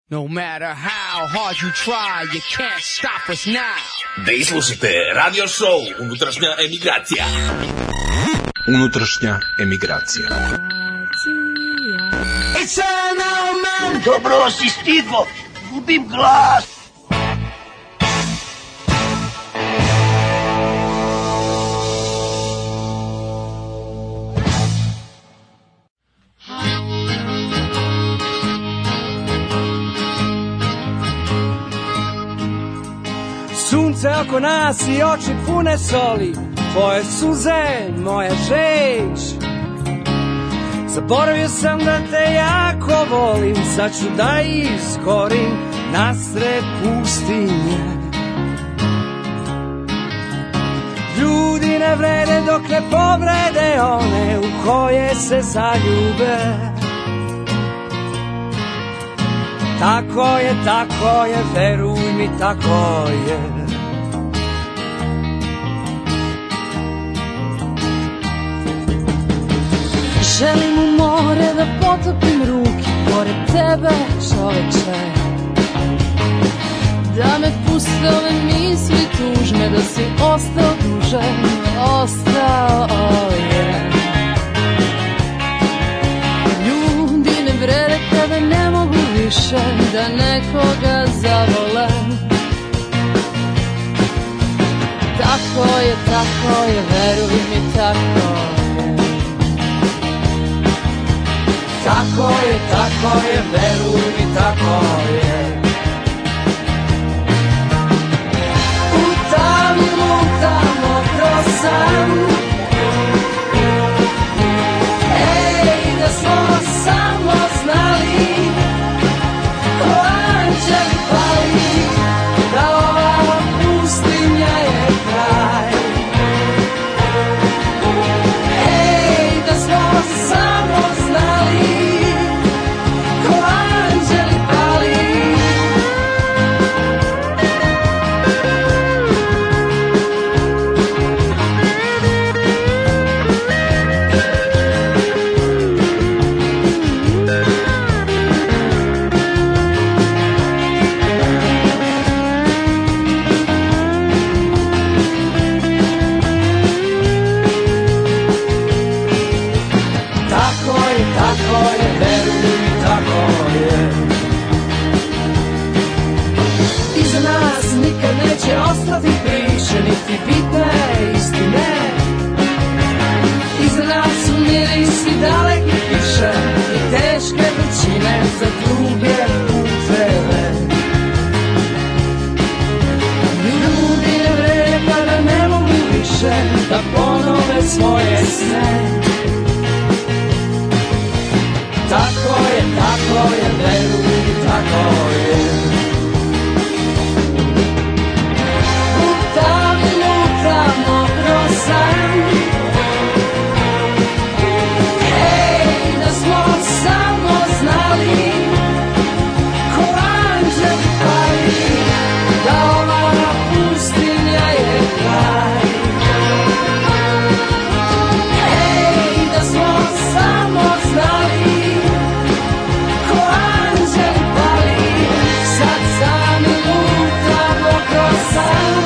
No matter how hard you try, you can't stop us now. Da slušate radio show Unutrašnja emigracija. Unutrašnja emigracija. Dobro si stigo, gubim glas. Sunce oko nas i oči pune soli, tvoje suze, moja žeć. Zaboravio sam da te jako volim, sad ću da izgorim nasred pustinje. Ljudi ne vrede dok ne povrede one u koje se zaljube. Tako je, veruj mi, tako je. Želim u more da potopim ruke pored tebe, čoveče. Da me puste ove misli tužne, da si ostao duže, ostao je. Ljudi ne vrede kada ne mogu više da nekoga zavole. Tako je, veruj mi, tako je. Tako je, veruj mi, tako je. U tami lutamo kroz san. Ej, da smo samo znali, ko anđeli pali, da ova pustinja je kraj. Ej, da smo samo znali, neće ostati priče, niti bitne istine. Iza nas su mirisi daleki kiše i teške vrućine za druge puteve. Ljudi ne vrede kada ne mogu više da ponove svoje sne. Tako je, veruj mi, tako je. Lutamo kroz san. Ej, da smo samo znali, ko anđeli pali, da ova pustinja je kraj. Ej, da smo samo znali, ko anđeli pali, sad sami lutamo kroz san.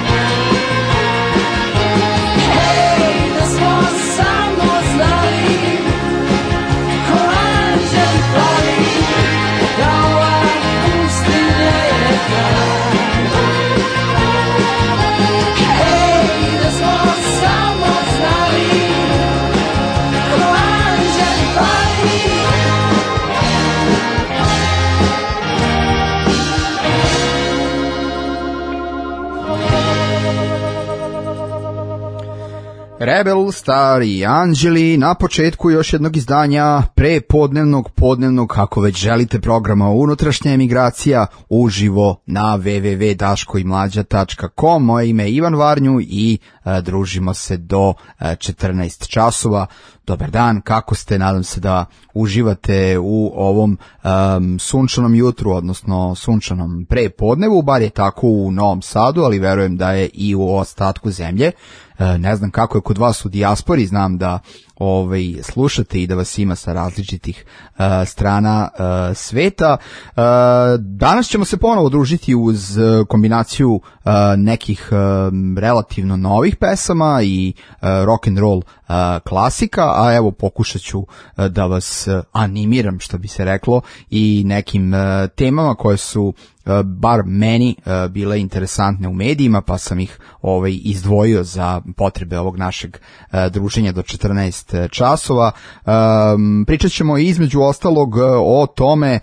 Rebel, Stari Anđeli, na početku još jednog izdanja podnevnog, kako već želite, programa Unutrašnja emigracija uživo na www.daškoimlađa.com. Moje ime je Ivan Varnju i družimo se do 14 časova. Dobar dan, kako ste? Nadam se da uživate u ovom sunčanom jutru, odnosno sunčanom prepodnevu, bar je tako u Novom Sadu, ali verujem da je i u ostatku zemlje. Ne znam kako je kod vas u dijaspori, znam da slušate i da vas ima sa različitih strana sveta. Danas ćemo se ponovo družiti uz kombinaciju nekih relativno novih pesama i rock and roll klasika, a evo pokušat ću da vas animiram, što bi se reklo, i nekim temama koje su bar meni bile interesantne u medijima, pa sam ih izdvojio za potrebe ovog našeg druženja do 14 časova. Pričat ćemo između ostalog o tome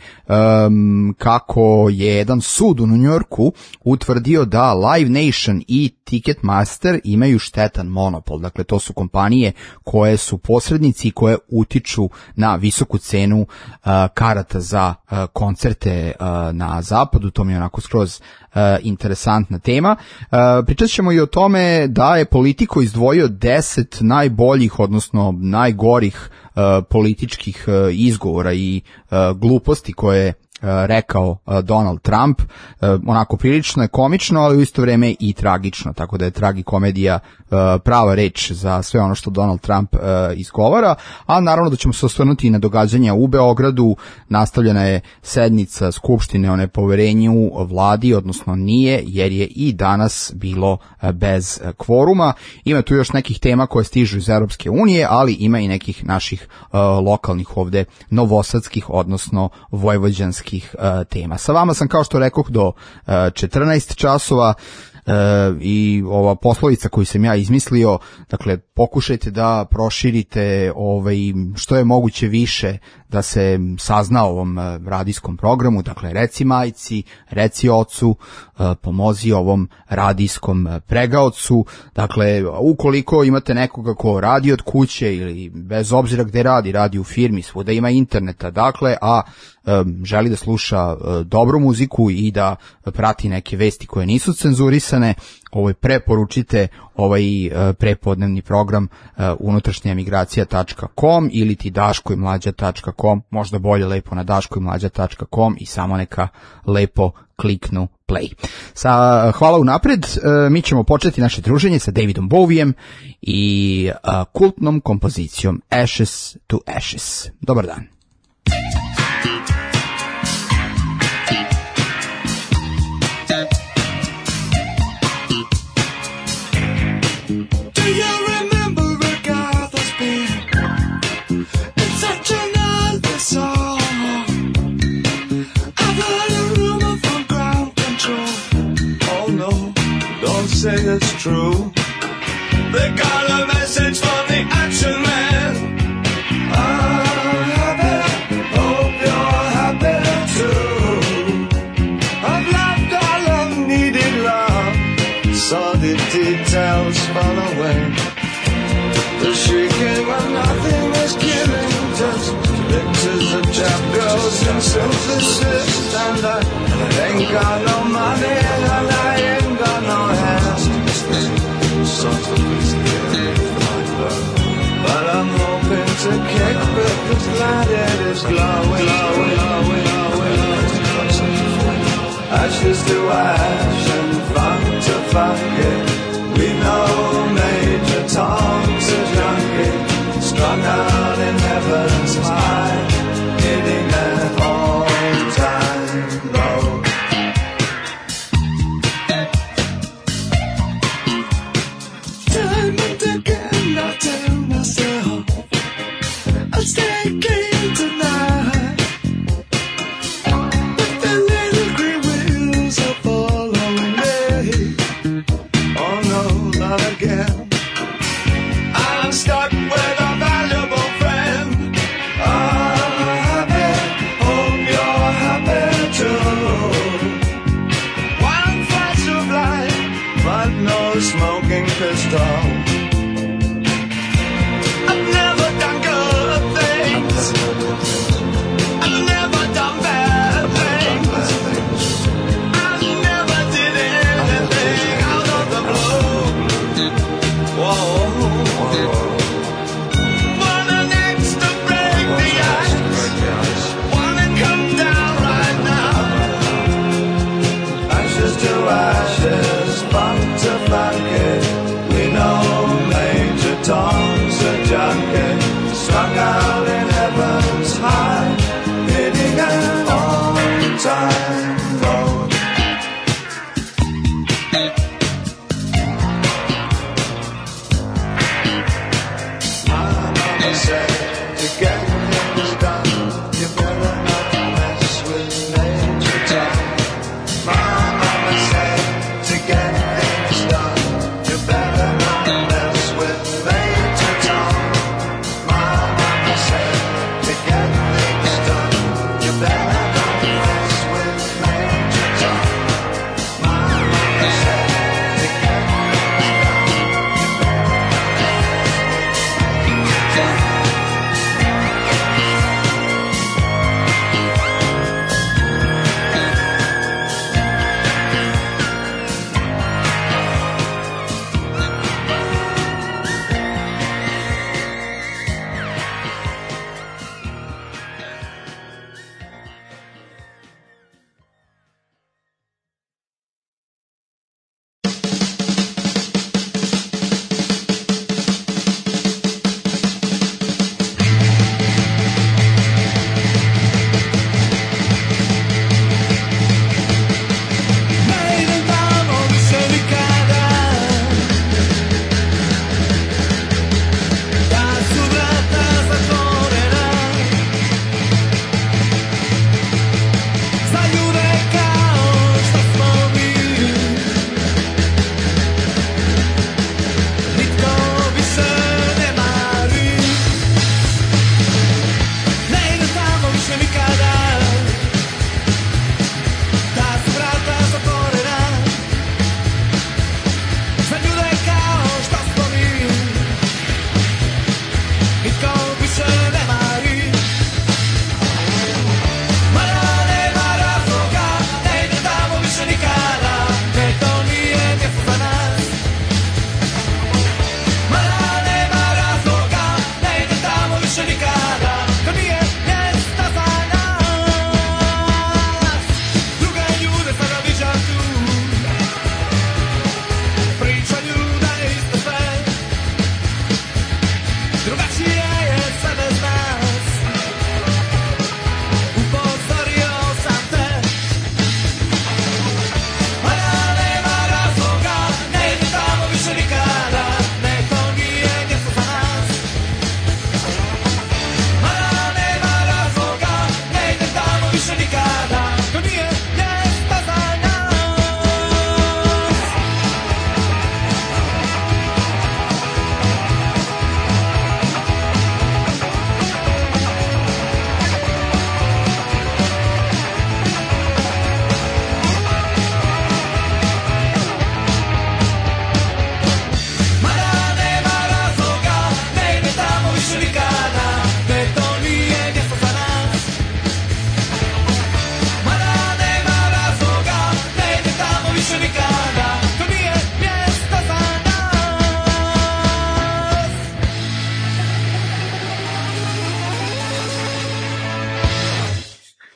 kako je jedan sud u New Yorku utvrdio da Live Nation i Ticketmaster imaju štetan monopol. Dakle, to su kompanije koje su posrednici i koje utiču na visoku cenu karata za koncerte na zapadu. To mi je onako skroz interesantna tema. Pričat ćemo i o tome da je Politico izdvojio 10 najboljih, odnosno najgorih političkih izgovora i gluposti koje rekao Donald Trump. Onako prilično je komično, ali u isto vrijeme i tragično, tako da je tragikomedija prava reč za sve ono što Donald Trump izgovara, a naravno da ćemo se osvrnuti i na događanja u Beogradu. Nastavljena je sednica Skupštine o nepoverenju vladi, odnosno nije, jer je i danas bilo bez kvoruma. Ima tu još nekih tema koje stižu iz Europske unije, ali ima i nekih naših lokalnih ovde novosadskih, odnosno vojvođanskih tema. Sa vama sam, kao što rekoh, do 14 časova. I ova poslovica koju sam ja izmislio, dakle pokušajte da proširite što je moguće više da se sazna o ovom radijskom programu, dakle reci majci, reci ocu, pomozi ovom radijskom pregaocu. Dakle, ukoliko imate nekoga ko radi od kuće ili bez obzira gde radi u firmi, svuda ima interneta, dakle, a želi da sluša dobru muziku i da prati neke vesti koje nisu cenzurisane, preporučite prepodnevni program unutrašnjaemigracija.com ili ti daškoimlađa.com, možda bolje lepo na daškoimlađa.com i samo neka lepo kliknu play. Hvala unapred. Mi ćemo početi naše druženje sa Davidom Bowiem i kultnom kompozicijom Ashes to Ashes. Dobar dan. Say it's true. They got a message from the Action Man. I'm happy, hope you're happy too. I've loved all of needed love, saw the details fall away. The shrieking when nothing was given, just pictures of chap girls and synthesis. And I ain't got no money and I ain't got no hands. But I'm hoping to kick back this light that is glowing. Ashes to ash and funk to funky. We know Major Tom's a junkie, strung out in heaven's high, hitting an all-time low. Time and again I tell myself I'll stay clean tonight, but the little green wheels are following me. Oh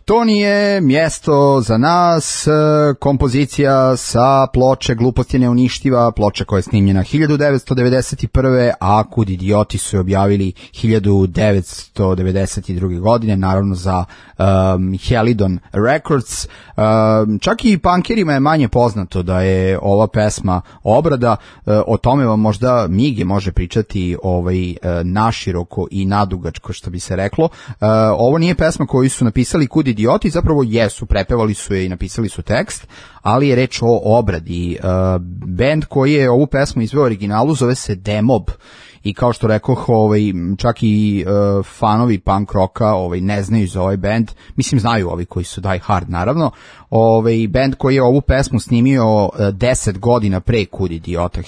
To nije mjesto za nas, kompozicija sa ploče Glupost je neuništiva, ploča koja je snimljena 1991. a Kud idioti su je objavili 1992. godine, naravno za Helidon Records. Čak i punkerima je manje poznato da je ova pesma obrada, o tome vam možda Mige može pričati naširoko i nadugačko, što bi se reklo. Ovo nije pesma koju su napisali Kud idioti, zapravo jesu, prepevali su je i napisali su tekst, ali je reč o obradi. Band koji je ovu pesmu izveo originalu zove se Demob. I kao što rekoh, čak i fanovi punk roka ne znaju za ovaj band, mislim znaju ovi koji su Die Hard naravno. Band koji je ovu pesmu snimio 10 godina pre Kud idiota,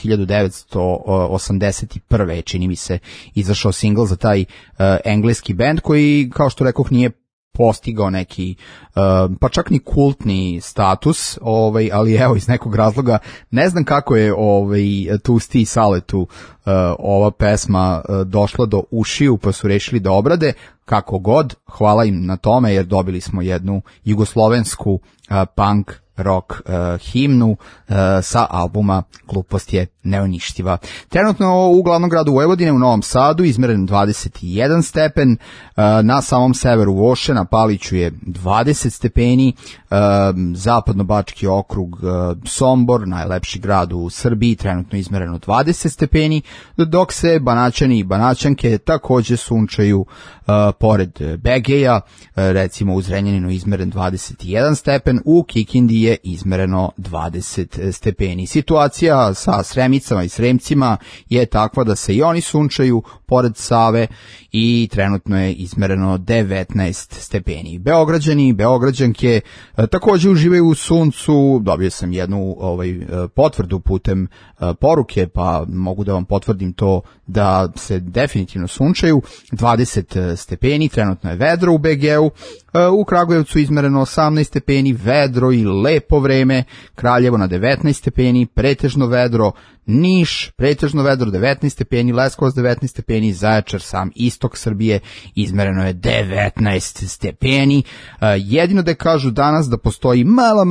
1981. čini mi se izašao singl za taj engleski band koji, kao što rekoh, nije postigao neki pa čak ni kultni status, ali evo iz nekog razloga ne znam kako je tu Sti Saletu ova pesma došla do ušiju pa su rešili da obrade. Kako god, hvala im na tome jer dobili smo jednu jugoslovensku punk rock himnu sa albuma Glupost je neuništiva. Trenutno u glavnom gradu Vojvodine u Novom Sadu izmeren 21 stepen, na samom severu Voše na Paliću je 20 stepeni, zapadno-bački okrug Sombor, najlepši grad u Srbiji, trenutno izmereno 20 stepeni, dok se Banaćani i Banaćanke takođe sunčaju pored Begeja, recimo u Zrenjaninu izmeren 21 stepen, u Kikindi je izmereno 20 stepeni. Situacija sa Sremicama i Sremcima je takva da se i oni sunčaju pored Save i trenutno je izmereno 19 stepeni. Beograđani i Beograđanke takođe uživaju u suncu, dobio sam jednu potvrdu putem poruke, pa mogu da vam potvrdim to da se definitivno sunčaju, 20 stepeni, trenutno je vedro u BG-u, u Kragujevcu izmereno 18 stepeni, vedro i lepo vreme, Kraljevo na 19 stepeni, pretežno vedro, Niš, pretežno vedro 19 stepeni, Leskovac 19 stepeni, Zaječar, sam istok Srbije, izmereno je 19 stepeni. Jedino da kažu danas da postoji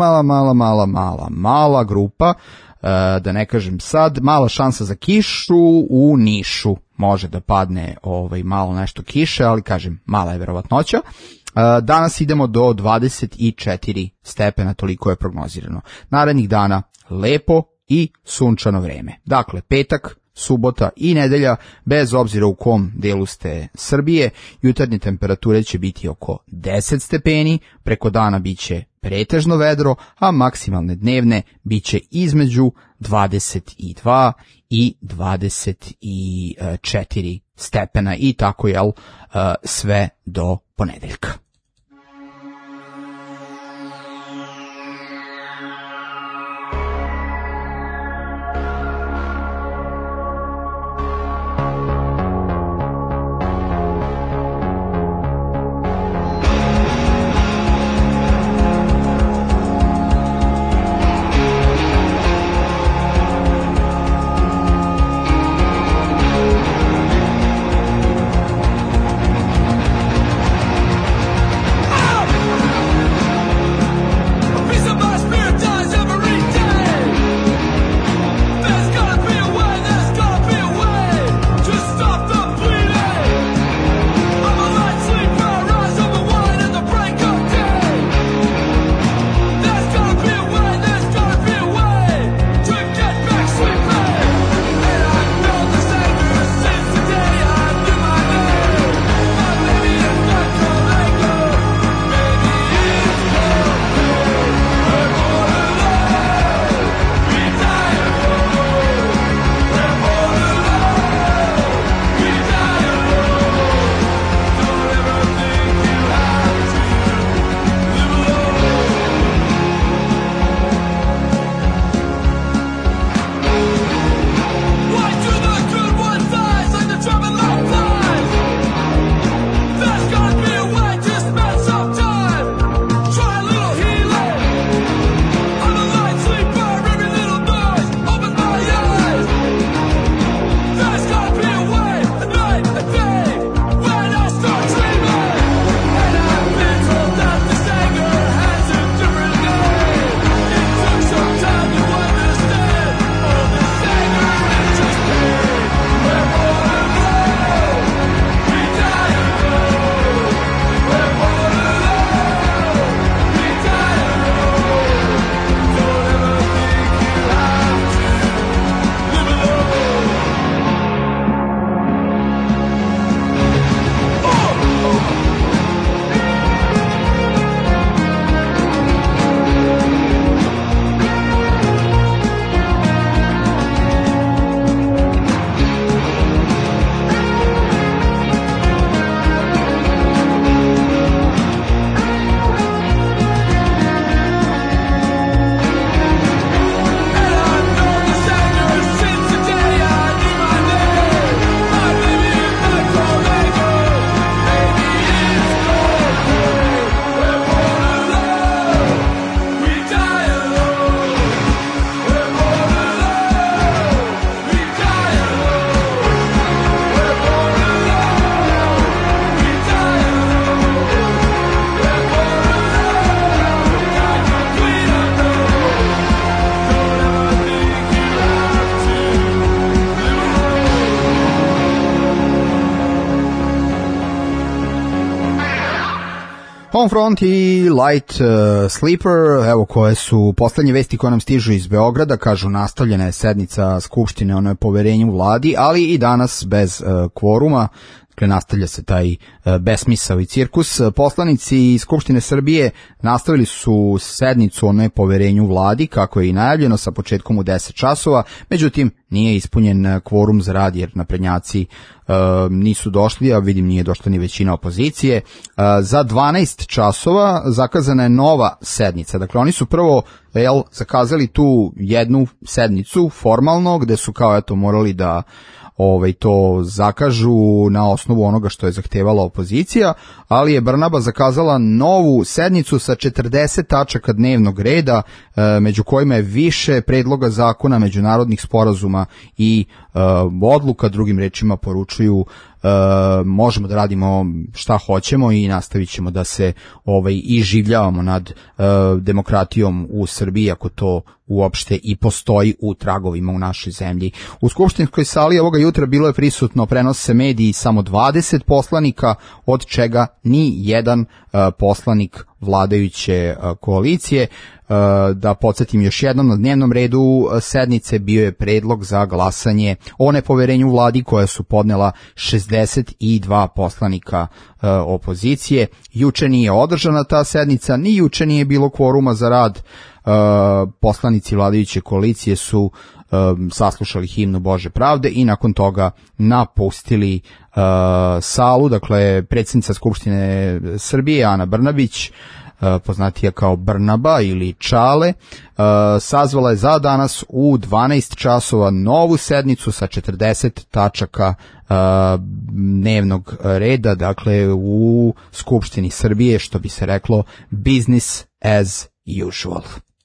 mala grupa, da ne kažem sad, mala šansa za kišu u Nišu. Može da padne malo nešto kiše, ali kažem, mala je verovatnoća. Danas idemo do 24 stepena, toliko je prognozirano. Narednih dana lepo i sunčano vreme. Dakle, petak, subota i nedelja, bez obzira u kom delu ste Srbije, jutarnje temperature će biti oko 10 stepeni, preko dana biće pretežno vedro, a maksimalne dnevne biće između 22 i 24 stepena i tako sve do ponedeljka. Homefront i Light Sleeper, evo koje su poslednje vesti koje nam stižu iz Beograda, kažu nastavljena je sednica Skupštine o nepoverenju vladi, ali i danas bez kvoruma. Dakle, nastavlja se taj besmisao i cirkus. Poslanici Skupštine Srbije nastavili su sednicu o nepoverenju vladi, kako je i najavljeno, sa početkom u 10 časova, međutim, nije ispunjen kvorum za rad, jer naprednjaci nisu došli, a vidim nije došla ni većina opozicije. Za 12 časova zakazana je nova sednica. Dakle, oni su prvo zakazali tu jednu sednicu formalno, gde su kao eto morali da to zakažu na osnovu onoga što je zahtevala opozicija, ali je Brnaba zakazala novu sednicu sa 40 tačaka dnevnog reda, među kojima je više predloga zakona, međunarodnih sporazuma i odluka. Drugim rečima poručuju možemo da radimo šta hoćemo i nastavit ćemo da se iživljavamo nad demokratijom u Srbiji, ako to uopšte i postoji u tragovima u našoj zemlji. U skupštinskoj sali ovoga jutra bilo je prisutno, prenose mediji, samo 20 poslanika, od čega ni jedan poslanik vladajuće koalicije. Da podsjetim još jednom, na dnevnom redu sednice bio je predlog za glasanje o nepoverenju vladi, koja su podnela 62 poslanika opozicije. Juče nije održana ta sednica, ni juče nije bilo kvoruma za rad. Poslanici vladajuće koalicije su saslušali himnu Bože pravde i nakon toga napustili salu. Dakle, predsjednica Skupštine Srbije Ana Brnabić, poznatija kao Brnaba ili Čale, sazvala je za danas u 12 časova novu sednicu sa 40 tačaka dnevnog reda, dakle u Skupštini Srbije, što bi se reklo business as usual.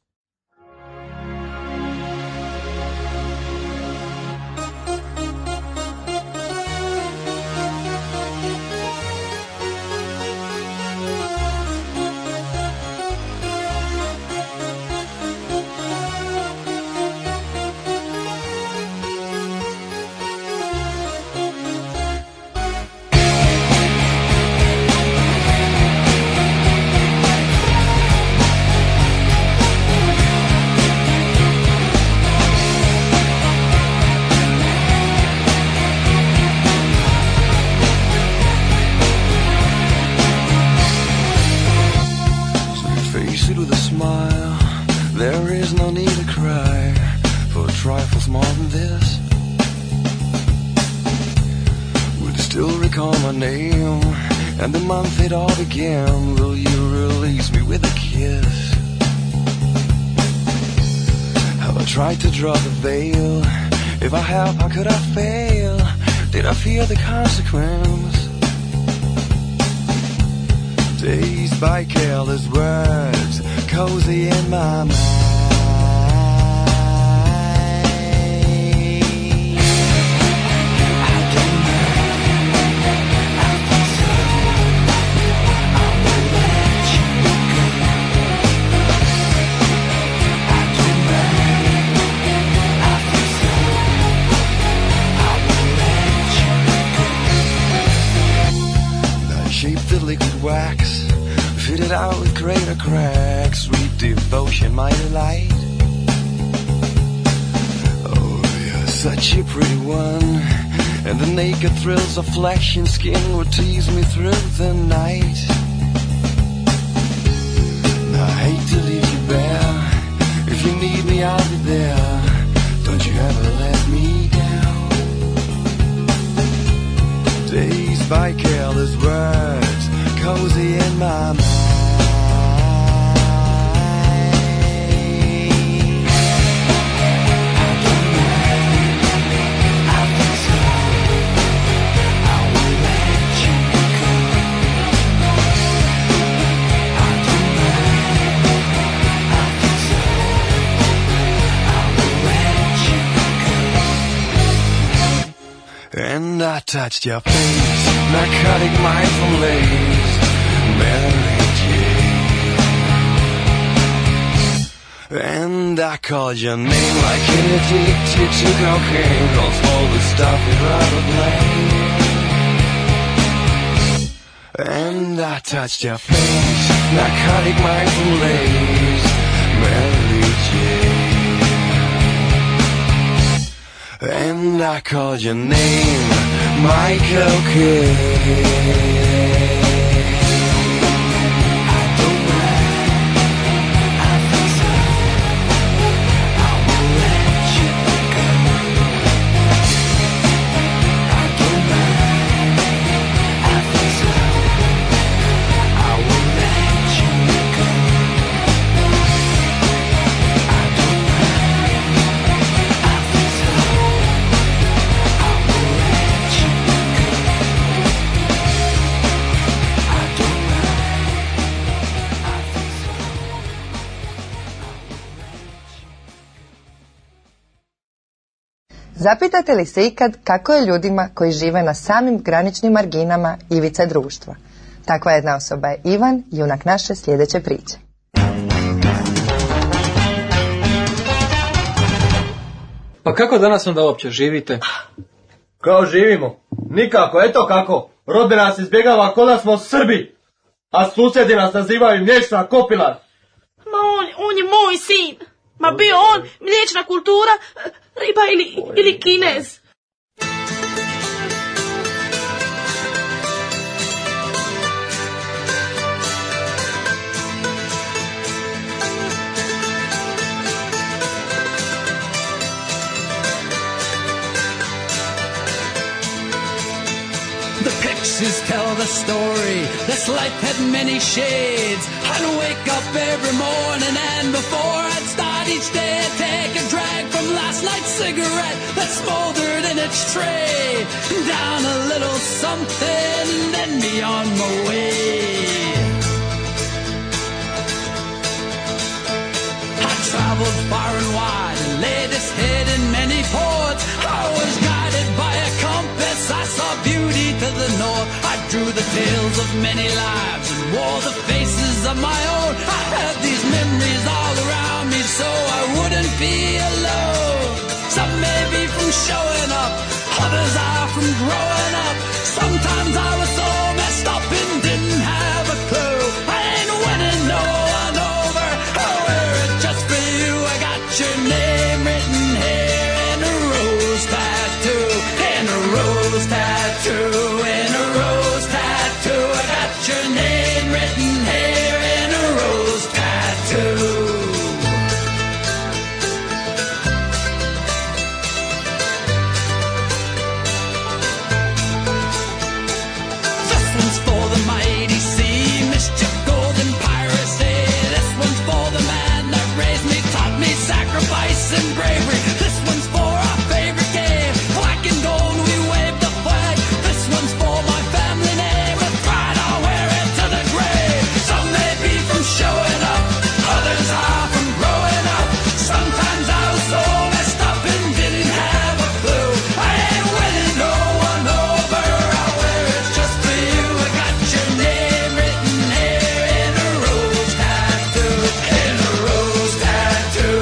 It all began. Will you release me with a kiss? Have I tried to draw the veil? If I have, how could I fail? Did I fear the consequence? Dazed by careless words, cozy in my mind. Liquid wax, fitted out with greater cracks. Sweet devotion, my delight. Oh, you're such a pretty one, and the naked thrills of flesh and skin would tease me through the night. Now, I hate to leave you bare. If you need me, I'll be there. Don't you ever let me down. Dazed by careless words, cozy in my mind. And I touched your face, narcotic mindful lace, Mary Jane. And I called your name like an addicted to cocaine, 'cause all the stuff is rather plain. And I touched your face, narcotic mindful lace, Mary Jane. And I called your name, Michael Kidd. Zapitate li se ikad kako je ljudima koji žive na samim graničnim marginama ivice društva? Takva jedna osoba je Ivan, junak naše sljedeće priče. Pa kako danas onda uopće živite? Kao živimo? Nikako, eto kako. Rodbina nas izbjegava ko da smo Srbi, a susjedi nas nazivaju mliječna kopilar. Ma on je moj sin. Ma bio on mliječna kultura, riba ili Kinez. The pictures tell the story. This life had many shades. I'd wake up every morning and before I'd start each day I'd take a drag from last night's cigarette that smoldered in its tray. Down a little something and then be on my way. I traveled far and wide and laid this head in many ports. I was guided by a compass. I saw beauty to the north. I drew the tales of many lives and wore the faces of my own. I had these memories all around me so I wouldn't be alone. Some may be from showing up, others are from growing up. Sometimes I was so messed up and didn't have a clue. I ain't winning no one over. I wear it just for you. I got your name written here in a rose tattoo. In a rose tattoo. In a rose tattoo. I got your name written here in a rose tattoo. And bravery. This one's for our favorite game. Black and gold, we wave the flag. This one's for my family name. With pride, I'll wear it to the grave. Some may be from showing up, others are from growing up. Sometimes I was so messed up and didn't have a clue. I ain't winning no one over. I'll wear it just for you. I got your name written here in a rose tattoo. In a rose tattoo.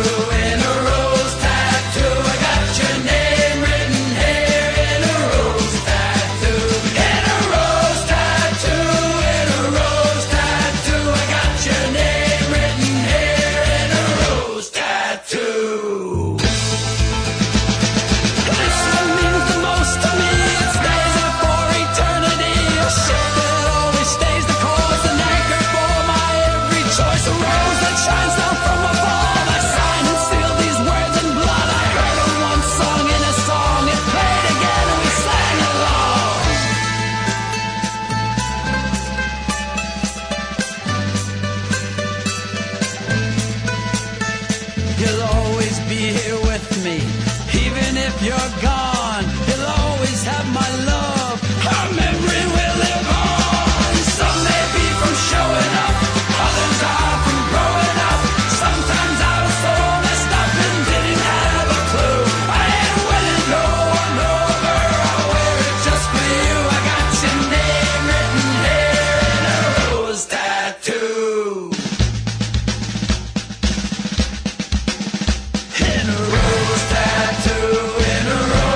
In a rose tattoo, in a rose.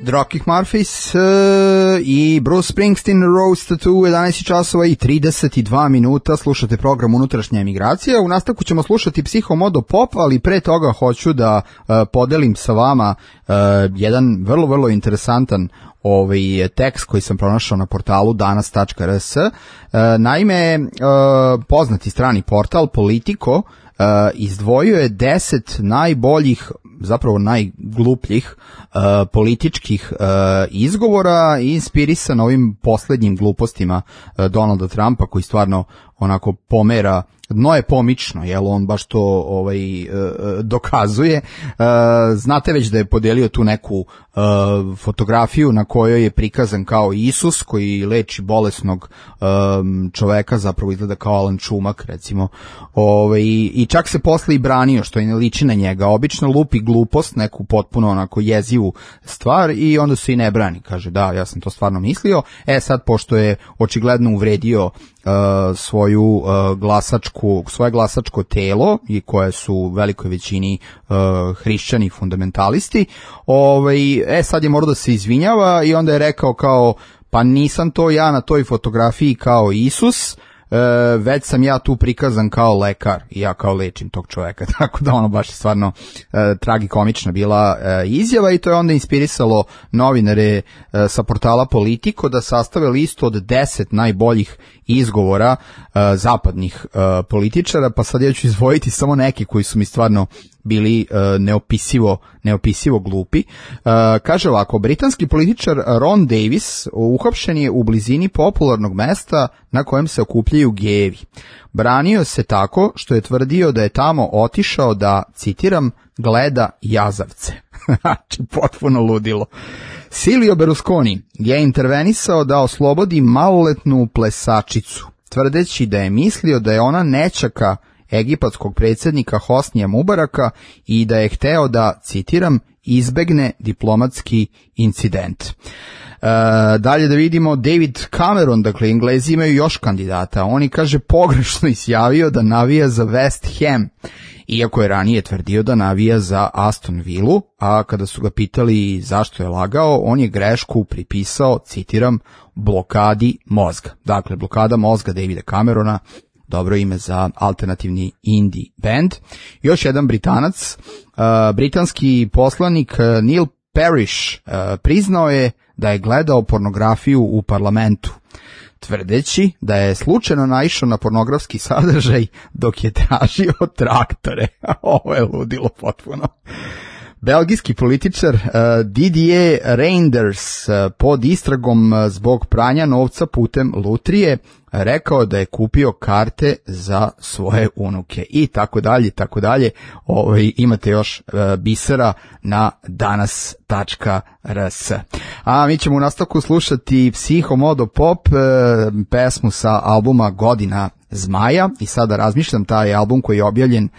Dropkick Murphys i Bruce Springsteen Roast to 11 časova i 32 minuta. Slušate program Unutrašnja emigracija. U nastavku ćemo slušati Psihomodo Pop, ali pre toga hoću da podelim sa vama jedan vrlo interesantan tekst koji sam pronašao na portalu danas.rs. Naime, poznati strani portal Politico izdvojio je 10 najboljih, zapravo najglupljih političkih izgovora, inspirisan ovim poslednjim glupostima Donalda Trumpa, koji stvarno onako pomera, dno je pomično, jel, on baš to dokazuje. Znate već da je podelio tu neku fotografiju na kojoj je prikazan kao Isus koji leči bolesnog čoveka, zapravo izgleda kao Alan Čumak recimo, i čak se posle i branio što i ne liči na njega. Obično lupi glupost, neku potpuno onako jezivu stvar i onda se i ne brani, kaže da, ja sam to stvarno mislio. Sad, pošto je očigledno uvredio svoje glasačko telo i koje su u velikoj većini hrišćani fundamentalisti, sad je morao da se izvinjava i onda je rekao kao, pa nisam to ja na toj fotografiji kao Isus, već sam ja tu prikazan kao lekar i ja kao lečim tog čoveka, tako da ono baš je stvarno tragikomična bila izjava i to je onda inspirisalo novinare sa portala Politico da sastave listu od 10 najboljih izgovora zapadnih političara, pa sad ja ću izdvojiti samo neki koji su mi stvarno bili neopisivo glupi. Kaže ovako, britanski političar Ron Davis uhapšen je u blizini popularnog mesta na kojem se okupljaju gejevi. Branio se tako što je tvrdio da je tamo otišao da, citiram, gleda jazavce. Znači, potpuno ludilo. Silvio Berlusconi je intervenisao da oslobodi maloletnu plesačicu, tvrdeći da je mislio da je ona nećaka egipatskog predsjednika Hosnija Mubaraka i da je hteo da, citiram, izbegne diplomatski incident. Dalje da vidimo David Cameron, dakle Englezi imaju još kandidata. On je, kaže, pogrešno izjavio da navija za West Ham, iako je ranije tvrdio da navija za Aston Villu, a kada su ga pitali zašto je lagao, on je grešku pripisao, citiram, blokadi mozga. Dakle, blokada mozga Davida Camerona, dobro ime za alternativni indie band. Još jedan Britanac, britanski poslanik Neil Parish priznao je da je gledao pornografiju u parlamentu, tvrdeći da je slučajno naišao na pornografski sadržaj dok je tražio traktore. Ovo je ludilo potpuno. Belgijski političar Didier Reinders pod istragom zbog pranja novca putem lutrije rekao da je kupio karte za svoje unuke i tako dalje. Imate još bisera na danas.rs. A mi ćemo u nastavku slušati Psihomodo Pop, pesmu sa albuma Godina Zmaja, i sada razmišljam, taj album koji je objavljen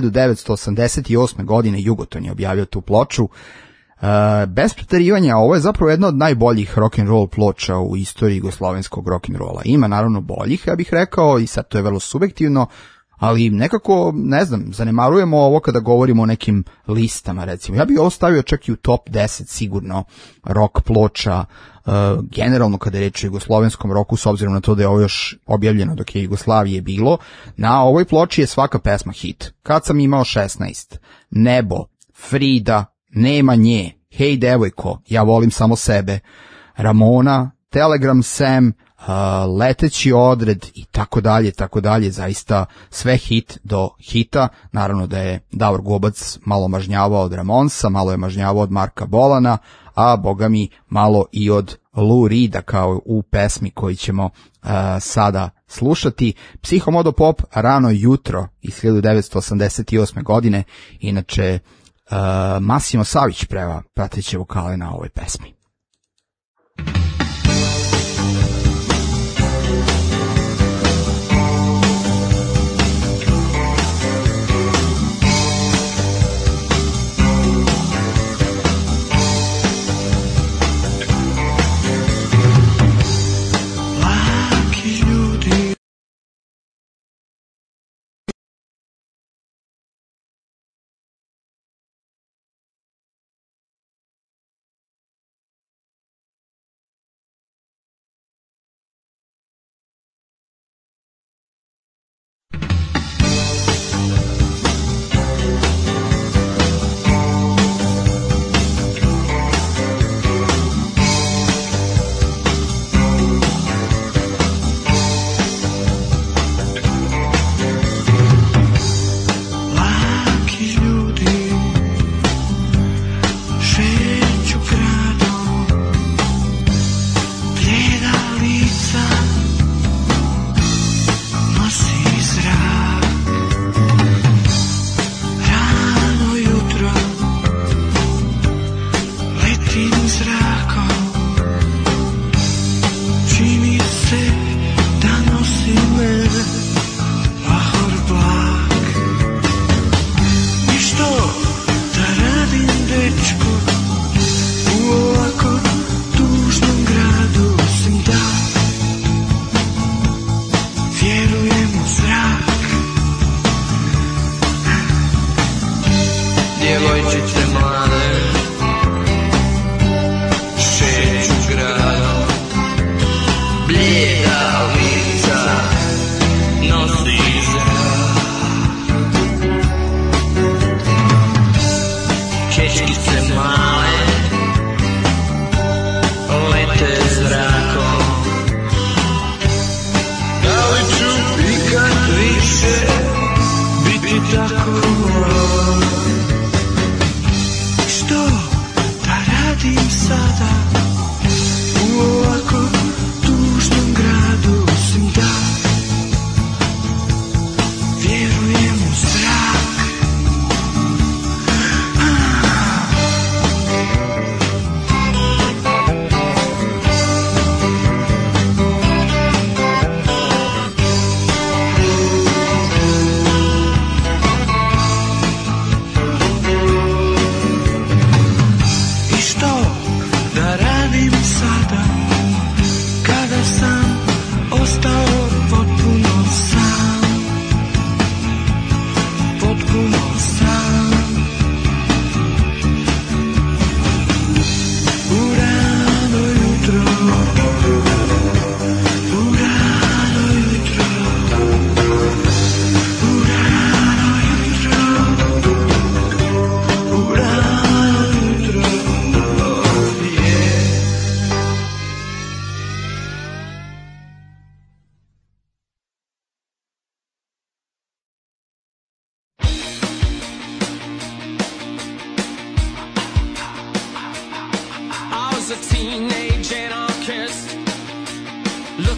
1988. godine, Jugoton je objavio tu ploču. Bez preterivanja, ovo je zapravo jedna od najboljih rock'n'roll ploča u istoriji jugoslovenskog rock'n'rolla. Ima naravno boljih, ja bih rekao, i sad to je vrlo subjektivno, ali nekako, ne znam, zanemarujemo ovo kada govorimo o nekim listama, recimo. Ja bih ovo stavio čak i u top 10 sigurno rock ploča, generalno kada je reč o jugoslovenskom roku, s obzirom na to da je ovo još objavljeno dok je Jugoslavije bilo. Na ovoj ploči je svaka pesma hit. Kad sam imao 16, Nebo, Frida, Nema nje, Hej devojko, Ja volim samo sebe, Ramona, Telegram Sam, Leteći odred i tako dalje, zaista sve hit do hita. Naravno da je Davor Gobac malo mažnjavao od Ramonsa, malo je mažnjavao od Marka Bolana, a boga mi malo i od Lou Reeda, kao u pesmi koju ćemo sada slušati. Psihomodo Pop, Rano jutro iz 1988. godine, inače Massimo Savić preva prateće vokale na ovoj pesmi.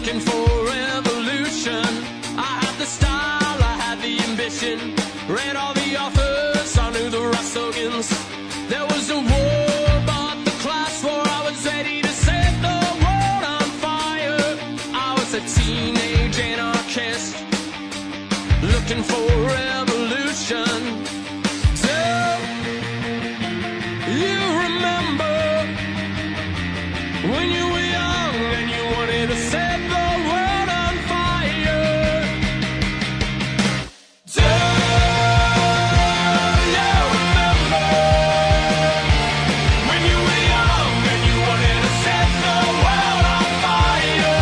looking for revolution. I had the style, I had the ambition. Read all the authors, I knew the Rostogans. There was a war, but the class war. I was ready to set the world on fire. I was a teenage anarchist, looking for revolution. Do you remember when you were young and you wanted to set the world on fire? Do you remember when you were young and you wanted to set the world on fire?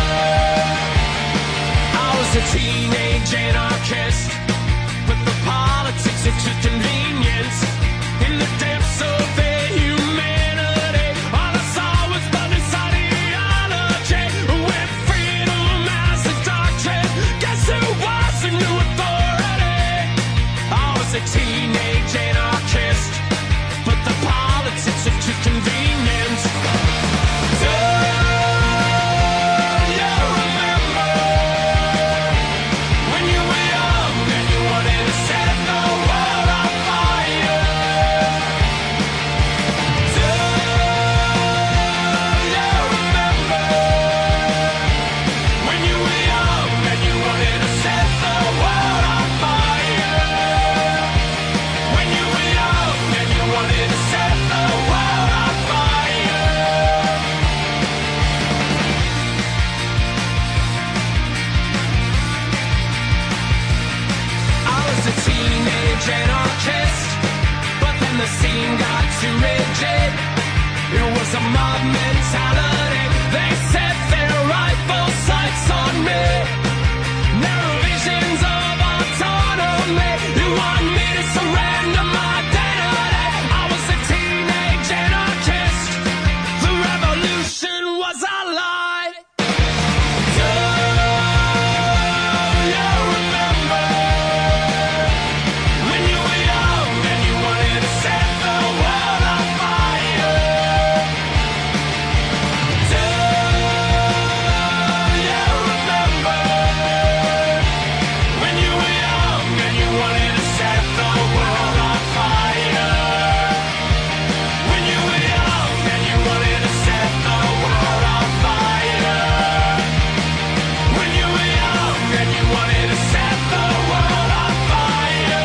I was a teenage anarchist, but the politics of too convenience. In the depths of their humanity, all I saw was blood ideology. With freedom as a doctrine, guess who was the new authority? I was a teenage anarchist, but the politics of too convenience. Do you remember when you were young and you wanted to set the world on fire? Do you remember when you were young and you wanted to set the world on fire? When you were young and you wanted to set the world on fire. I was a teenage anarchist, but then the scene got too rigid. It was a mob mentality. They set their rifle sights on me. Narrow visions of autonomy. You want me to surrender my identity. I was a teenage anarchist. The revolution was a lie. Do you remember when you were young and you wanted to set the world on fire? Do you remember when you were young and you wanted to set the world on fire? When you were young and you wanted to set the world on fire. When you were young and you wanted to set the world on fire.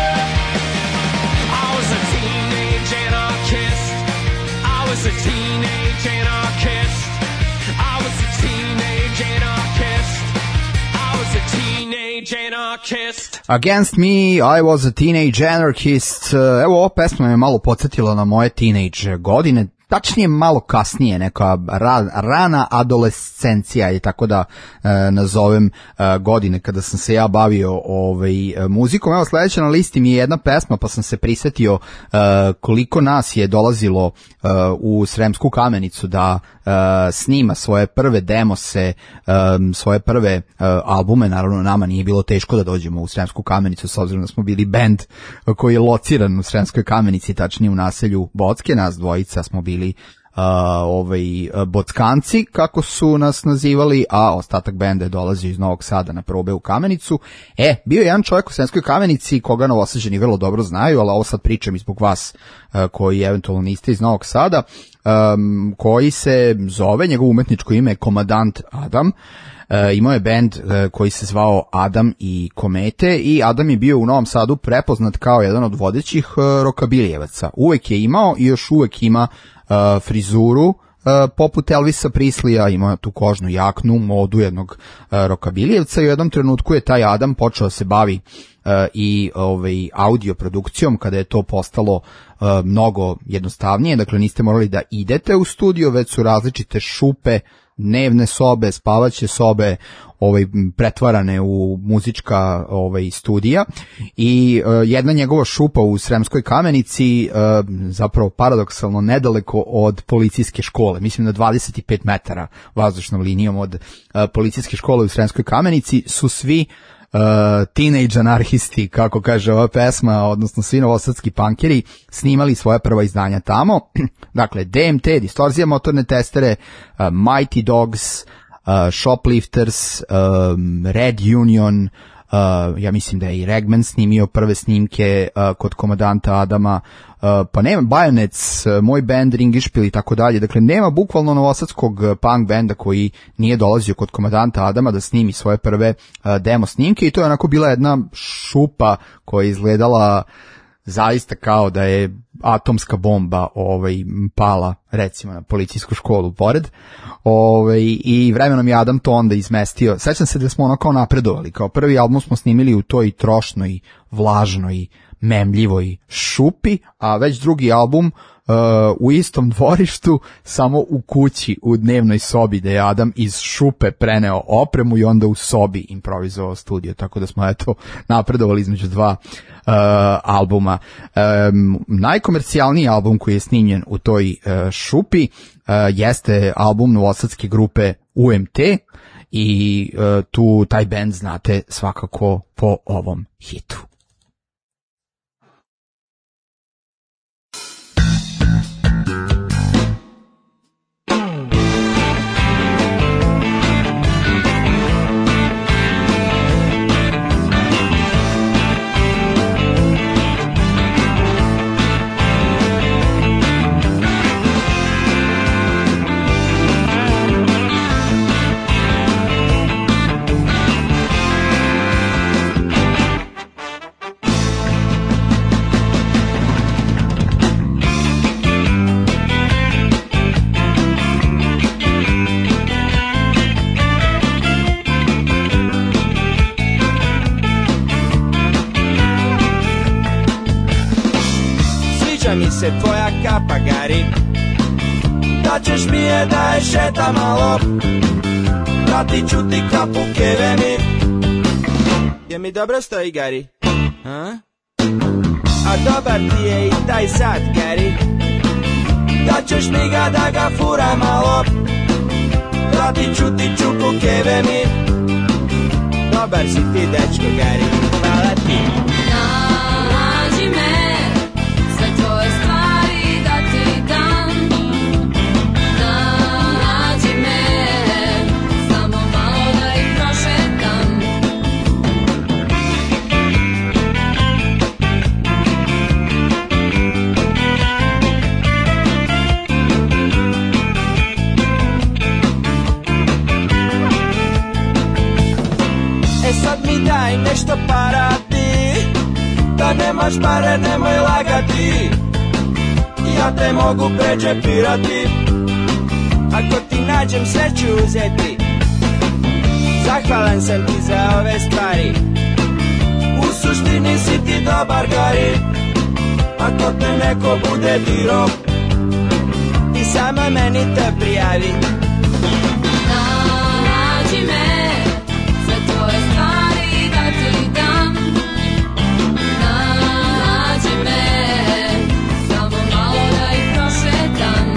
I was a teenage anarchist. I was a teenage anarchist. I was a teenage anarchist. I was a teenage anarchist. Against Me, I Was a Teenage Anarchist. Evo, ova pesma me malo podsjetila na moje teenage godine, tačnije malo kasnije, neka rana adolescencija je, tako da nazovem godine kada sam se ja bavio muzikom. Evo, sledeća na listi mi je jedna pesma, pa sam se prisetio koliko nas je dolazilo u Sremsku Kamenicu da snima svoje prve demose, svoje prve albume. Naravno, nama nije bilo teško da dođemo u Sremsku Kamenicu, s obzirom da smo bili bend koji je lociran u Sremskoj Kamenici, tačnije u naselju Bocke. Nas dvojica smo bili Bockanci, kako su nas nazivali, a ostatak benda je dolazio iz Novog Sada na probe u Kamenicu. Bio je jedan čovjek u Sremskoj Kamenici koga Novosađani vrlo dobro znaju, ali ovo sad pričam i zbog vas koji eventualno niste iz Novog Sada, koji se zove, njegovo umetničko ime je Komadant Adam. Imao je bend koji se zvao Adam i Komete, i Adam je bio u Novom Sadu prepoznat kao jedan od vodećih rokabilijevaca. Uvek je imao i još uvek ima frizuru poput Elvisa Prislija, ima tu kožnu jaknu, modu jednog rokabilijevca, i u jednom trenutku je taj Adam počeo se bavi i audio produkcijom, kada je to postalo mnogo jednostavnije. Dakle, niste morali da idete u studio, već su različite šupe, dnevne sobe, spavaće sobe pretvarane u muzička studija, i jedna njegova šupa u Sremskoj Kamenici, zapravo paradoksalno nedaleko od policijske škole, mislim na 25 metara vazdušnom linijom od policijske škole u Sremskoj Kamenici, su svi teenage anarhisti, kako kaže ova pesma, odnosno svi novosadski punkeri, snimali svoja prva izdanja tamo. Dakle, DMT, Distorzija motorne testere, Mighty Dogs, Shoplifters, Red Union, ja mislim da je i Ragman snimio prve snimke kod komandanta Adama, pa nema Bayonets, moj band Ringišpil i tako dalje, dakle nema bukvalno novosadskog punk benda koji nije dolazio kod komandanta Adama da snimi svoje prve demo snimke i to je onako bila jedna šupa koja je izgledala zaista kao da je atomska bomba pala recimo na policijsku školu pored. I vremenom je Adam to onda izmestio. Sećam se da smo ono kao napredovali. Kao prvi album smo snimili u toj trošnoj, vlažnoj, memljivoj šupi, a već drugi album u istom dvorištu, samo u kući, u dnevnoj sobi, da je Adam iz šupe preneo opremu i onda u sobi improvizovao studio, tako da smo eto napredovali između dva albuma. Najkomercijalniji album koji je snimljen u toj šupi jeste album novosadske grupe UMT i tu taj band znate svakako po ovom hitu. Mi se tvoja kapa gari, da ćeš mi je da je šeta malo, vratit ću ti kapu keve mi, je mi dobro stoji gari, a dobar ti je i taj sat gari, da ćeš mi ga da ga fura malo, vratit ću ti čuku keve mi, dobar si ti dečko gari, hvala ti. Nađi me, sve tvoje stvari da ti dam. Nađi me, samo malo da ih prošetam. E sad mi daj nešto para ti, da nemaš pare nemoj lagati, ja te mogu prečepirati, ako ti nađem sve ću uzeti, zahvalan sam ti za ove stvari, u suštini si ti dobar gari, ako te neko bude dirao, ti samo meni to prijavi. Nađi me, sve tvoje stvari da ti dam. Nađi me, samo malo da ih prošetam.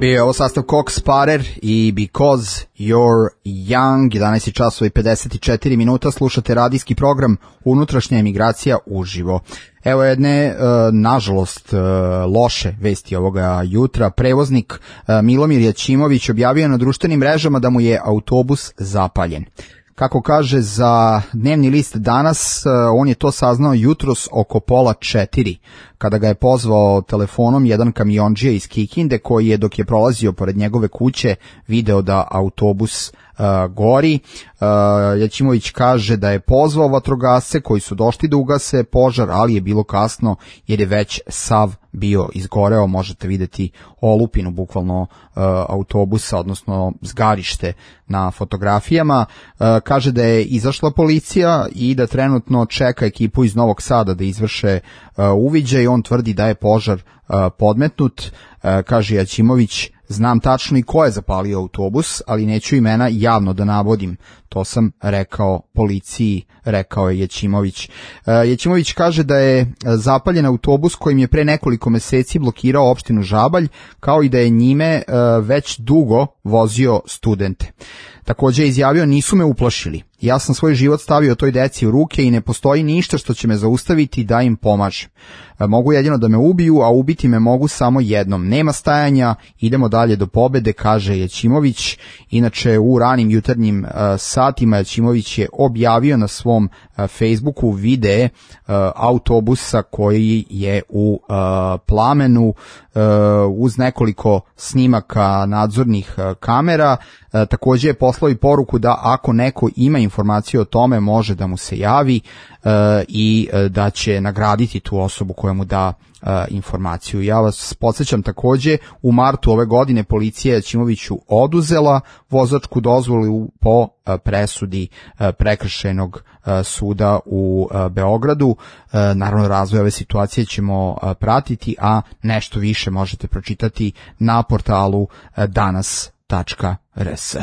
Bio je ovo sastav Cox Sparer i Because You're Young, 11 časova i 54 minuta, slušate radijski program Unutrašnja emigracija uživo. Evo jedne, nažalost, loše vesti ovoga jutra. Prevoznik Milomir Jaćimović objavio na društvenim mrežama da mu je autobus zapaljen. Kako kaže za dnevni list Danas, on je to saznao jutros oko 3:30, kada ga je pozvao telefonom jedan kamiondžija iz Kikinde koji je, dok je prolazio pored njegove kuće, video da autobus gori. Jaćimović kaže da je pozvao vatrogasce koji su došli da ugase požar, ali je bilo kasno jer je već sav bio izgoreo. Možete vidjeti olupinu bukvalno autobusa, odnosno zgarište na fotografijama. Kaže da je izašla policija i da trenutno čeka ekipu iz Novog Sada da izvrše uviđaj. On tvrdi da je požar podmetnut. Kaže Jaćimović, znam tačno i ko je zapalio autobus, ali neću imena javno da navodim. To sam rekao policiji, rekao je Jaćimović. Jaćimović kaže da je zapaljen autobus kojim je pre nekoliko meseci blokirao opštinu Žabalj, kao i da je njime već dugo vozio studente. Takođe je izjavio, nisu me uplašili. Ja sam svoj život stavio toj deci u ruke i ne postoji ništa što će me zaustaviti da im pomažem. Mogu jedino da me ubiju, a ubiti me mogu samo jednom. Nema stajanja, idemo dalje do pobede, kaže Jaćimović. Inače, u ranim jutarnjim satima Jaćimović je objavio na svom Facebooku videe autobusa koji je u plamenu uz nekoliko snimaka nadzornih kamera. Takođe je poslao i poruku da ako neko ima informaciju o tome može da mu se javi i da će nagraditi tu osobu koja mu da informaciju. Ja vas podsjećam takođe, u martu ove godine policija Jaćimoviću oduzela vozačku dozvolu po presudi prekršajnog suda u Beogradu. Naravno, razvoj ove situacije ćemo pratiti, a nešto više možete pročitati na portalu danas.rs.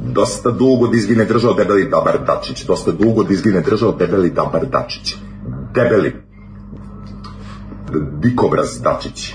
Dosta dugo dizgine držao debeli Dabar Dačić. Dosta dugo dizgine držao debeli Dabar Dačić. Debeli. Dikobraz Dačić.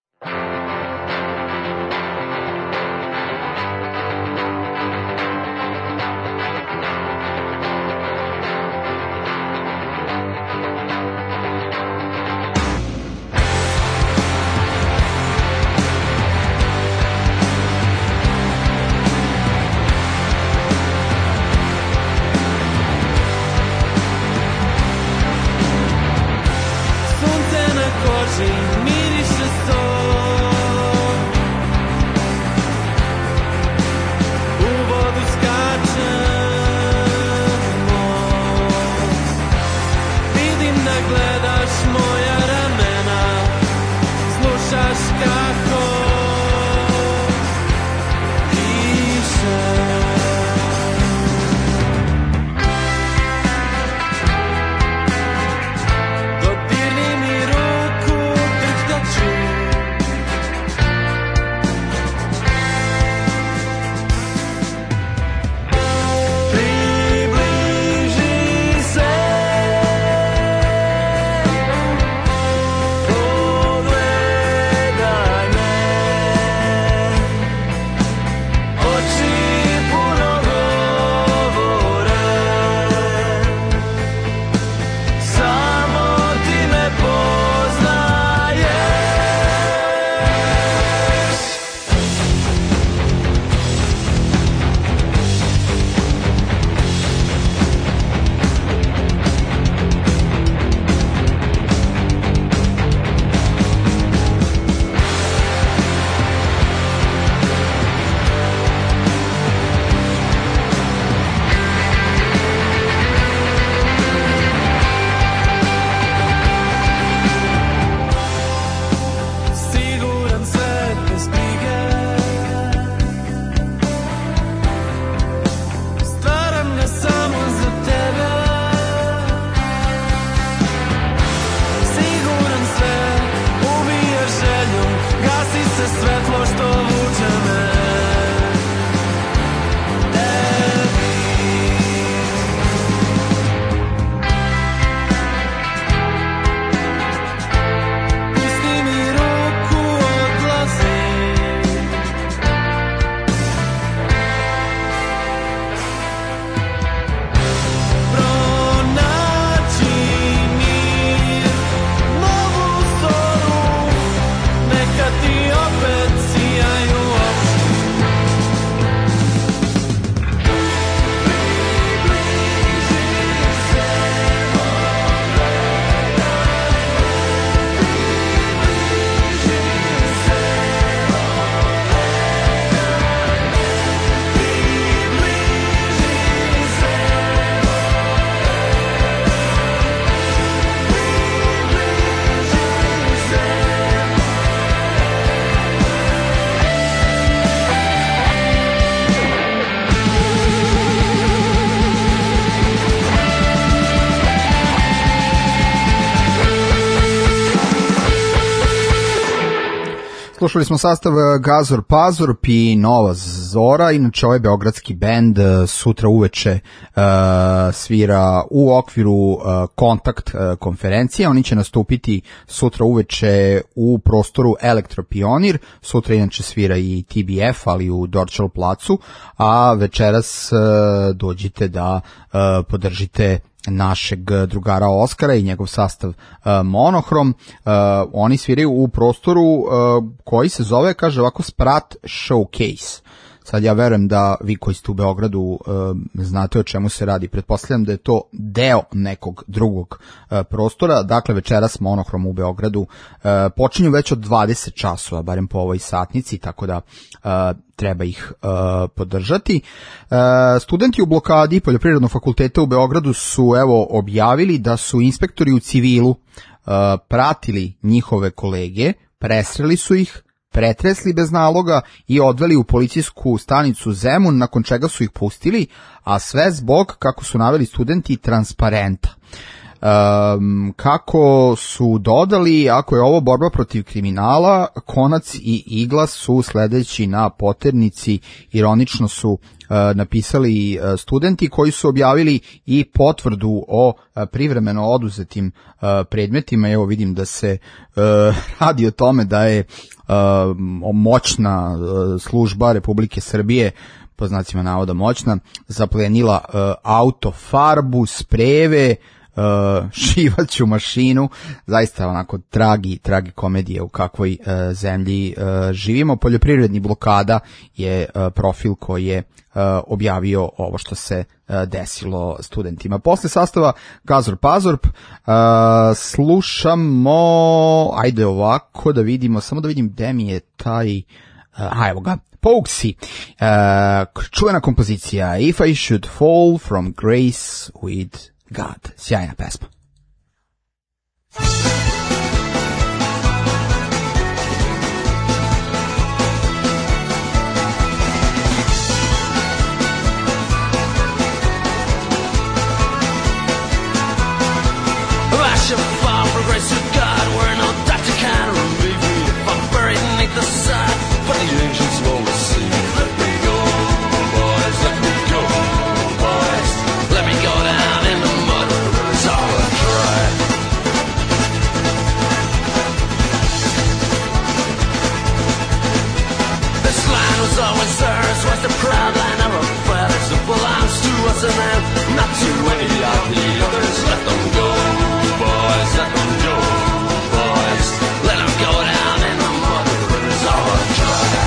Slušali smo sastav Gazor Pazor i Nova Zora, inače ovaj beogradski bend sutra uveče svira u okviru Kontakt konferencije, oni će nastupiti sutra uveče u prostoru Elektropionir, sutra inače svira i TBF, ali u Dorčel placu, a večeras dođite da podržite našeg drugara Oskara i njegov sastav Monohrom. Oni sviraju u prostoru koji se zove, kaže ovako, Sprat Showcase. Sad ja verujem da vi koji ste u Beogradu znate o čemu se radi. Pretpostavljam da je to deo nekog drugog prostora. Dakle, večeras Monohrom u Beogradu počinju već od 20 časova, barem po ovoj satnici, tako da treba ih podržati. Studenti u blokadi Poljoprivrednog fakulteta u Beogradu su objavili da su inspektori u civilu pratili njihove kolege, presreli su ih, pretresli bez naloga i odveli u policijsku stanicu Zemun, nakon čega su ih pustili, a sve zbog, kako su naveli studenti, transparenta. kako su dodali, ako je ovo borba protiv kriminala, konac i igla su sledeći na poternici, ironično su napisali studenti koji su objavili i potvrdu o privremeno oduzetim predmetima. Evo vidim da se radi o tome da je moćna služba Republike Srbije, po znacima navoda moćna, zaplenila auto, farbu, sprejeve, šivaću mašinu, zaista onako tragi komedije u kakvoj zemlji živimo. Poljoprivredni blokada je profil koji je objavio ovo što se desilo studentima. Posle sastava Gazorp Azorp slušamo, ajde ovako da vidimo, samo da vidim gde mi je taj, evo ga, Pouxi, čuvena kompozicija If I Should Fall From Grace With God. Sjajna pesma. I should fall from grace with God, where no doctor can relieve me. If I'm buried beneath the sod, but the angels will receive me. Let me go, boys, let me go, boys. Let me go down in the mud where the rivers all dry. This line was always ours, was the proud line of our fathers. It belongs to us and them, not to any of the others. Let them go, boys, let them go, boys. Let them go down in the mud where the rivers all dry.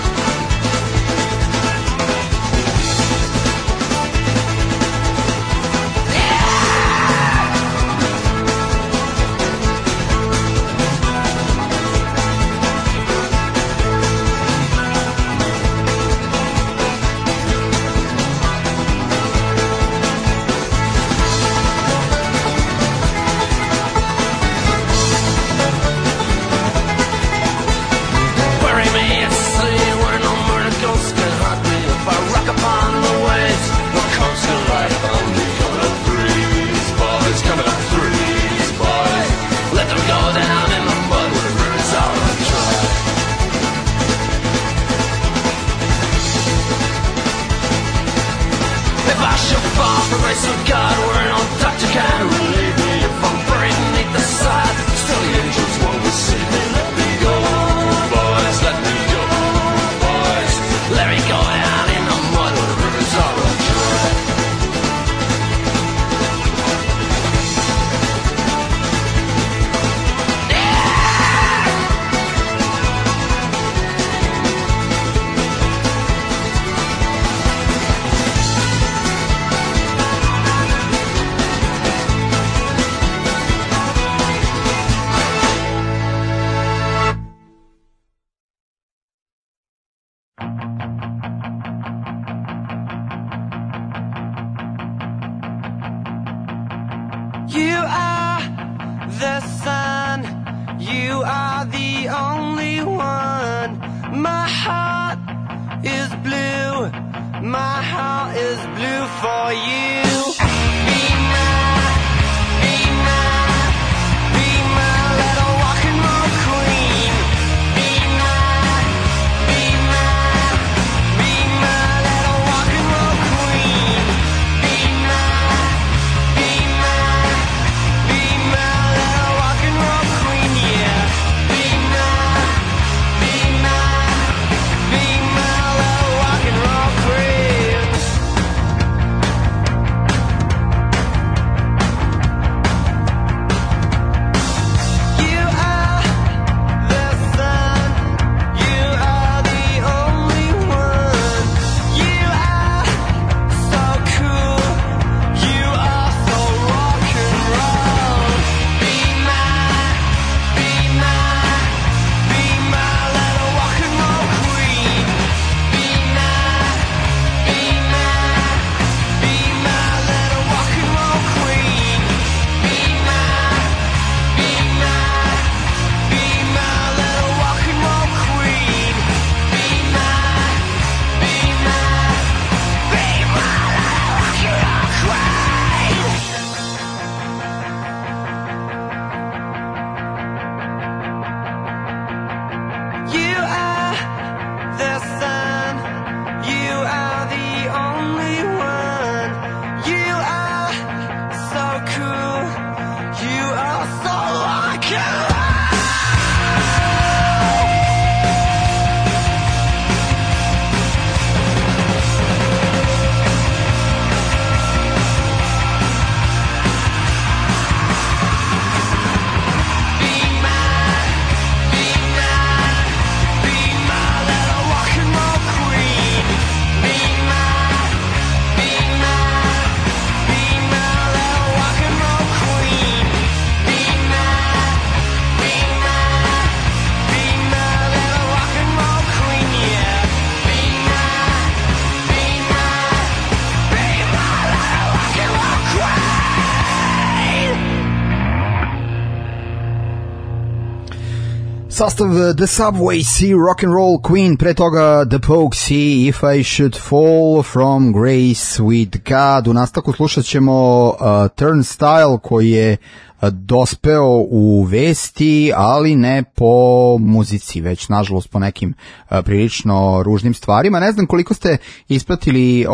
Bury me at sea where no murder ghost can haunt me. If I rock upon the waves, no constant life on me. Coming up threes, boys, coming up threes, boys. Let them go down in the mud where the rivers all dry. If I should fall from grace of God, where no doctor can relieve me. If I'm buried beneath the sod, still the angels won't receive me. Let me go, boys, let me go, boys. Let me go down in the mud where the rivers all dry. You are the sun, you are the only one. My heart is blue, my heart is blue for you. Be mine, be mine, be my little rock and roll queen. Be mine, be mine, be my little rock and roll queen. Be mine, be mine, be my little rock and roll queen, yeah. Be mine, be mine, be my little rock and roll queen. sastav The Subway, Rock and Roll Queen, pre toga The Pogues, If I Should Fall From Grace With God. U nastavku slušat ćemo Turnstile koji je dospeo u vesti, ali ne po muzici, već nažalost po nekim prilično ružnim stvarima. Ne znam koliko ste ispratili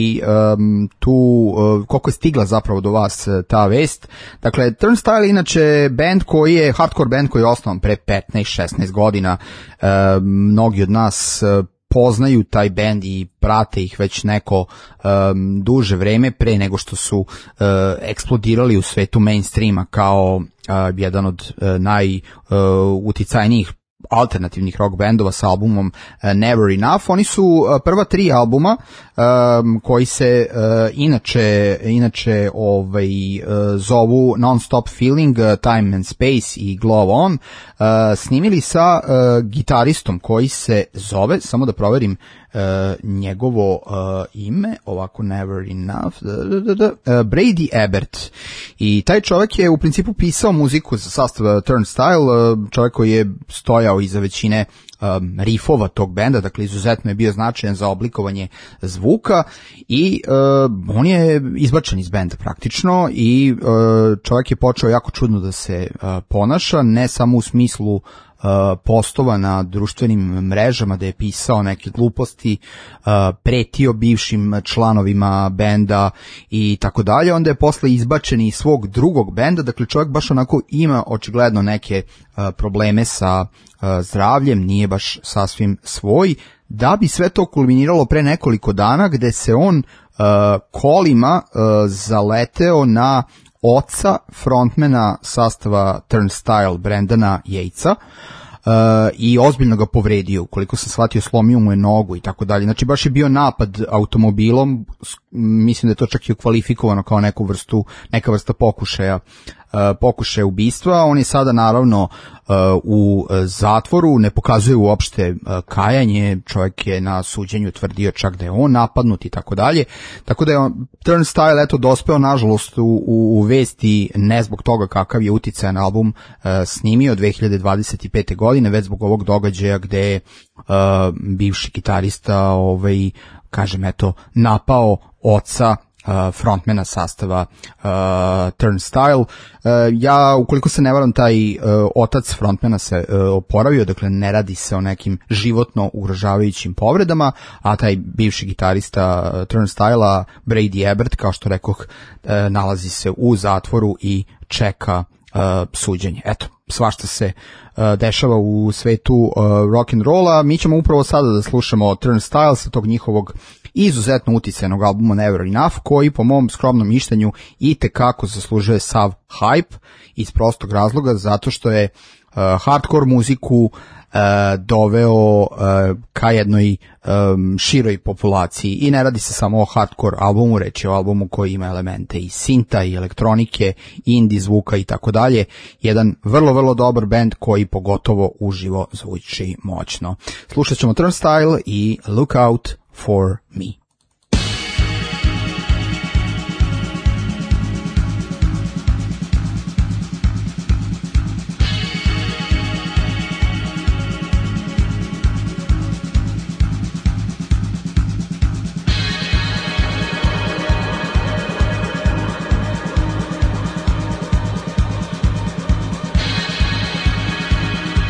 koliko je stigla zapravo do vas ta vest. Dakle, Turnstile je inače band koji je, hardcore band koji je osnovan pre 15-16 godina. Mnogi od nas poznaju taj bend i prate ih već neko duže vreme pre nego što su eksplodirali u svetu mainstreama kao jedan od najuticajnijih alternativnih rock bendova sa albumom Never Enough. Oni su prva 3 albuma koji se inače zovu Non-Stop Feeling, Time and Space i Glow On, snimili sa gitaristom koji se zove, samo da proverim njegovo ime, ovako Never Enough, Brady Ebert. I taj čovjek je u principu pisao muziku za sastav Turnstile, čovjek koji je stojao iza većine riffova tog benda, dakle izuzetno je bio značajan za oblikovanje zvuka i on je izbačen iz benda praktično i čovjek je počeo jako čudno da se ponaša, ne samo u smislu postova na društvenim mrežama da je pisao neke gluposti, pretio bivšim članovima benda i tako dalje. Onda je posle izbačen iz svog drugog benda, dakle čovjek baš onako ima očigledno neke probleme sa zdravljem, nije baš sasvim svoj, da bi sve to kulminiralo pre nekoliko dana gde se on kolima zaleteo na oca frontmana sastava Turnstile, Brendana Yatesa, i ozbiljno ga povredio, ukoliko sam shvatio slomio mu je nogu i tako dalje. Znači baš je bio napad automobilom, mislim da je to čak i kvalifikovano kao neka vrsta pokušaja ubistva. On je sada naravno u zatvoru, ne pokazuje uopšte kajanje, čovjek je na suđenju tvrdio čak da je on napadnut i tako dalje. Tako da je Turnstile dospeo nažalost u vesti ne zbog toga kakav je uticajan album snimio 2025. godine, već zbog ovog događaja gde je bivši gitarista napao oca frontmana sastava Turnstile. Ja, ukoliko se ne varam, taj otac frontmana se oporavio, dakle ne radi se o nekim životno ugrožavajućim povredama, a taj bivši gitarista Turnstila, Brady Ebert, kao što rekoh, nalazi se u zatvoru i čeka suđenje. Eto, svašta se dešava u svetu rock and rolla. Mi ćemo upravo sada da slušamo Turnstile sa tog njihovog izuzetno uticajnog albuma Never Enough, koji po mom skromnom mišljenju itekako zaslužuje sav hype iz prostog razloga, zato što je hardcore muziku doveo ka jednoj široj populaciji i ne radi se samo o hardcore albumu, reč je o albumu koji ima elemente i sinta i elektronike, indie zvuka i tako dalje. Jedan vrlo, vrlo dobar band koji pogotovo uživo zvuči moćno. Slušat ćemo Turnstile i Look Out For Me.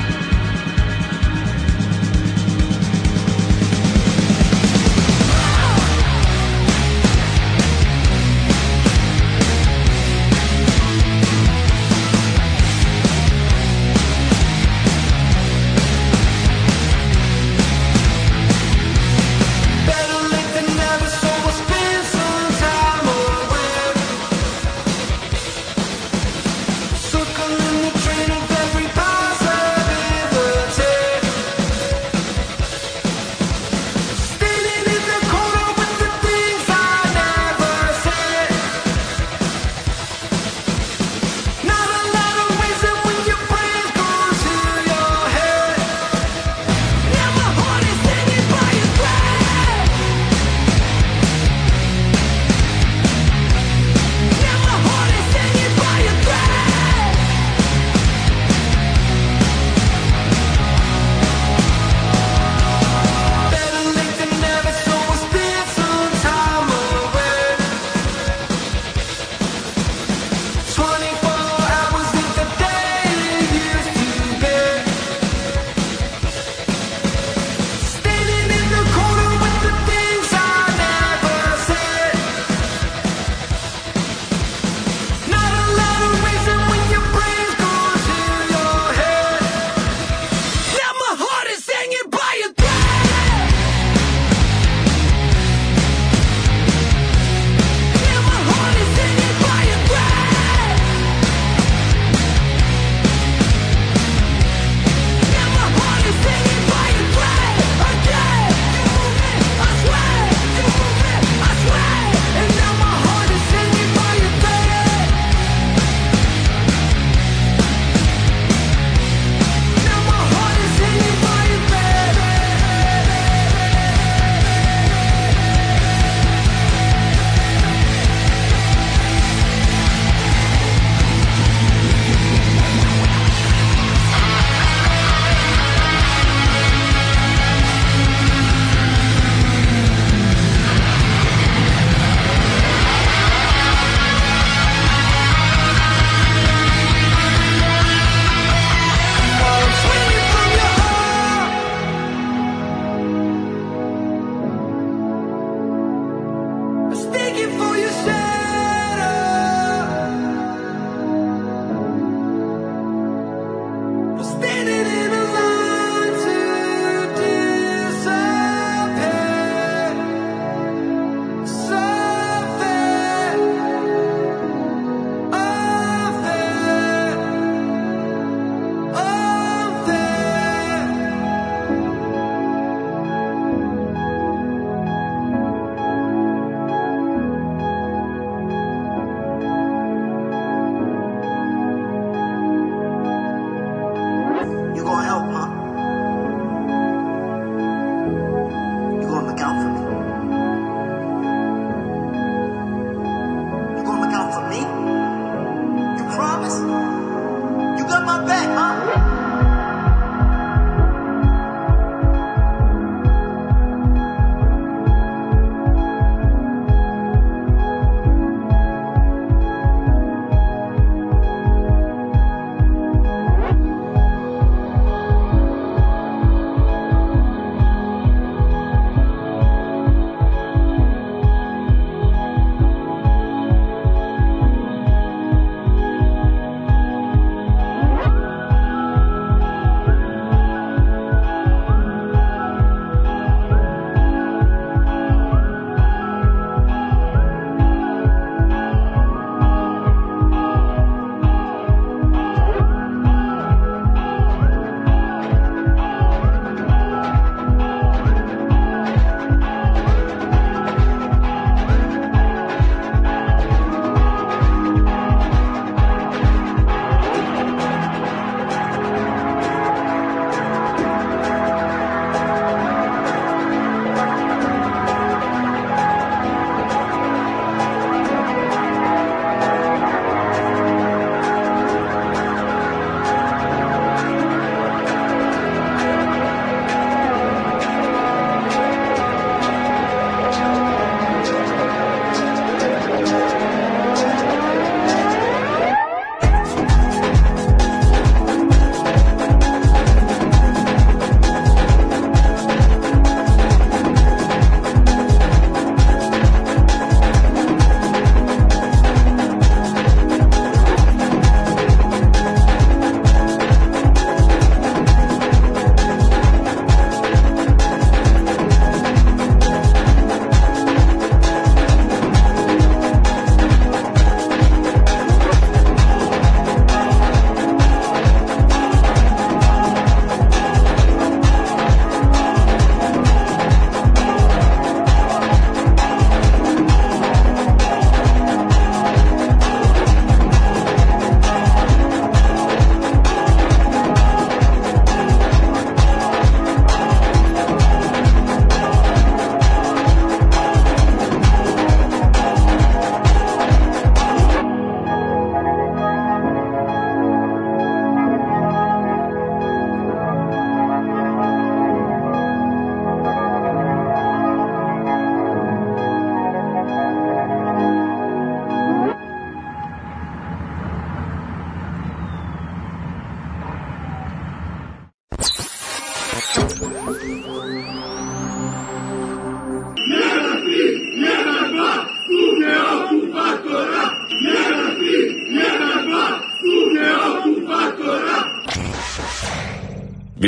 Look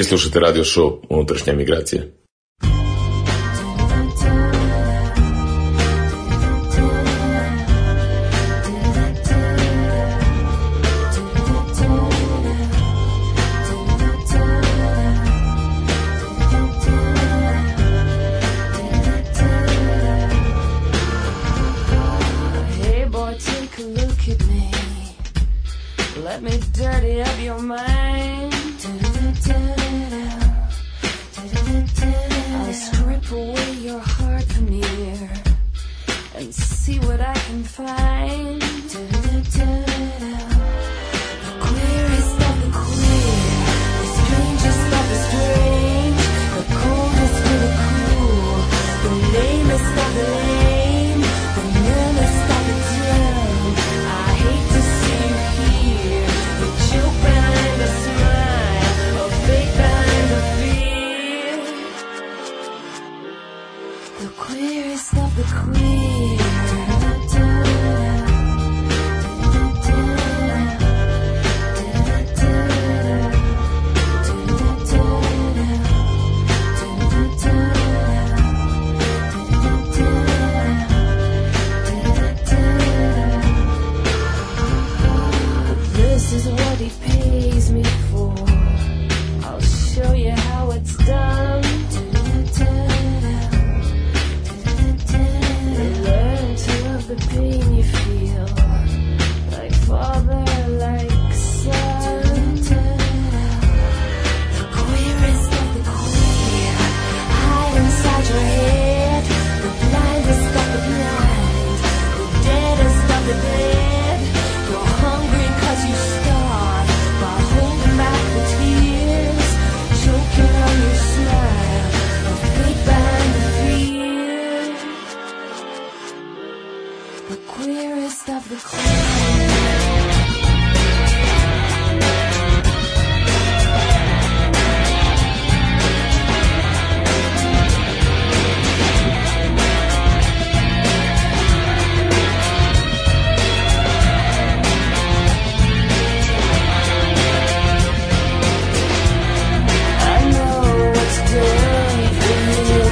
Vi slušate radio show Unutrašnja migracija. Let me dirty up your mind. I'll strip away your heart veneer and see what I can find. The queerest of the queer, the strangest of the strange, the coldest of the cool, the lamest of the lame, the numbest of the dumb. I hate to see you here, the joke behind the smile, a fake behind the fear. The queerest of the queer. This is what he pays me for. I'll show you how it's done. Learn to love the pain you feel, like father, like son. The queerest of the queer, hide inside your head. The blindest of the blind, the deadest of the dead. You're hungry 'cause you starve by holding back the tears, choking on your smile, a fake behind the fear. The queerest of the queer. I know what's good for you,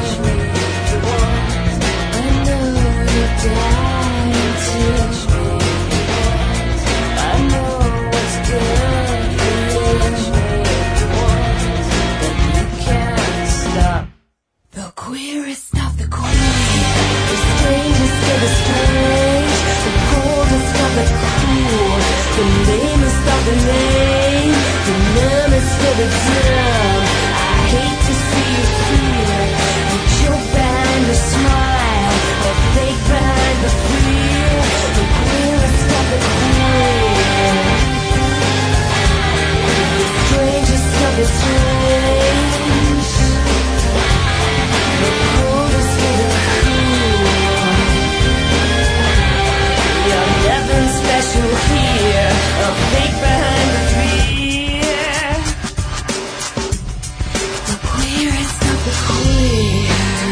I know you're dying to teach me. I know what's good for you, but you can't stop. The queerest of the queer, the strangest of the strange, the coldest of the cool, the lamest of the lame, the numbest of the dumb. I hate to see you here, the joke behind the smile, the fake behind the fear, the queerest of the queer, the strangest of the strange, the coldest of the cool. You're nothing special here, a fake behind the fear. The queerest of the queer.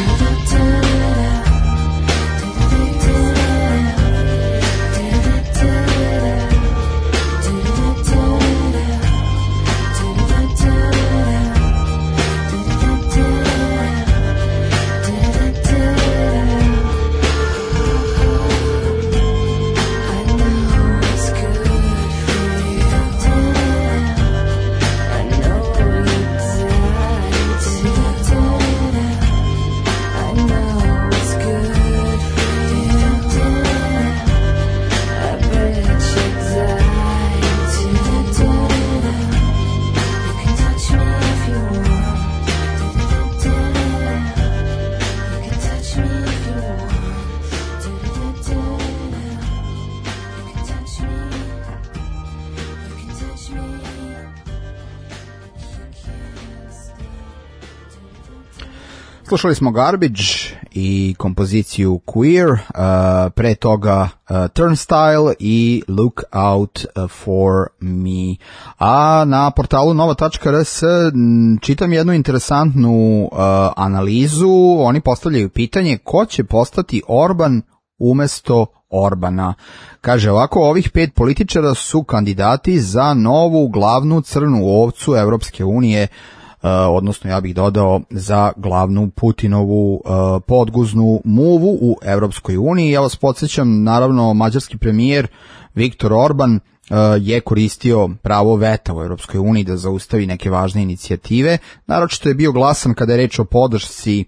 Slušali smo Garbage i kompoziciju Queer, pre toga Turnstile i Look Out for Me. A na portalu nova.rs čitam jednu interesantnu analizu. Oni postavljaju pitanje ko će postati Orban umesto Orbana. Kaže ovako, ovih 5 političara su kandidati za novu glavnu crnu ovcu Evropske unije odnosno ja bih dodao za glavnu Putinovu podguznu muvu u Evropskoj uniji. Ja vas podsjećam, naravno, mađarski premijer Viktor Orban je koristio pravo veta u Evropskoj uniji da zaustavi neke važne inicijative. Naročito je bio glasan kada je reč o podršci,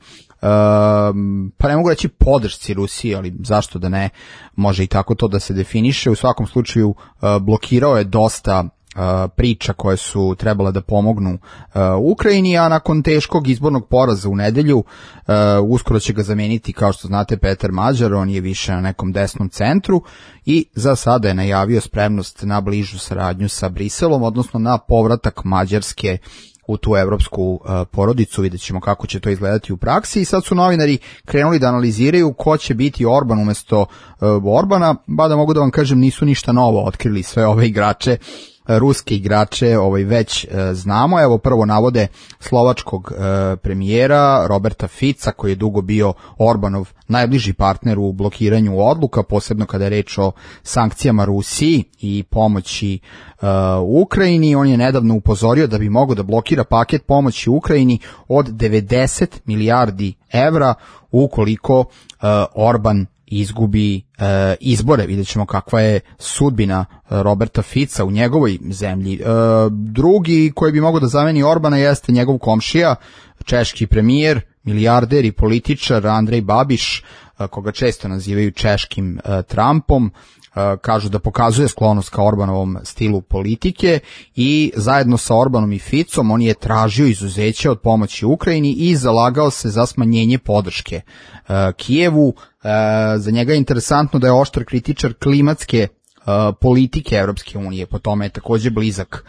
pa ne mogu reći podršci Rusiji, ali zašto da ne, može i tako to da se definiše. U svakom slučaju blokirao je dosta priča koje su trebale da pomognu Ukrajini, a nakon teškog izbornog poraza u nedelju uskoro će ga zameniti, kao što znate, Petar Mađar. On je više na nekom desnom centru i za sada je najavio spremnost na bližu saradnju sa Briselom, odnosno na povratak Mađarske u tu evropsku porodicu. Vidjet ćemo kako će to izgledati u praksi. I sad su novinari krenuli da analiziraju ko će biti Orban umesto Orbana. Da mogu da vam kažem, nisu ništa novo otkrili, sve ove igrače, ruske igrače već znamo. Evo, prvo navode slovačkog premijera Roberta Fica, koji je dugo bio Orbanov najbliži partner u blokiranju odluka, posebno kada je reč o sankcijama Rusiji i pomoći Ukrajini. On je nedavno upozorio da bi mogao da blokira paket pomoći Ukrajini od 90 milijardi evra ukoliko Orban izgubi izbore. Vidjet ćemo kakva je sudbina Roberta Fica u njegovoj zemlji. Drugi koji bi mogao da zameni Orbana jeste njegov komšija, češki premijer, milijarder i političar Andrej Babiš, koga često nazivaju češkim Trumpom. Kažu da pokazuje sklonost ka Orbanovom stilu politike i zajedno sa Orbanom i Ficom on je tražio izuzeće od pomoći Ukrajini i zalagao se za smanjenje podrške Kijevu. Za njega je interesantno da je oštar kritičar klimatske politike Evropske unije, po tome je takođe blizak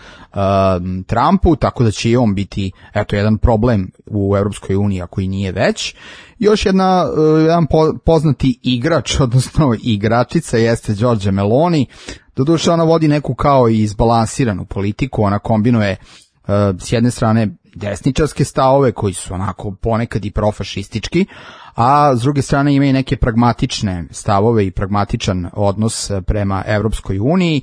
Trumpu, tako da će i on biti jedan problem u Evropskoj uniji, ako i nije već. Još jedan poznati igrač, odnosno igračica, jeste Giorgia Meloni. Doduše, ona vodi neku kao i izbalansiranu politiku, ona kombinuje s jedne strane desničarske stavove koji su onako ponekad i profašistički, a s druge strane ima i neke pragmatične stavove i pragmatičan odnos prema Evropskoj uniji,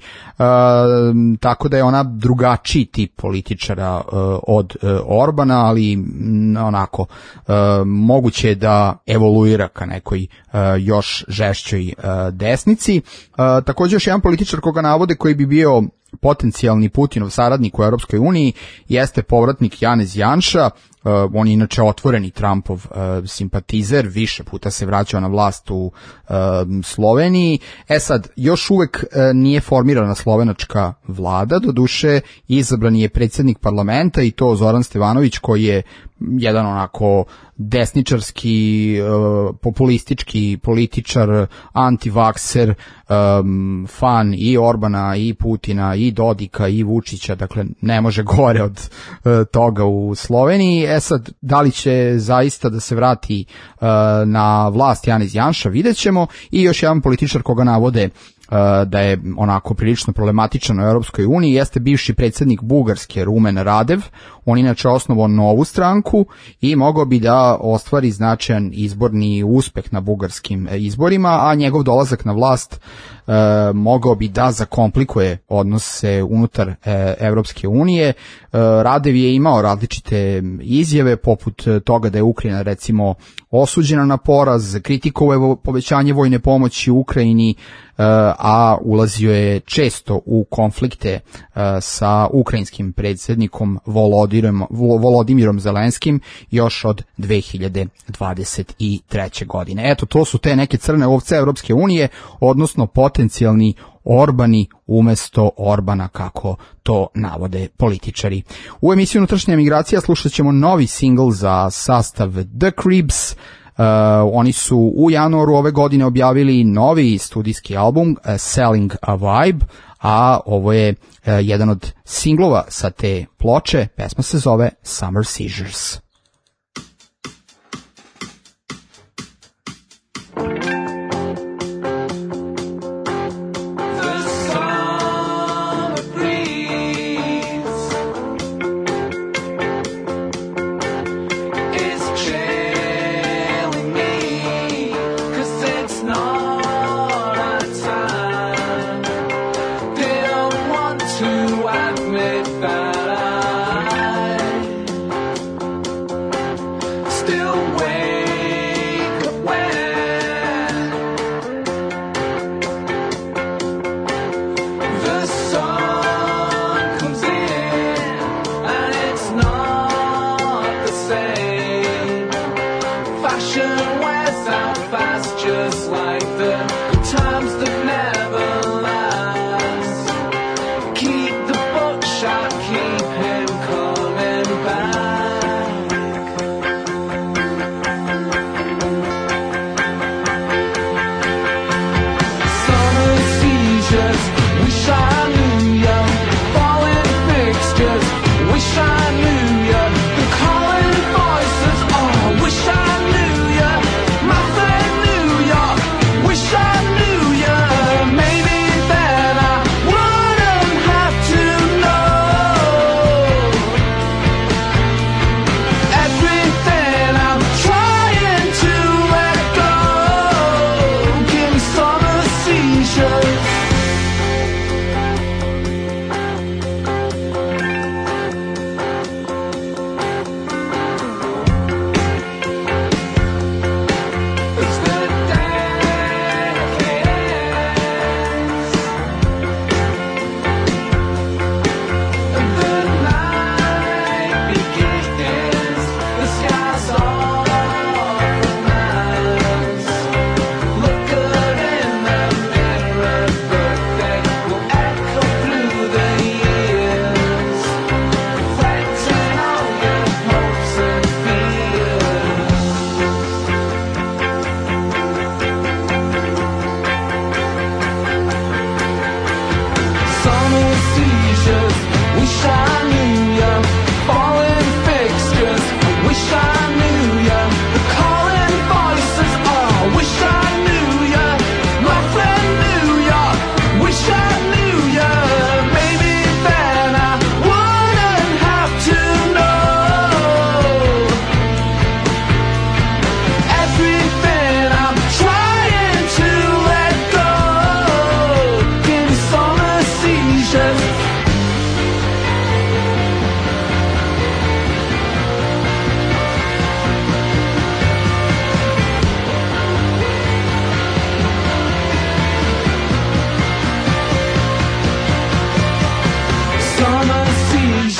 tako da je ona drugačiji tip političara od Orbana, ali onako moguće je da evoluira ka nekoj još žešćoj desnici. Također još jedan političar koga navode koji bi bio potencijalni Putinov saradnik u Europskoj uniji jeste povratnik Janez Janša. On je inače otvoreni Trumpov simpatizer, više puta se vraćao na vlast u Sloveniji. Sad, još uvek nije formirana slovenačka vlada, doduše izabran je predsjednik parlamenta i to Zoran Stevanović, koji je jedan onako desničarski, populistički političar, antivakser, fan i Orbana i Putina i Dodika i Vučića, dakle ne može gore od toga u Sloveniji. Sad, da li će zaista da se vrati na vlast Janez Janša, vidjet ćemo. I još jedan političar koga navode da je onako prilično problematičan u Europskoj uniji jeste bivši predsjednik Bugarske Rumen Radev. On inače osnovao novu stranku i mogao bi da ostvari značajan izborni uspeh na bugarskim izborima, a njegov dolazak na vlast mogao bi da zakomplikuje odnose unutar Evropske unije. Radev je imao različite izjave, poput toga da je Ukrajina recimo osuđena na poraz, kritikovao je povećanje vojne pomoći Ukrajini, a ulazio je često u konflikte sa ukrajinskim predsjednikom Volodimirom Zelenskim još od 2023. godine. Eto, to su te neke crne ovce Evropske unije, odnosno potencijalni Orbani umesto Orbana, kako to navode političari. U emisiju Unutrašnja emigracija slušat ćemo novi singl za sastav The Cribs. Oni su u januaru ove godine objavili novi studijski album Selling a Vibe, a ovo je jedan od singlova sa te ploče. Pesma se zove Summer Seizures.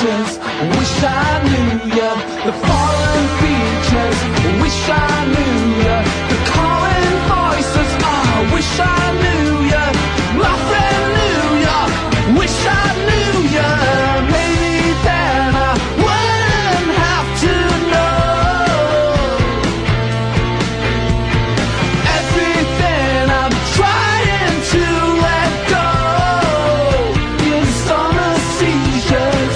beaches, wish I knew ya. The fallen beaches, wish I knew ya. The calling voices, wish I knew ya. My friend knew ya, wish I knew ya. Maybe then I wouldn't have to know everything I'm trying to let go is on the seizures.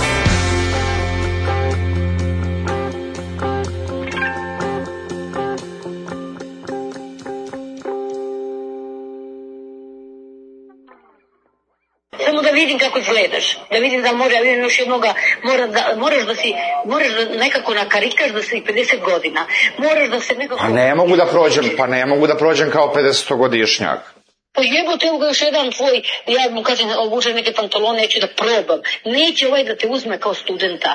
Samo da vidim kako izgledaš, da vidim da može, ja vidim još jednoga, moraš da nekako nakarikaš da si 50 godina, moraš da se nekako... Pa ne mogu da prođem kao 50-godišnjak. Pa jebote, evo ga još jedan tvoj, ja mu kažem, obuče neke pantalone, neću da probam, neće ovaj da te uzme kao studenta.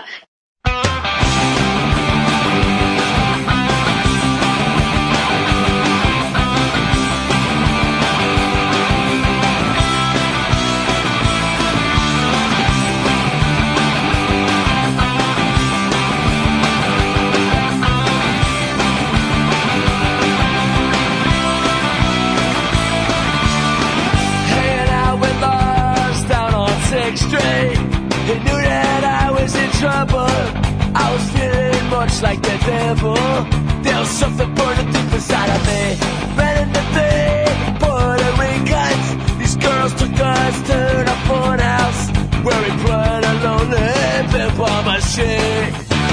Straight. He knew that I was in trouble. I was feeling much like the devil. There was something burning deep inside of me. Ran into big Puerto Ricans. These girls took us to the fun house where we played a lonely pinball machine.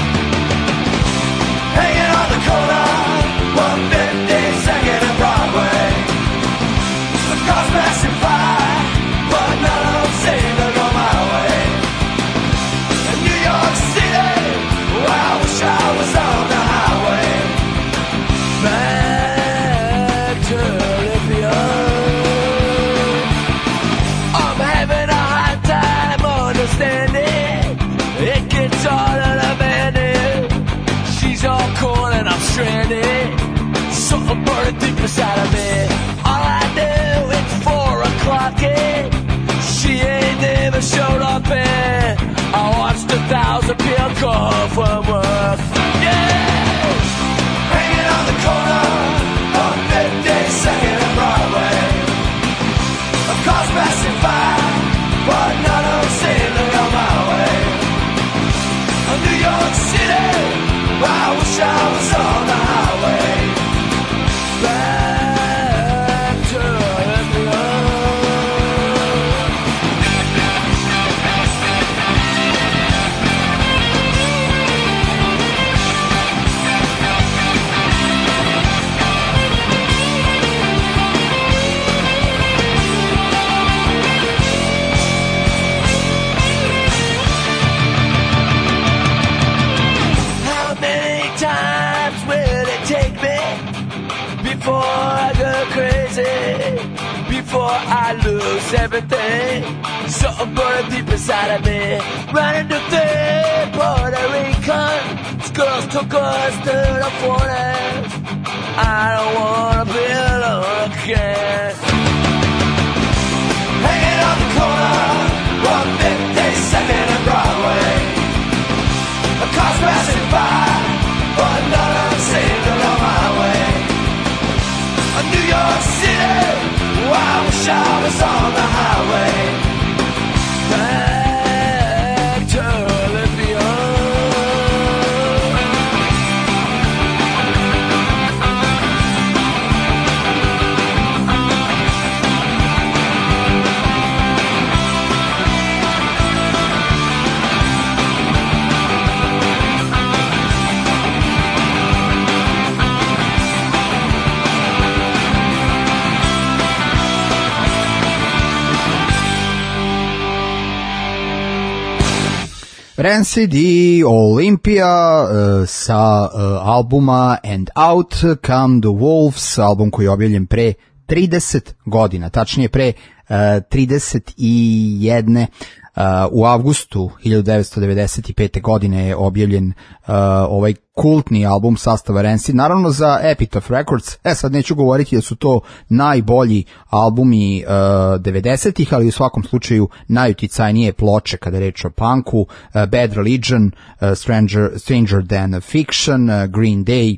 Hanging on the corner, 152nd and Broadway. The cars passing by, but none of them seem to go my way. In New York City, I wish I was on the highway. Back to Olympia. I'm having a hard time understanding. It gets harder to manage. She's all cool and I'm stranded. Something burning deep inside of me. All I do, it's 4 o'clock and she ain't never showed up and I watched 1,000 people call from work. Yeah! Hanging on the corner, 152nd and Broadway. Of cars passing by, but none of them seem to go my way. New York City, I wish I was on the highway. Back to Olympia. How many times will it take me before I go crazy, before I lose everything? Something burning deep inside of me. Running to the Puerto Rican. These girls took us to the forest. I don't wanna be alone again. Hanging on the corner, 152nd and Broadway. The cars passing by, but none of them seem to go my way. New York City, I wish I was on the highway. Back to Olympia. Rancid i Olympia sa albuma And Out Come the Wolves, album koji je objavljen pre 30 godina, tačnije pre 31 U avgustu 1995. godine je objavljen ovaj kultni album sastava Rancid, naravno za Epitaph Records. Sad neću govoriti da su to najbolji albumi 90-ih, ali u svakom slučaju najuticajnije ploče kada je reč o punku, Bad Religion, Stranger Than Fiction, Green Day,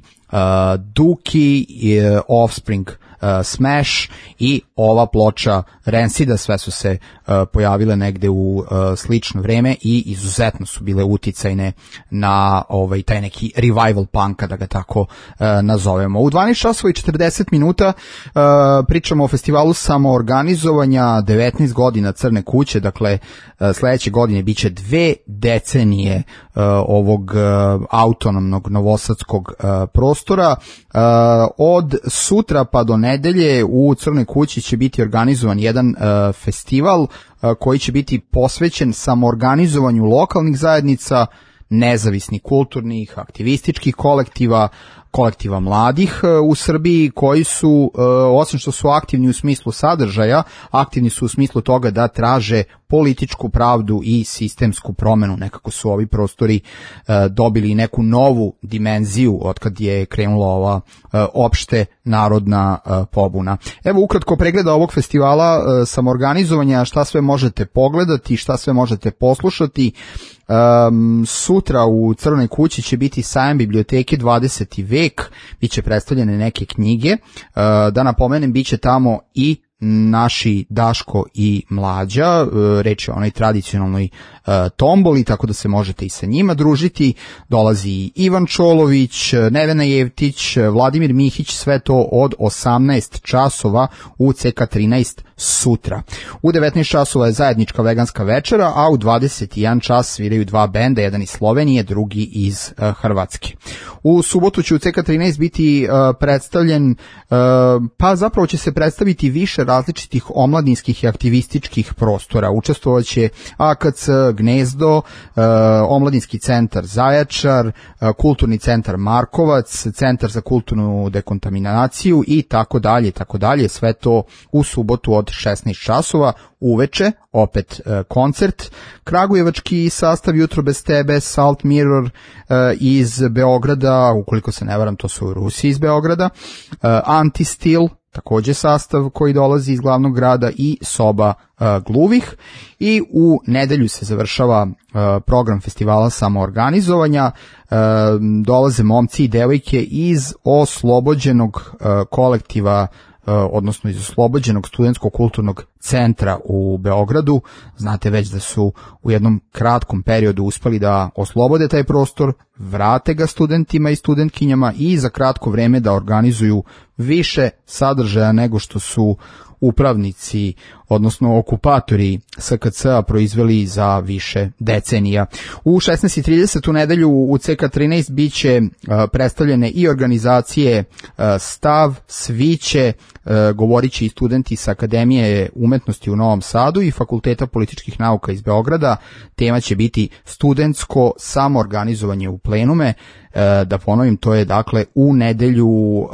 Dookie, Offspring, Smash i ova ploča Rancida, sve su se pojavile negde u slično vreme i izuzetno su bile uticajne na taj neki revival punka, da ga tako nazovemo. U 12 časova i 40 minuta pričamo o festivalu samoorganizovanja, 19 godina Crne kuće, dakle sledeće godine biće 2 decenije ovog autonomnog novosadskog prostora. Od sutra pa do nedelje u Crnoj kući će biti organizovan jedan festival koji će biti posvećen samoorganizovanju lokalnih zajednica, nezavisnih kulturnih, aktivističkih kolektiva mladih u Srbiji, koji su, osim što su aktivni u smislu sadržaja, aktivni su u smislu toga da traže političku pravdu i sistemsku promenu. Nekako su ovi prostori dobili neku novu dimenziju otkad je krenula ova opšte narodna pobuna. Evo ukratko pregleda ovog festivala samoorganizovanja, šta sve možete pogledati, šta sve možete poslušati. Sutra u Crnoj kući će biti sajam biblioteke 20. vek, bit će predstavljene neke knjige, da napomenem bit će tamo i naši Daško i Mlađa, reč je o onoj tradicionalnoj tomboli, tako da se možete i sa njima družiti. Dolazi Ivan Čolović, Nevena Jevtić, Vladimir Mihić, sve to od 18 časova u CK13 sutra. U 19 časova je zajednička veganska večera, a u 21 čas sviraju 2 benda, jedan iz Slovenije, drugi iz Hrvatske. U subotu će u CK13 biti predstavljen, pa zapravo će se predstaviti više različitih omladinskih i aktivističkih prostora. Učestvovaće AKC Gnezdo, Omladinski centar Zaječar, Kulturni centar Markovac, Centar za kulturnu dekontaminaciju i tako dalje, sve to u subotu od 16 časova. Uveče opet koncert. Kragujevački sastav Jutro bez tebe, Salt Mirror iz Beograda, ukoliko se ne varam to su Rusi iz Beograda, Antistil, takođe sastav koji dolazi iz glavnog grada, i Soba gluvih. I u nedelju se završava program festivala samoorganizovanja. Dolaze momci i devojke iz oslobođenog kolektiva, odnosno iz oslobođenog studentskog kulturnog centra u Beogradu. Znate već da su u jednom kratkom periodu uspeli da oslobode taj prostor, vrate ga studentima i studentkinjama i za kratko vreme da organizuju više sadržaja nego što su upravnici, odnosno okupatori SKC-a proizveli za više decenija. U 16:30 u nedelju u CK13 bit će predstavljene i organizacije Stav, Sviće, govorit će i studenti sa Akademije umetnosti u Novom Sadu i Fakulteta političkih nauka iz Beograda. Tema će biti studentsko samoorganizovanje u plenume. Da ponovim, to je dakle u nedelju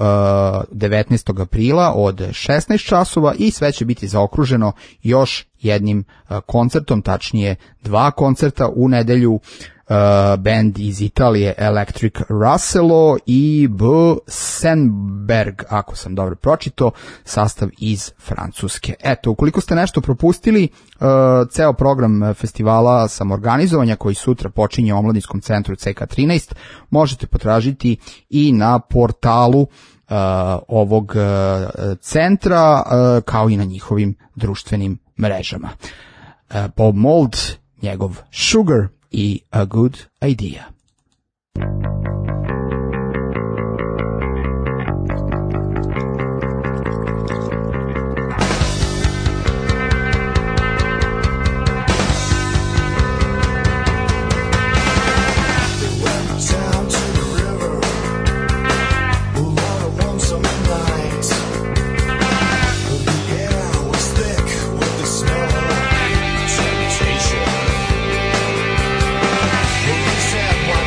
19. aprila od 16 časova i sve će biti zaokruženo još jednim koncertom, tačnije 2 koncerta u nedelju. Band iz Italije Electric Russello i B. Senberg, ako sam dobro pročito, sastav iz Francuske. Eto, ukoliko ste nešto propustili, ceo program festivala samoorganizovanja koji sutra počinje u Omladinskom centru CK13 možete potražiti i na portalu ovog centra, kao i na njihovim društvenim mrežama. Bob Mould, njegov Sugar i A Good Idea. Said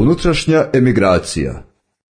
Unutrašnja emigracija.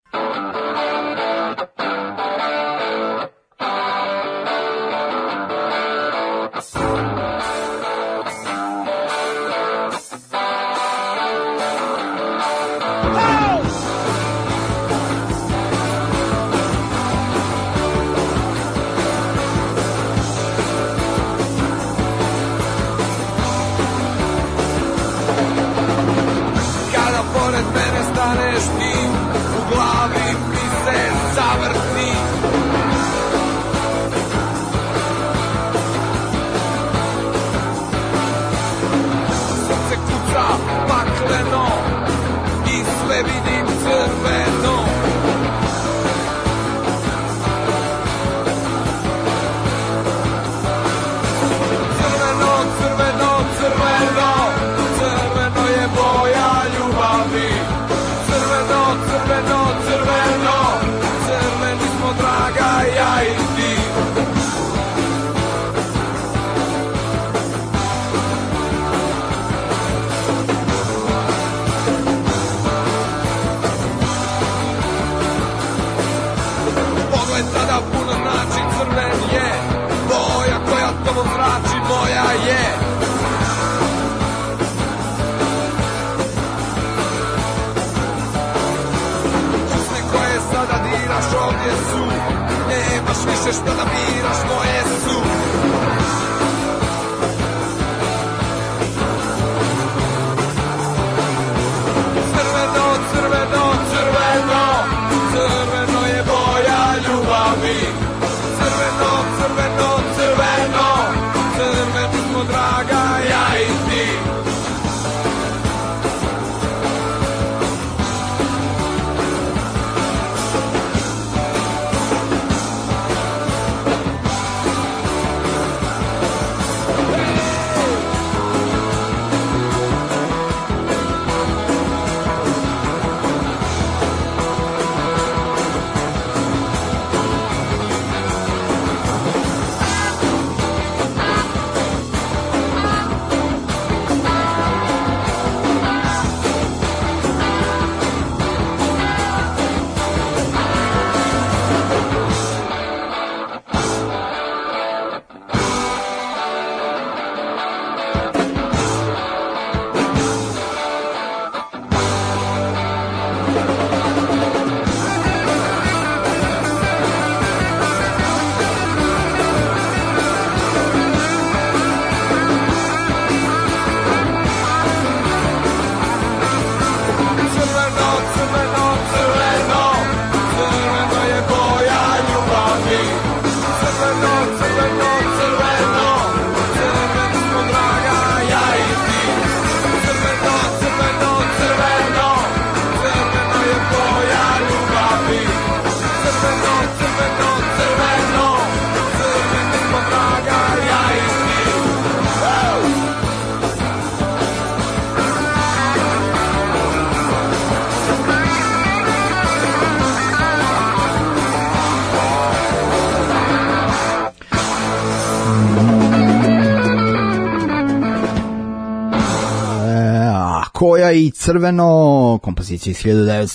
Koja i crveno, kompozicija iz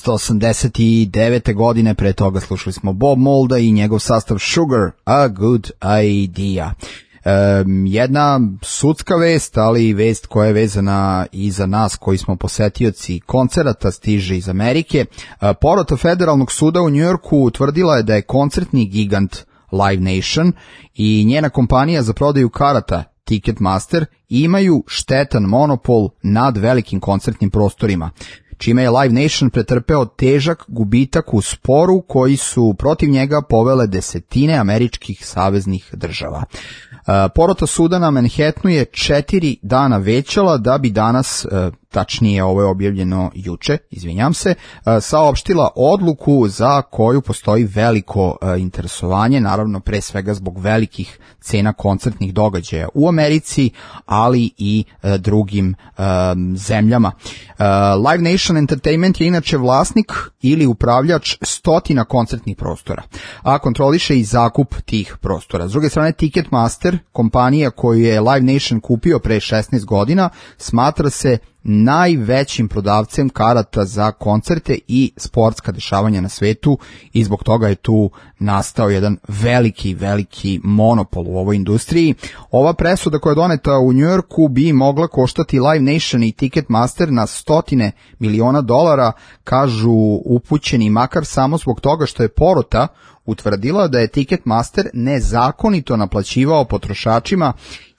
1989. godine, pre toga slušali smo Bob Molda i njegov sastav Sugar, A Good Idea. Jedna sudska vest, ali i vest koja je vezana i za nas koji smo posetioci koncerata, stiže iz Amerike. Porota Federalnog suda u Njujorku utvrdila je da je koncertni gigant Live Nation i njena kompanija za prodaju karata Ticketmaster imaju štetan monopol nad velikim koncertnim prostorima, čime je Live Nation pretrpeo težak gubitak u sporu koji su protiv njega povele desetine američkih saveznih država. Porota suda na Manhattanu je 4 dana većala da bi danas, tačnije ovo je objavljeno juče, izvinjam se, saopštila odluku za koju postoji veliko interesovanje, naravno pre svega zbog velikih cena koncertnih događaja u Americi, ali i drugim zemljama. Live Nation Entertainment je inače vlasnik ili upravljač stotina koncertnih prostora, a kontroliše i zakup tih prostora. S druge strane, Ticketmaster, kompanija koju je Live Nation kupio pre 16 godina, smatra se najvećim prodavcem karata za koncerte i sportska dešavanja na svetu i zbog toga je tu nastao jedan veliki monopol u ovoj industriji. Ova presuda koja je doneta u Njujorku bi mogla koštati Live Nation i Ticketmaster na $100 miliona, kažu upućeni, makar samo zbog toga što je porota utvrdila da je Ticketmaster nezakonito naplaćivao potrošačima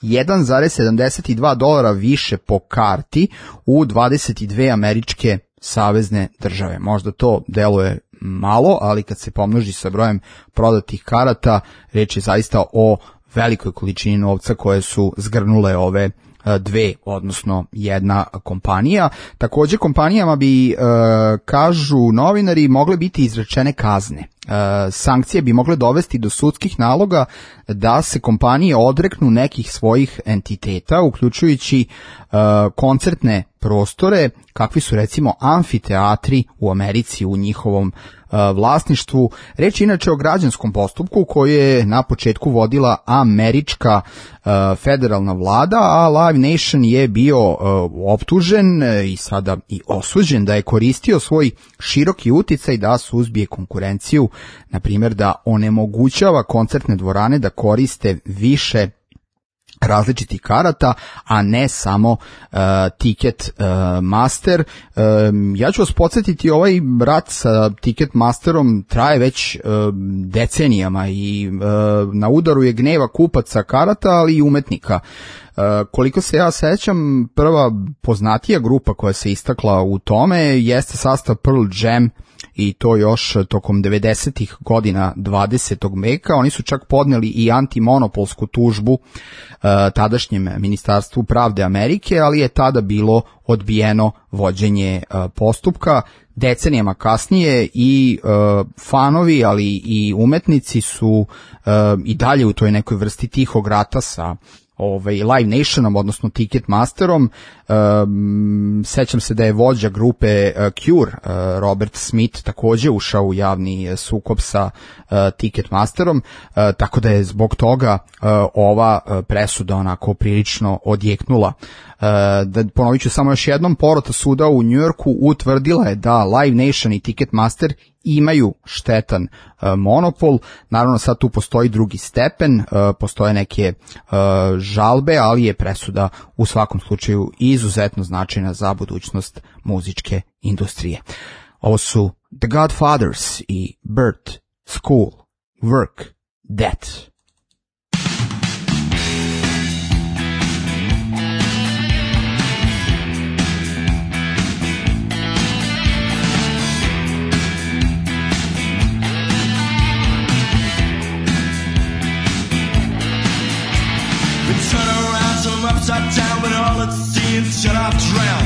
$1,72 više po karti u 22 američke savezne države. Možda to deluje malo, ali kad se pomnoži sa brojem prodatih karata, reč je zaista o velikoj količini novca koje su zgrnule ove dve, odnosno jedna kompanija. Takođe kompanijama bi, kažu novinari, mogle biti izrečene kazne. Sankcije bi mogle dovesti do sudskih naloga da se kompanije odreknu nekih svojih entiteta, uključujući koncertne prostore, kakvi su recimo amfiteatri u Americi u njihovom vlasništvu. Reč je inače o građanskom postupku koji je na početku vodila američka federalna vlada, a Live Nation je bio optužen i sada i osuđen da je koristio svoj široki uticaj da suzbije konkurenciju, na primjer da onemogućava koncertne dvorane da koriste više različitih karata, a ne samo Ticketmaster. Ja ću vas podsjetiti, ovaj rat sa Ticketmasterom traje već decenijama i na udaru je gneva kupaca karata, ali i umetnika. Koliko se ja sećam, prva poznatija grupa koja se istakla u tome jeste sastav Pearl Jam, i to još tokom 90-ih godina 20. veka. Oni su čak podneli i antimonopolsku tužbu tadašnjem Ministarstvu pravde Amerike, ali je tada bilo odbijeno vođenje postupka. Decenijama kasnije i fanovi, ali i umetnici su i dalje u toj nekoj vrsti tihog rata sa Live Nationom, odnosno Ticketmasterom. Sećam se da je vođa grupe Cure, Robert Smith, takođe ušao u javni sukob sa Ticketmasterom, tako da je zbog toga ova presuda onako prilično odjeknula. Da ponovit ću samo još jednom, porota suda u Njujorku utvrdila je da Live Nation i Ticketmaster imaju štetan monopol. Naravno sad tu postoji drugi stepen, postoje neke žalbe, ali je presuda u svakom slučaju izuzetno značajna za budućnost muzičke industrije. Ovo su The Godfathers i Birth, School, Work, Death. Turn around, so I'm upside down, but all at sea until I drown.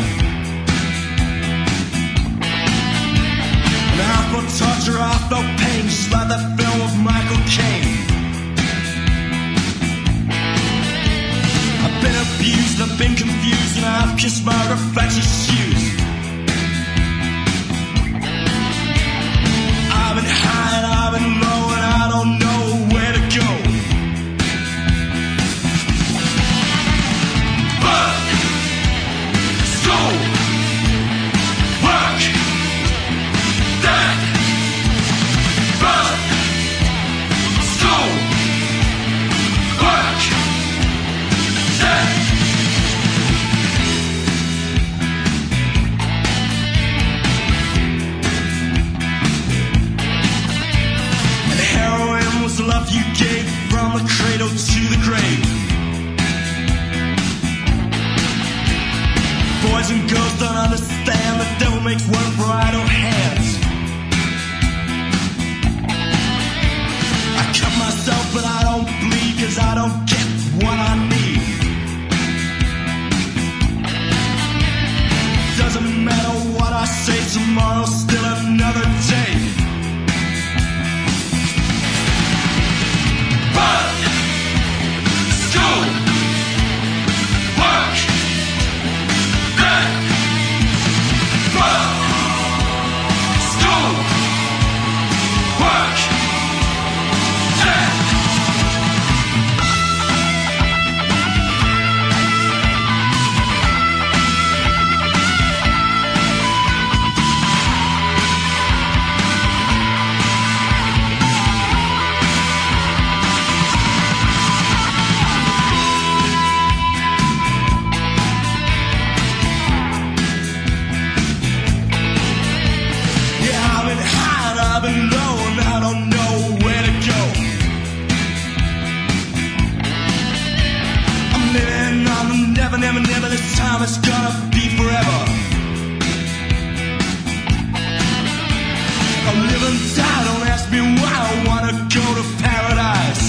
And I feel torture, I feel pain, just like that film of Michael Caine. I've been abused, I've been confused, and I've kissed my reflection's shoes. I've been high and I've been low, and I don't know where to go. School, work, death, birth, school, work, death. And heroin was the love you gave from the cradle to the grave. Boys and girls don't understand, the devil makes work for idle hands. I cut myself but I don't bleed, cause I don't get what I need. Doesn't matter what I say, tomorrow's still another day. Birth, school, work, death, never, never, never. This time it's gonna be forever. I live and die, don't ask me why I wanna go to paradise.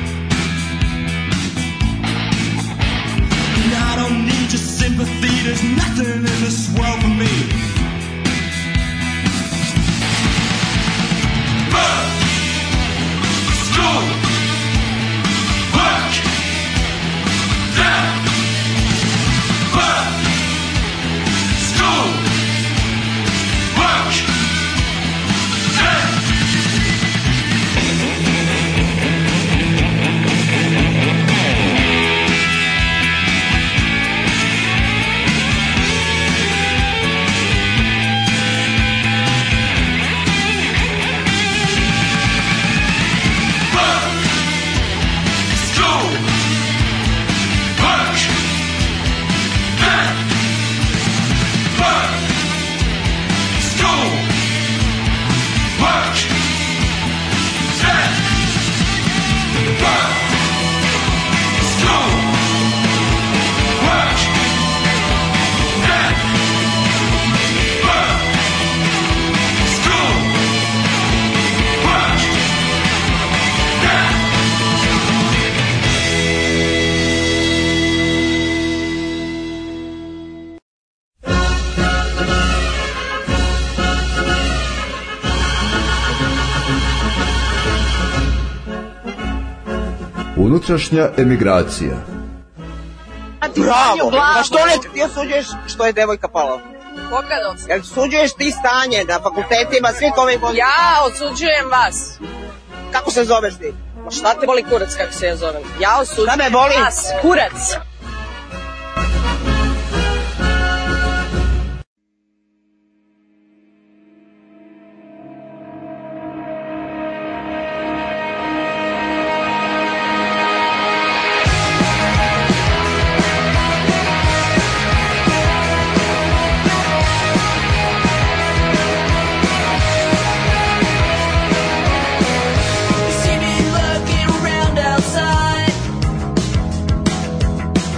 And I don't need your sympathy, there's nothing in this world for me. Birth, school, work, death. Birth, school, work, death. Unutrašnja emigracija. Bravo! A što ne ti osuđuješ što je devojka pala? Pogledom se. Jel osuđuješ ti stanje na fakultetima, svi ovih godina? Ja osuđujem vas. Kako se zoveš ti? Ma šta te boli kurac kako se ja zovem? Ja osuđujem šta me boli? vas, kurac. See me looking around outside.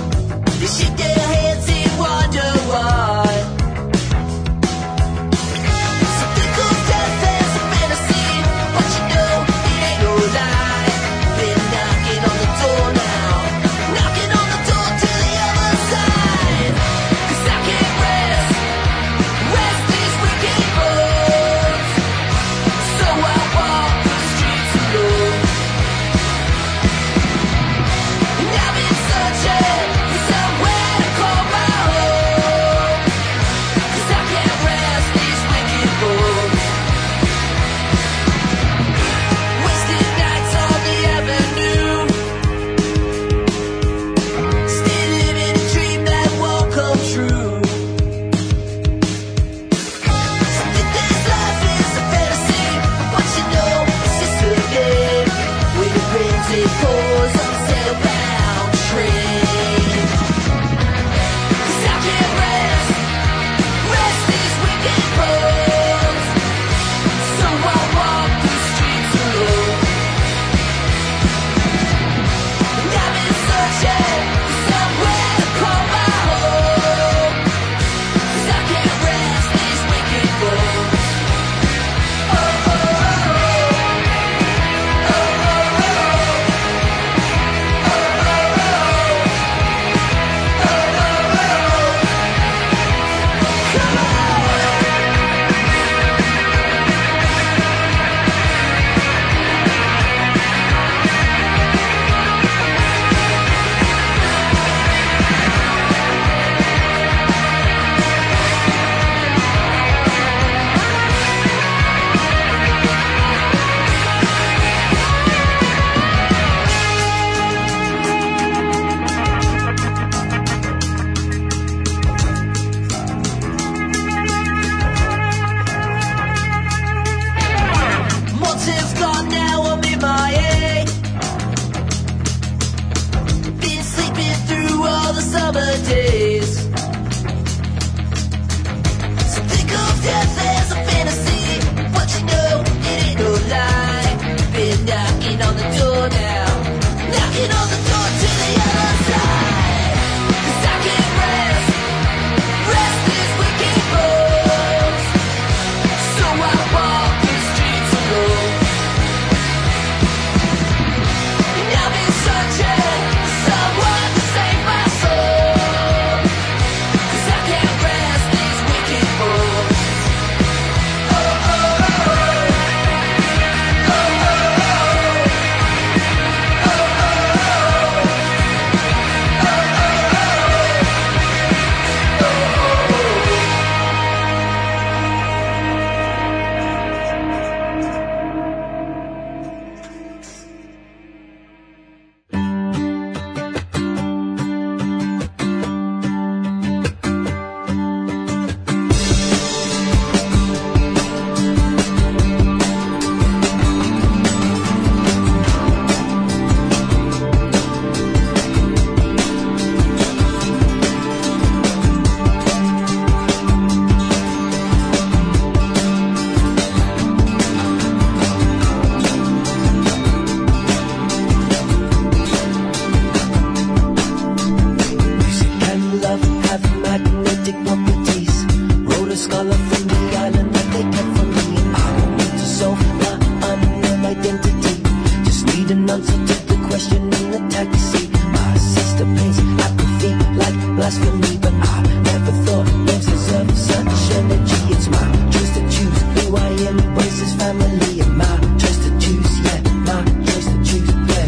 in the taxi. My sister paints apathy like blasphemy, but I never thought names deserve such energy. It's my choice to choose who I embrace as family, and my choice to choose, yeah, my choice to choose, yeah.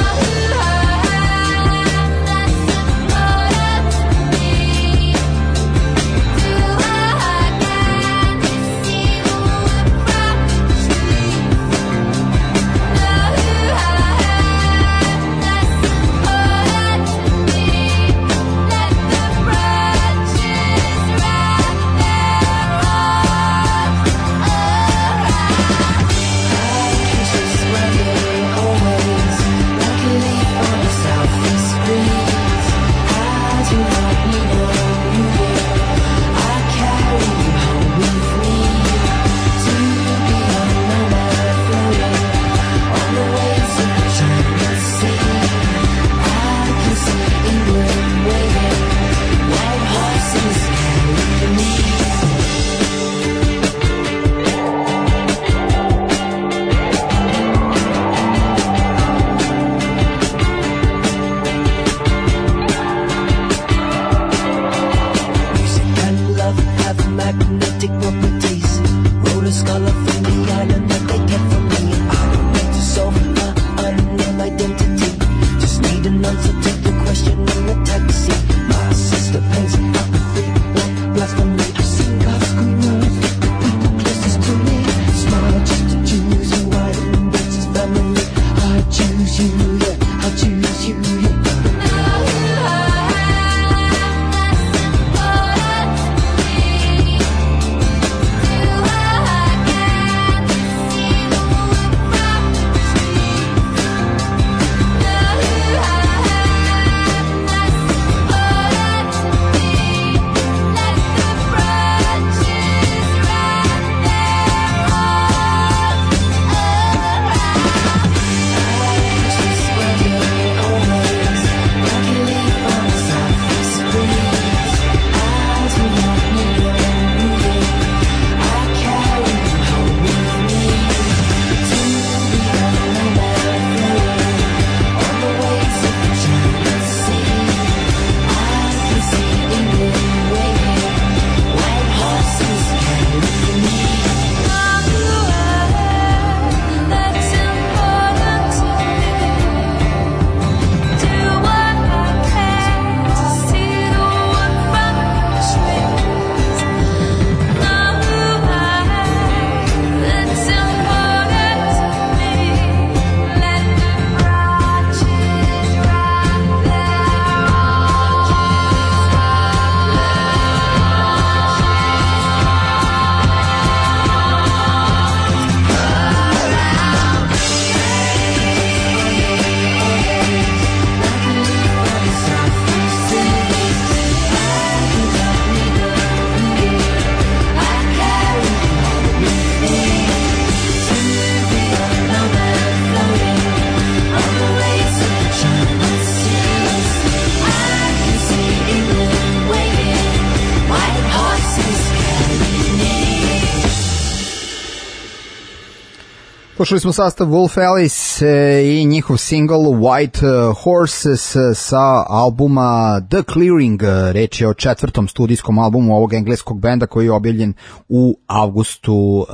Slušali smo sastav Wolf Alice i njihov single White Horses sa albuma The Clearing. Reč je o 4. studijskom albumu ovog engleskog benda koji je objavljen u avgustu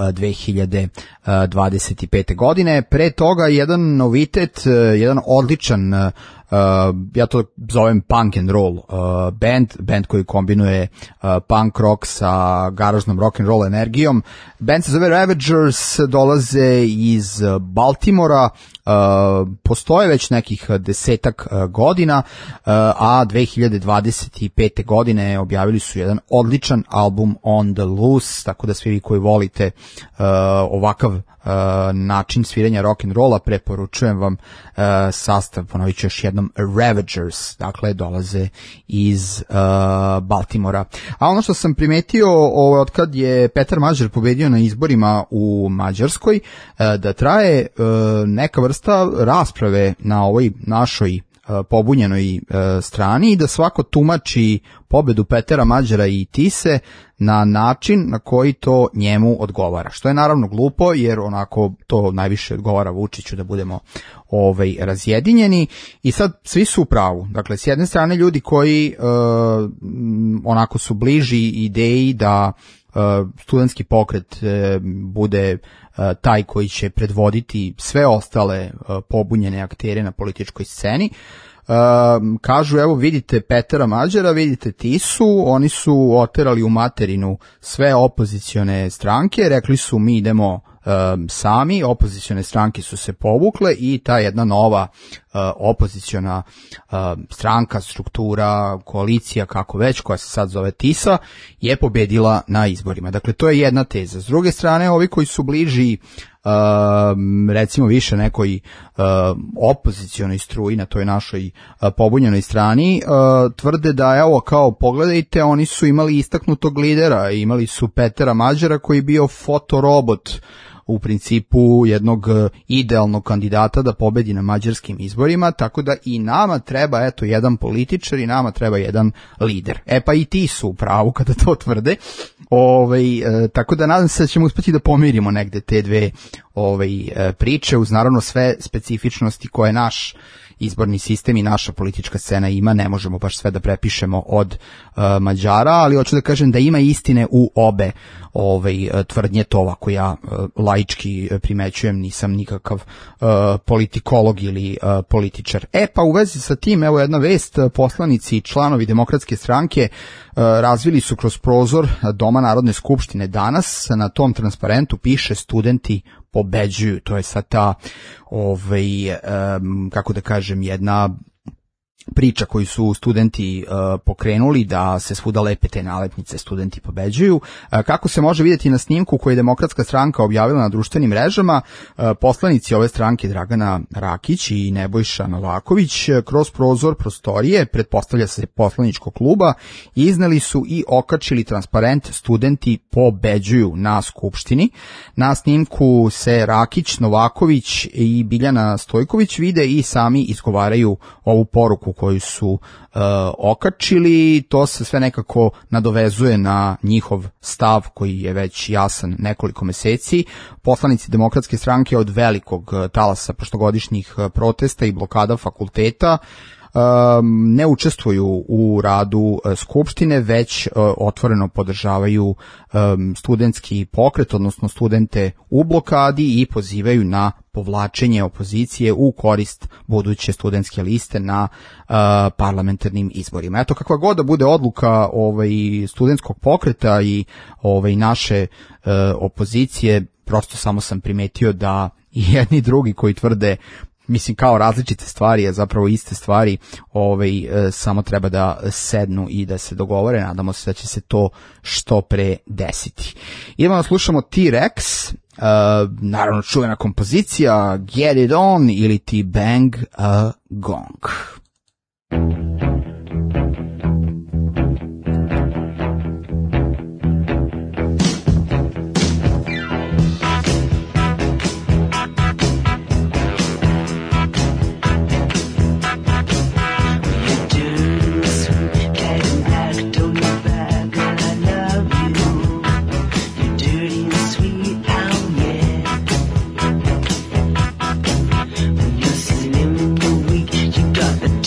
2025. godine. Pre toga jedan novitet, jedan odličan ja to zovem punk and roll band koji kombinuje punk rock sa garažnom rock and roll energijom. Band se zove Ravagers, dolaze iz Baltimora, postoje već nekih 10 godina, a 2025. godine objavili su jedan odličan album On the Loose, tako da svi vi koji volite ovakav način sviranja rock and rolla, preporučujem vam sastav, ponovit ću još jednom, Ravagers, dakle dolaze iz Baltimora. A ono što sam primetio od kad je Petar Mađar pobedio na izborima u Mađarskoj, da traje neka vrsta rasprave na ovoj našoj pobunjenoj strani i da svako tumači pobedu Petera Mađara i Tise na način na koji to njemu odgovara. Što je naravno glupo, jer onako to najviše odgovara Vučiću, da budemo razjedinjeni. I sad svi su u pravu. Dakle, s jedne strane ljudi koji onako su bliži ideji da studentski pokret bude taj koji će predvoditi sve ostale pobunjene aktere na političkoj sceni. Kažu, evo vidite Petera Mađara, vidite Tisu, oni su oterali u materinu sve opozicione stranke, rekli su mi idemo sami, opozicione stranke su se povukle i ta jedna nova opoziciona stranka, struktura, koalicija, kako već, koja se sad zove Tisa, je pobedila na izborima. Dakle, to je jedna teza. S druge strane, ovi koji su bliži recimo više nekoj opozicionoj struji na toj našoj pobunjenoj strani, tvrde da evo kao pogledajte, oni su imali istaknutog lidera, imali su Petera Mađara koji je bio fotorobot, u principu jednog idealnog kandidata da pobedi na mađarskim izborima, tako da i nama treba eto jedan političar i nama treba jedan lider. Pa i ti su u pravu kada to tvrde. Tako da nadam se da ćemo uspeti da pomirimo negde te dve priče, uz naravno sve specifičnosti koje naš izborni sistem i naša politička scena ima, ne možemo baš sve da prepišemo od Mađara, ali hoću da kažem da ima istine u obe tvrdnje, to ovako ja laički primećujem, nisam nikakav politikolog ili političar. Pa u vezi sa tim, evo jedna vest, poslanici i članovi Demokratske stranke razvili su kroz prozor Doma Narodne skupštine danas, na tom transparentu piše studenti pobeđuju, to je sad ta kako da kažem, jedna priča koju su studenti pokrenuli, da se svuda lepe te nalepnice studenti pobeđuju. Kako se može vidjeti na snimku koji je Demokratska stranka objavila na društvenim mrežama, poslanici ove stranke Dragana Rakić i Nebojša Novaković kroz prozor prostorije, pretpostavlja se poslaničkog kluba, izneli su i okačili transparent studenti pobeđuju na Skupštini. Na snimku se Rakić, Novaković i Biljana Stojković vide i sami izgovaraju ovu poruku koju su okačili. To se sve nekako nadovezuje na njihov stav koji je već jasan nekoliko meseci. Poslanici Demokratske stranke od velikog talasa prošlogodišnjih protesta i blokada fakulteta ne učestvuju u radu Skupštine, već otvoreno podržavaju studentski pokret, odnosno studente u blokadi, i pozivaju na povlačenje opozicije u korist buduće studentske liste na parlamentarnim izborima. Eto, kakva god da bude odluka studentskog pokreta i naše opozicije, prosto samo sam primetio da i jedni i drugi koji tvrde, mislim, kao različite stvari, a zapravo iste stvari, samo treba da sednu i da se dogovore. Nadamo se da će se to što pre desiti. Idemo da slušamo T-Rex, naravno čuvena kompozicija Get It On ili ti Bang a Gong. Got the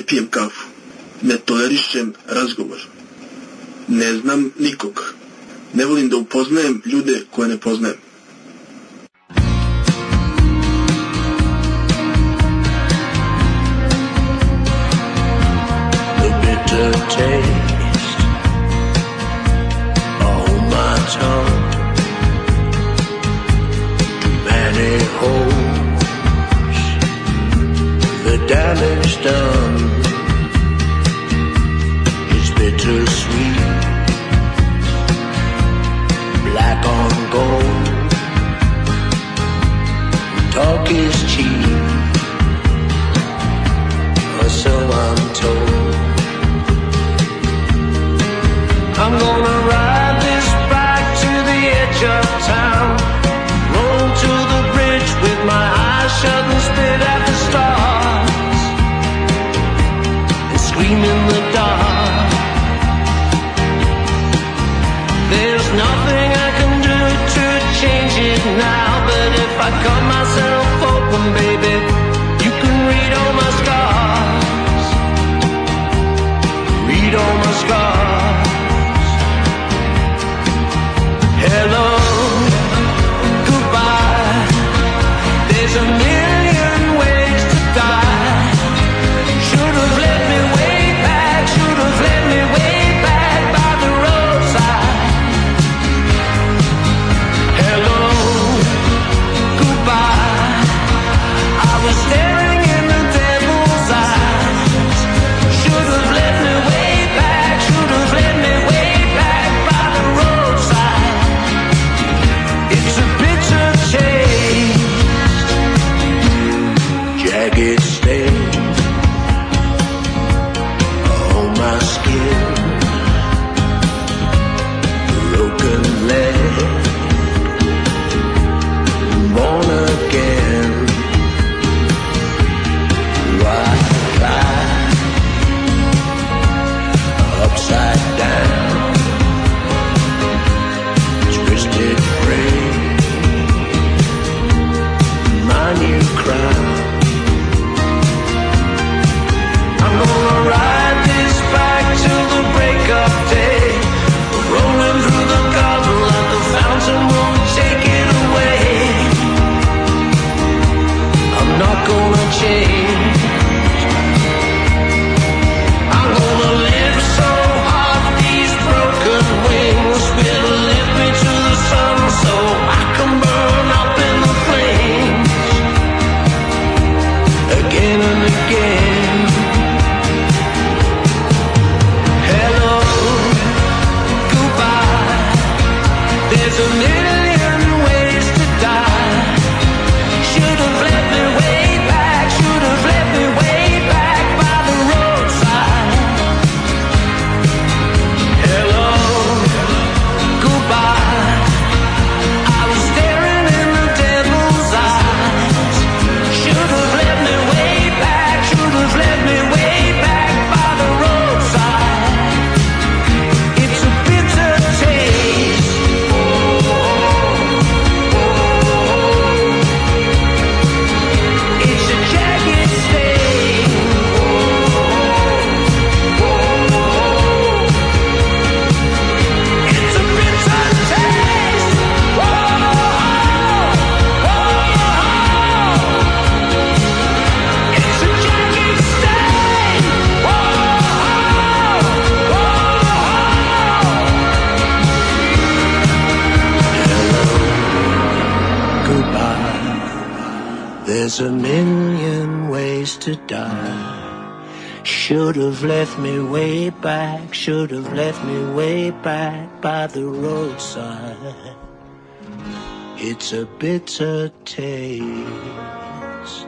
pijem kafu. Ne tolerišem razgovor. Ne znam nikog. Ne volim da upoznajem ljude koje ne poznajem. The bitter taste on my tongue. Too many holes, the damage done is bittersweet. Black on gold, talk is cheap, or so I'm told. I'm gonna ride this bike to the edge of town, roll to the bridge with my eyes shut and spit at the stars, and scream in the dark. There's nothing I can do to change it now, but if I cut myself open, baby, you can read all my scars, read all my scars. Hello, goodbye, there's a million ways to die. Should have let me way back, should have let me way back by the roadside. Hello, goodbye, I was staring in the devil's eyes. Should have let me way back, should have let me way back by the roadside. It's a bitter taste, jagged stain on my skin, broken leg, born again. Why lie upside down, twisted brain, my new crown. I'm gonna ride this bike till the break of day, rolling through the garden like the fountain won't take it away. I'm not gonna change. I'm gonna live so hard these broken wings will lift me to the sun so I can burn up in the flames again and again. Hello, goodbye, there's a million ways to die. Should have let me way back, should have let me way back by the roadside. Hello, goodbye, I was staring in the devil's eyes. Should have let me way back, should have let me way back by the roadside. It's a bitter taste. It's a jagged stain. It's a bitter taste. It's a jagged stain. Goodbye. There's a million ways to die. Should have left me way back, should have left me way back by the roadside. It's a bitter taste.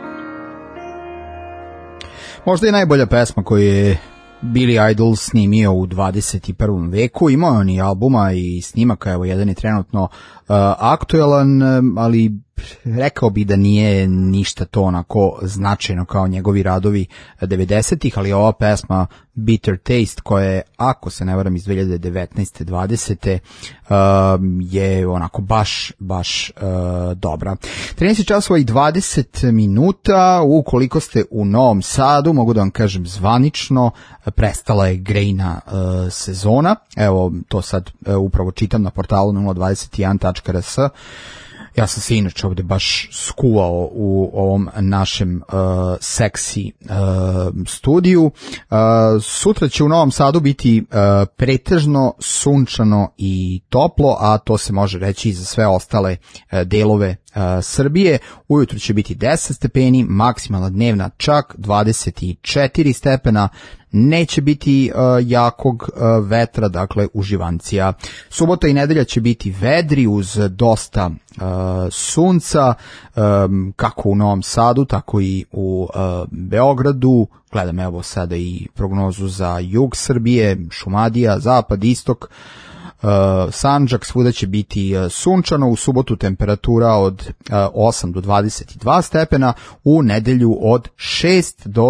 Možda je najbolja pesma koju je Billy Idol snimio u 21. veku. Imao on i albuma i snimaka, evo jedan je trenutno aktuelan, ali rekao bi da nije ništa to onako značajno kao njegovi radovi 90-ih, ali ova pesma Bitter Taste, koja je, ako se ne varam, iz 2019. 20. je onako baš dobra. 13 časova i 20 minuta, ukoliko ste u Novom Sadu, mogu da vam kažem zvanično, prestala je grejna sezona. Evo, to sad upravo čitam na portalu 021.rs. Ja sam se inače ovde baš skuvao u ovom našem seksi studiju. Sutra će u Novom Sadu biti pretežno sunčano i toplo, a to se može reći i za sve ostale delove Srbije. Ujutru će biti 10 stepeni, maksimalna dnevna čak 24 stepena, neće biti jakog vetra, dakle uživancija. Subota i nedelja će biti vedri uz dosta sunca, kako u Novom Sadu, tako i u Beogradu. Gledam evo sada i prognozu za jug Srbije, Šumadija, zapad, istok, Sandžak, svuda će biti sunčano, u subotu temperatura od 8 do 22 stepena, u nedelju od 6 do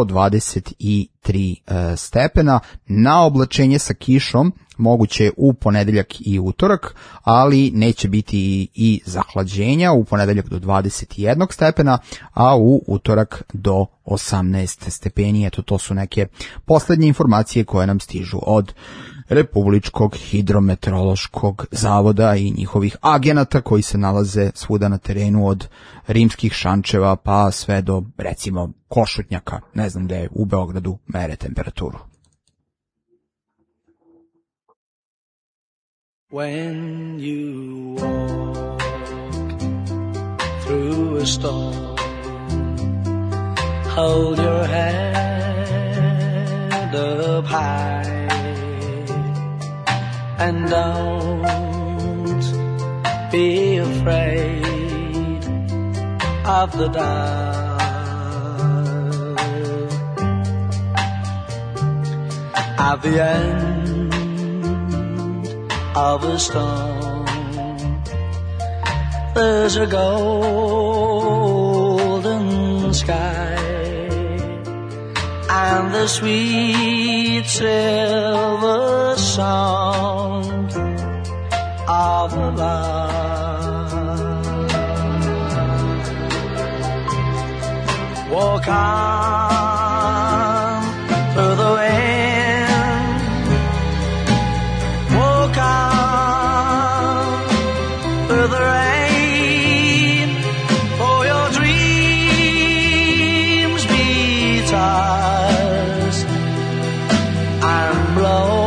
23 stepena, na oblačenje sa kišom moguće u ponedeljak i utorak, ali neće biti i zahlađenja, u ponedeljak do 21 stepena, a u utorak do 18 stepeni. Eto, to su neke poslednje informacije koje nam stižu od Republičkog hidrometeorološkog zavoda i njihovih agenata koji se nalaze svuda na terenu, od rimskih šančeva pa sve do, recimo, Košutnjaka, ne znam gde u Beogradu mere temperaturu. When you walk through a storm, hold your head up high and don't be afraid of the dark. At the end of a storm, there's a golden sky and the sweet silver sound of love. Walk on through the wind, walk on through the rain, for your dreams be tossed and blown.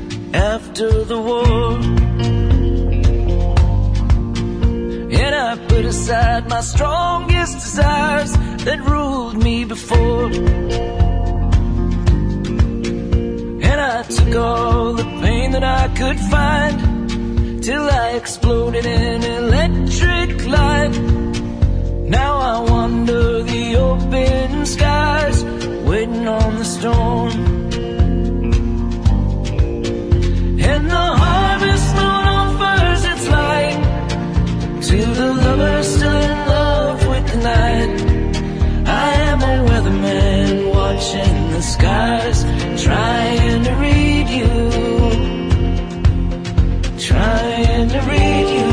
After the war, and I aside my strongest desires that ruled me before. And I took all the pain that I could find till I exploded in electric light. Now I wander the open skies, waiting on the storm. And the harvest moon offers its light to the lovers still in love with the night. I am a weatherman watching the skies, trying to read you, trying to read you.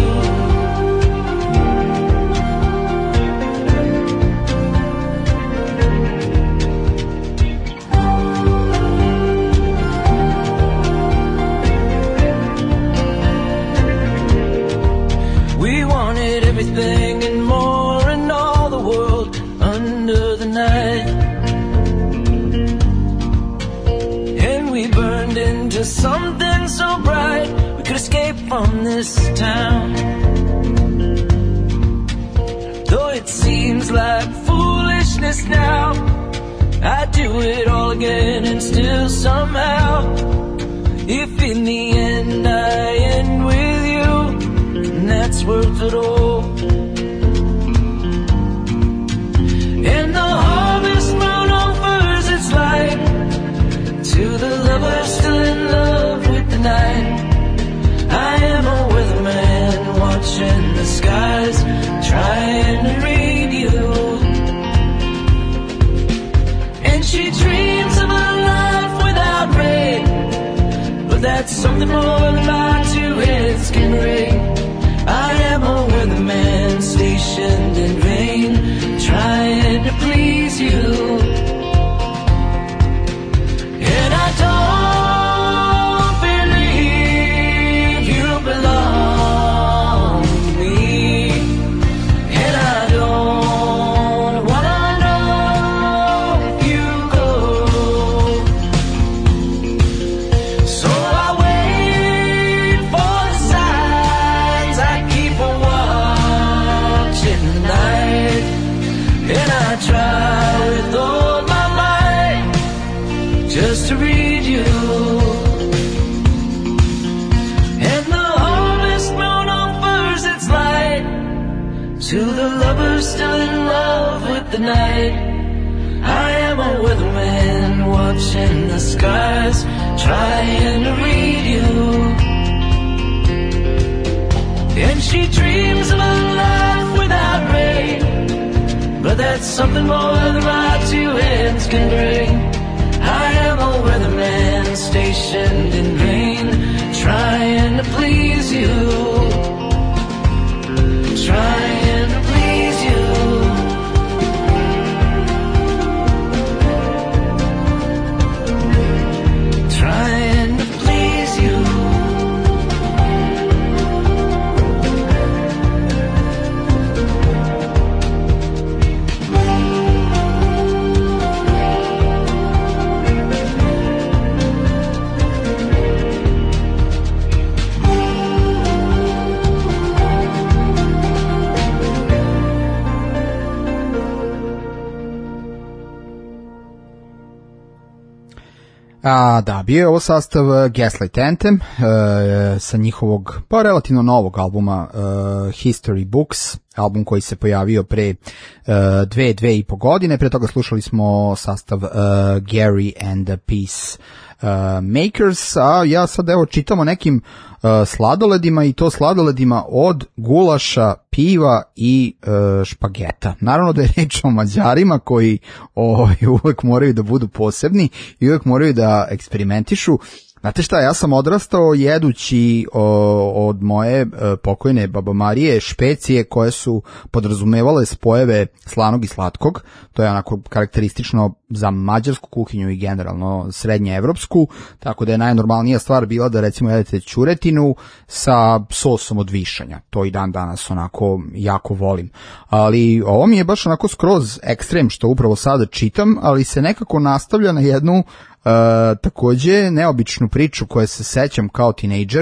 We wanted everything and more in all the world under the night. And we burned into something so bright we could escape from this town. Though it seems like foolishness now, I'd do it all again and still somehow, if in the end I end with you, that's worth it all. And the harvest moon offers its light to the lovers still in love with the night. I am a weatherman watching the skies, trying to read you. And she dreams of a life without rain, but that's something more than my two heads can bring. I am a weatherman stationed in vain, trying to please you. And I don't believe you belong to me. And I don't wanna know if you go. So I wait for the signs, I keep a watching the night. And I try with all my might just to read you. And the harvest moon offers its light to the lovers still in love with the night. I am a weatherman watching the skies, trying to read you. And she dreams of a life without rain, but that's something more than my two hands can bring. I am a weatherman stationed in vain, trying to please you, trying to please you. Trying to please you. Da, bio je ovo sastav Gaslight Anthem sa njihovog pa relativno novog albuma History Books, album koji se pojavio pre 2,5 godine. Pre toga slušali smo sastav Gary and the Peace Makers, a ja sad evo čitam o nekim sladoledima, i to sladoledima od gulaša, piva i špageta. Naravno da je reč o Mađarima koji uvek moraju da budu posebni i uvek moraju da eksperimentišu. Znate šta, ja sam odrastao jedući od moje pokojne baba Marije špecije koje su podrazumevale spojeve slanog i slatkog. To je onako karakteristično za mađarsku kuhinju i generalno srednjeevropsku, tako da je najnormalnija stvar bila da recimo jedete ćuretinu sa sosom od višanja. To i dan danas onako jako volim. Ali ovo mi je baš onako skroz ekstrem što upravo sada čitam, ali se nekako nastavlja na jednu takođe neobičnu priču koje se sećam kao tinejdžer.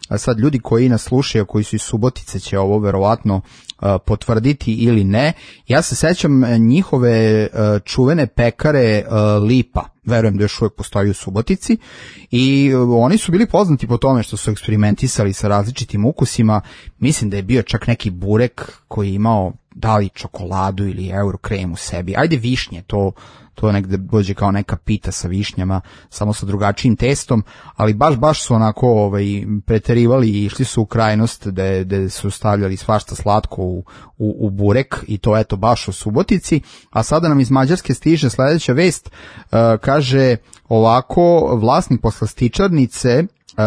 a sad ljudi koji nas slušaju, koji su iz Subotice, će ovo verovatno potvrditi ili ne. Ja se sećam njihove čuvene pekare Lipa, verujem da još uvijek postoji u Subotici, i oni su bili poznati po tome što su eksperimentisali sa različitim ukusima. Mislim da je bio čak neki burek koji je imao da li čokoladu ili eurokrem u sebi. Ajde višnje, to negde dođe kao neka pita sa višnjama, samo sa drugačijim testom, ali baš su onako preterivali i išli su u krajnost da su stavljali svašta slatko u burek, i to eto baš u Subotici. A sada nam iz Mađarske stiže sledeća vest, kaže ovako: vlasnik poslastičarnice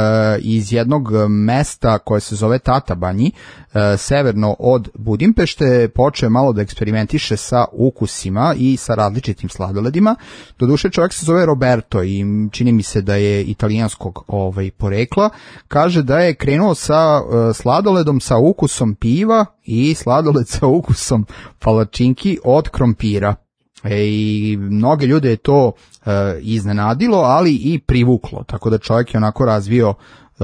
iz jednog mesta koje se zove Tatabanji, severno od Budimpešte, počeo malo da eksperimentiše sa ukusima i sa različitim sladoledima. Doduše čovjek se zove Roberto i čini mi se da je italijanskog porekla. Kaže da je krenuo sa sladoledom sa ukusom piva i sladoled sa ukusom palačinki od krompira. I mnoge ljude je to iznenadilo, ali i privuklo, tako da čovjek je onako razvio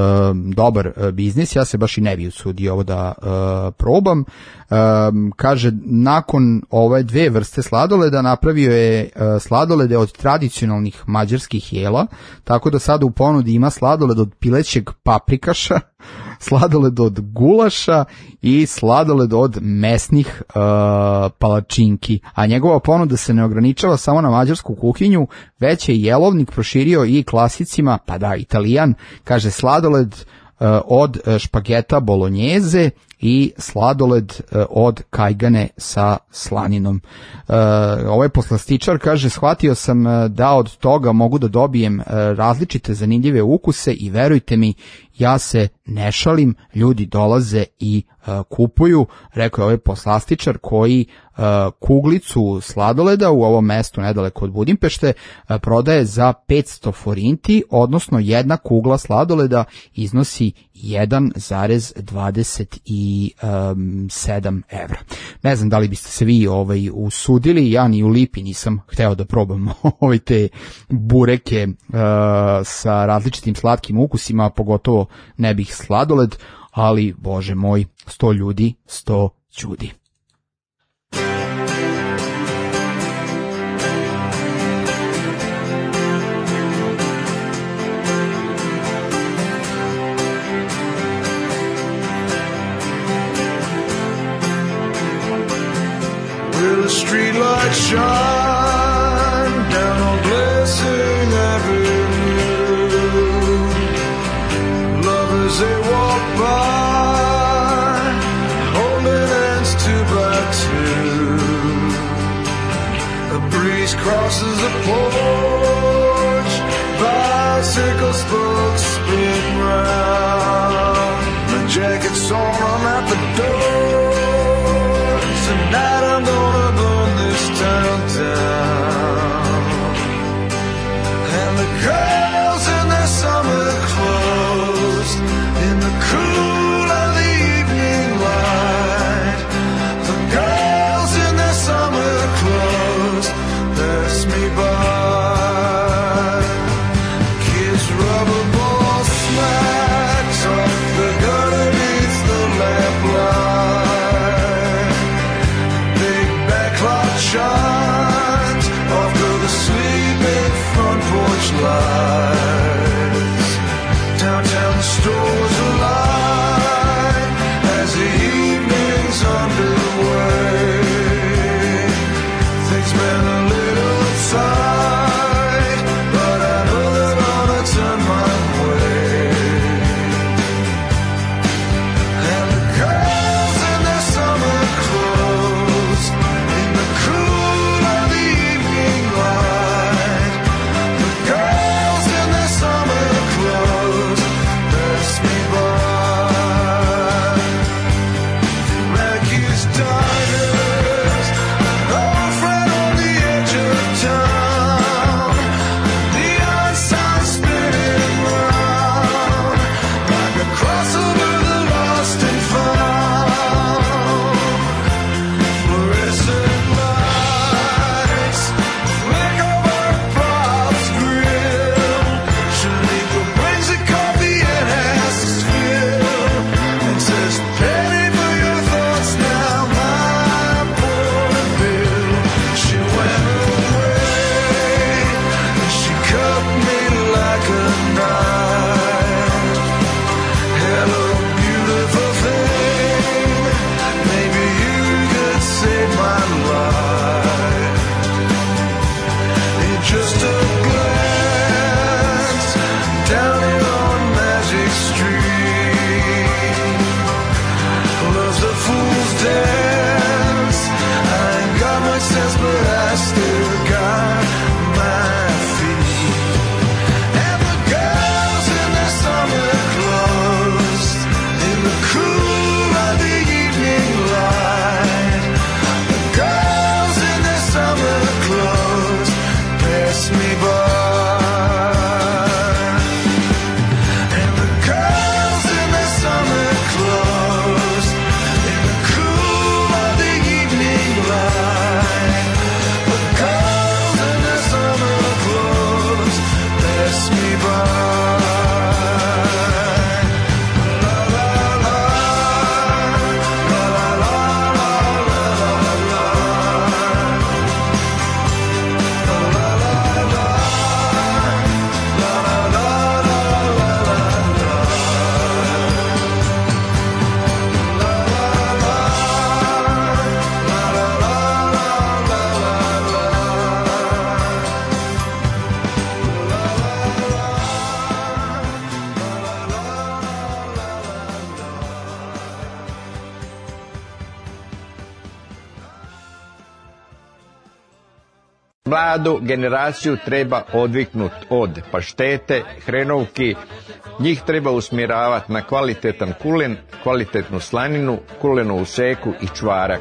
dobar biznis. Ja se baš i ne bi usudio ovo da probam. Kaže, nakon ove dve vrste sladoleda napravio je sladolede od tradicionalnih mađarskih jela, tako da sada u ponudi ima sladoled od pilećeg paprikaša, sladoled od gulaša i sladoled od mesnih palačinki. A njegova ponuda se ne ograničava samo na mađarsku kuhinju, već je jelovnik proširio i klasicima, pa da, Italijan, kaže sladoled od špageta bolognese i sladoled od kajgane sa slaninom. Ovaj poslastičar kaže, shvatio sam da od toga mogu da dobijem različite zanimljive ukuse i verujte mi, ja se ne šalim, ljudi dolaze i kupuju, rekao je ovaj poslastičar koji kuglicu sladoleda u ovom mestu nedaleko od Budimpešte prodaje za 500 forinti, odnosno jedna kugla sladoleda iznosi 1,27 evra. Ne znam da li biste se vi usudili, ja ni u Lipi nisam hteo da probam te bureke sa različitim slatkim ukusima, pogotovo ne bih sladoled, ali bože moj, 100 ljudi, 100 ćudi. Will the streetlight shine down on Blessing Avenue? Lovers they walk by, holding hands two by two. A breeze crosses the porch, bicycle spokes spin round. My jacket's on, I'm at the door. Tonight I'm gonna burn this town down. And the girls in their summer clothes, in the cool of the evening light. The girls in their summer clothes pass me by. Kids rubber ball smacks off the gutter beneath the lamplight. Shines off to the sleeping front porch lights. Downtown the stores alight as the evening's underway. Things been a little tight, but I know that I'll turn my way. And the girls in their summer clothes, in the cool of the evening light, the girls in their summer clothes pass me Mladu generaciju treba odviknuti od paštete, hrenovki, njih treba usmjeravati na kvalitetan kulen, kvalitetnu slaninu, kulenovu seku i čvarak.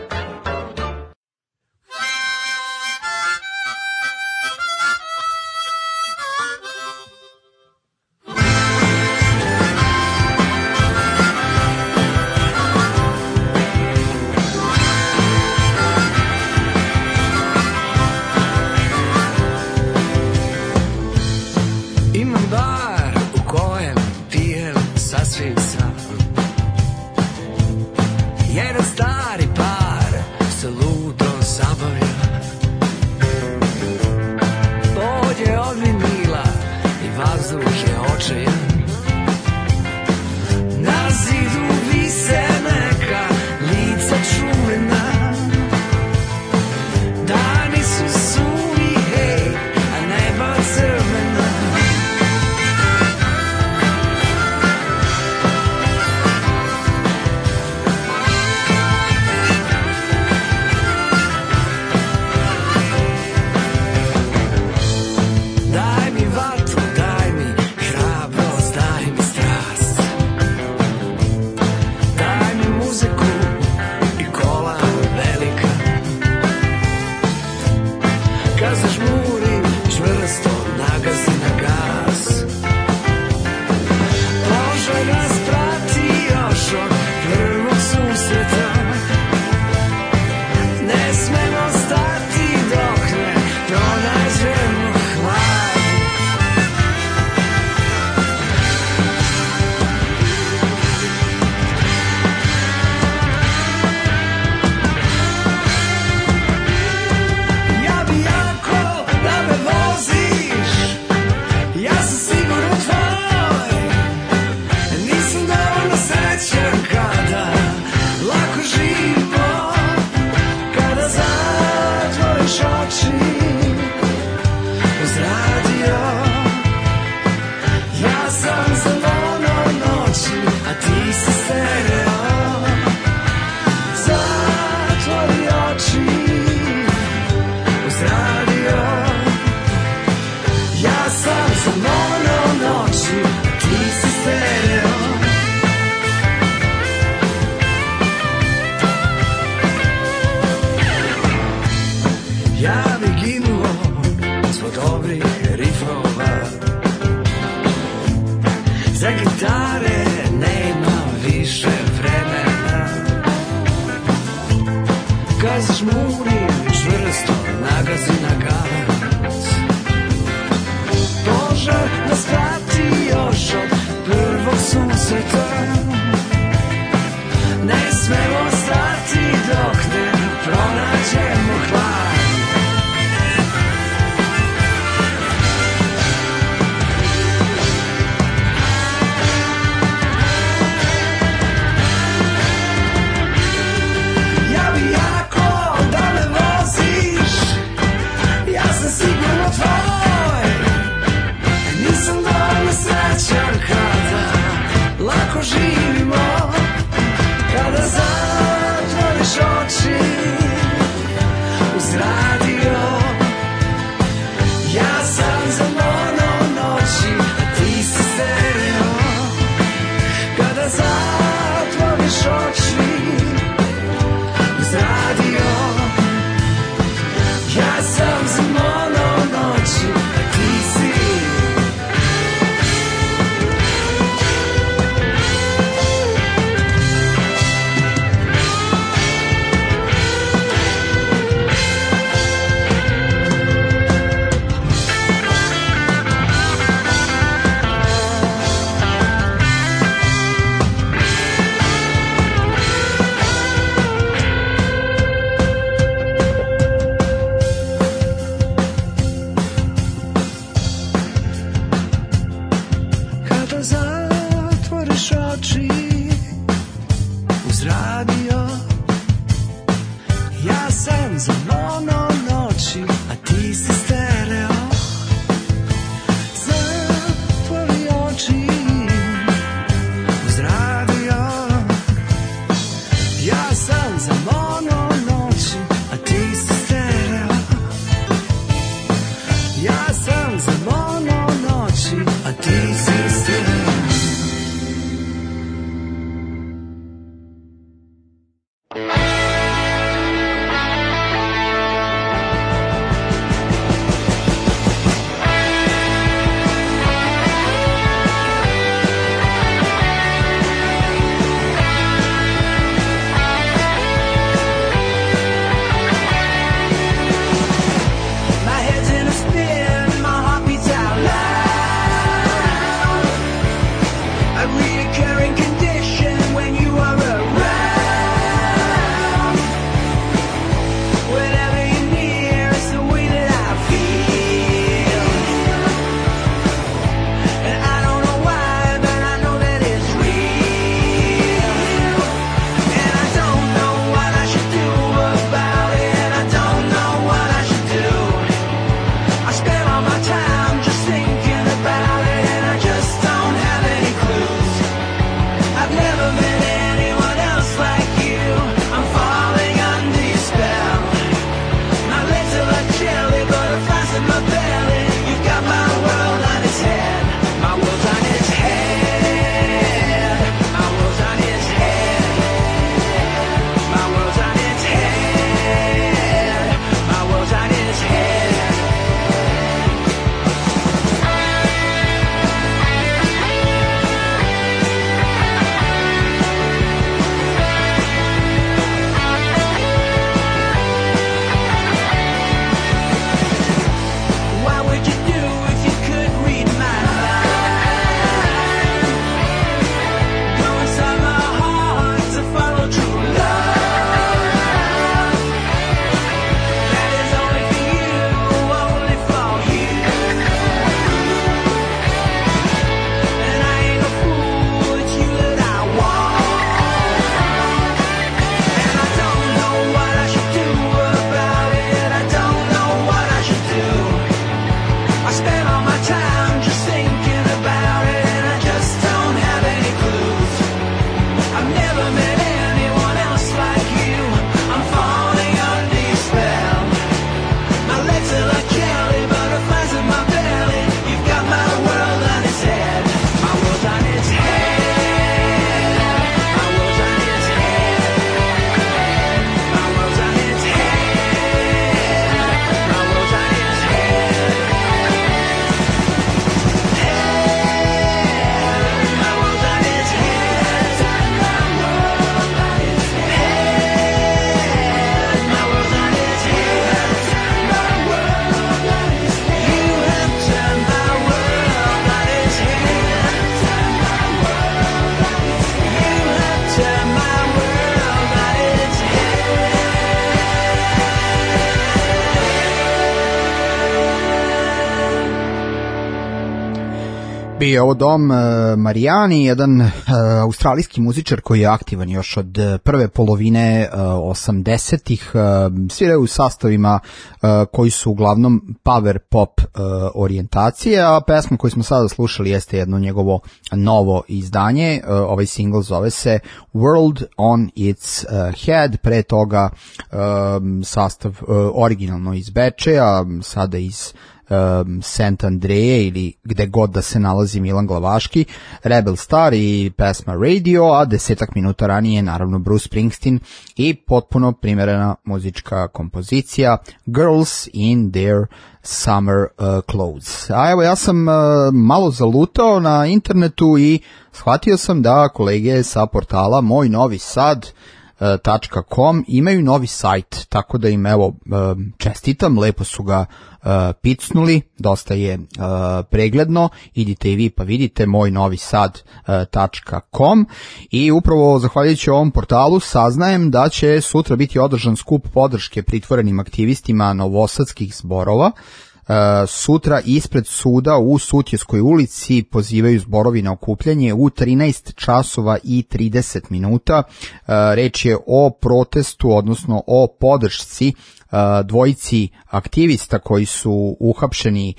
Bio je ovo Dom Marijani, jedan australijski muzičar koji je aktivan još od prve polovine 80-ih, sviraju u sastavima koji su uglavnom power pop orijentacije, a pesma koju smo sada slušali jeste jedno njegovo novo izdanje, ovaj single zove se World on its Head, pre toga sastav originalno iz Bečeja, sada iz Sant Andreje ili gde god da se nalazi Milan Glavaški, Rebel Star i pesma Radio, a 10 minuta ranije naravno Bruce Springsteen i potpuno primerena muzička kompozicija Girls in Their Summer Clothes. A evo ja sam malo zalutao na internetu i shvatio sam da kolege sa portala Moj Novi Sad .com imaju novi sajt, tako da im evo čestitam, lepo su ga picnuli, dosta je pregledno, idite i vi pa vidite mojnovisad.com i upravo zahvaljujući ovom portalu saznajem da će sutra biti održan skup podrške pritvorenim aktivistima novosadskih zborova. Sutra ispred suda u Sutjeskoj ulici pozivaju zborovi na okupljanje u 13 časova i 30 minuta. Reč je o protestu, odnosno o podršci dvojici aktivista koji su uhapšeni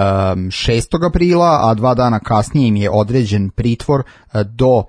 6. aprila, a 2 dana kasnije im je određen pritvor do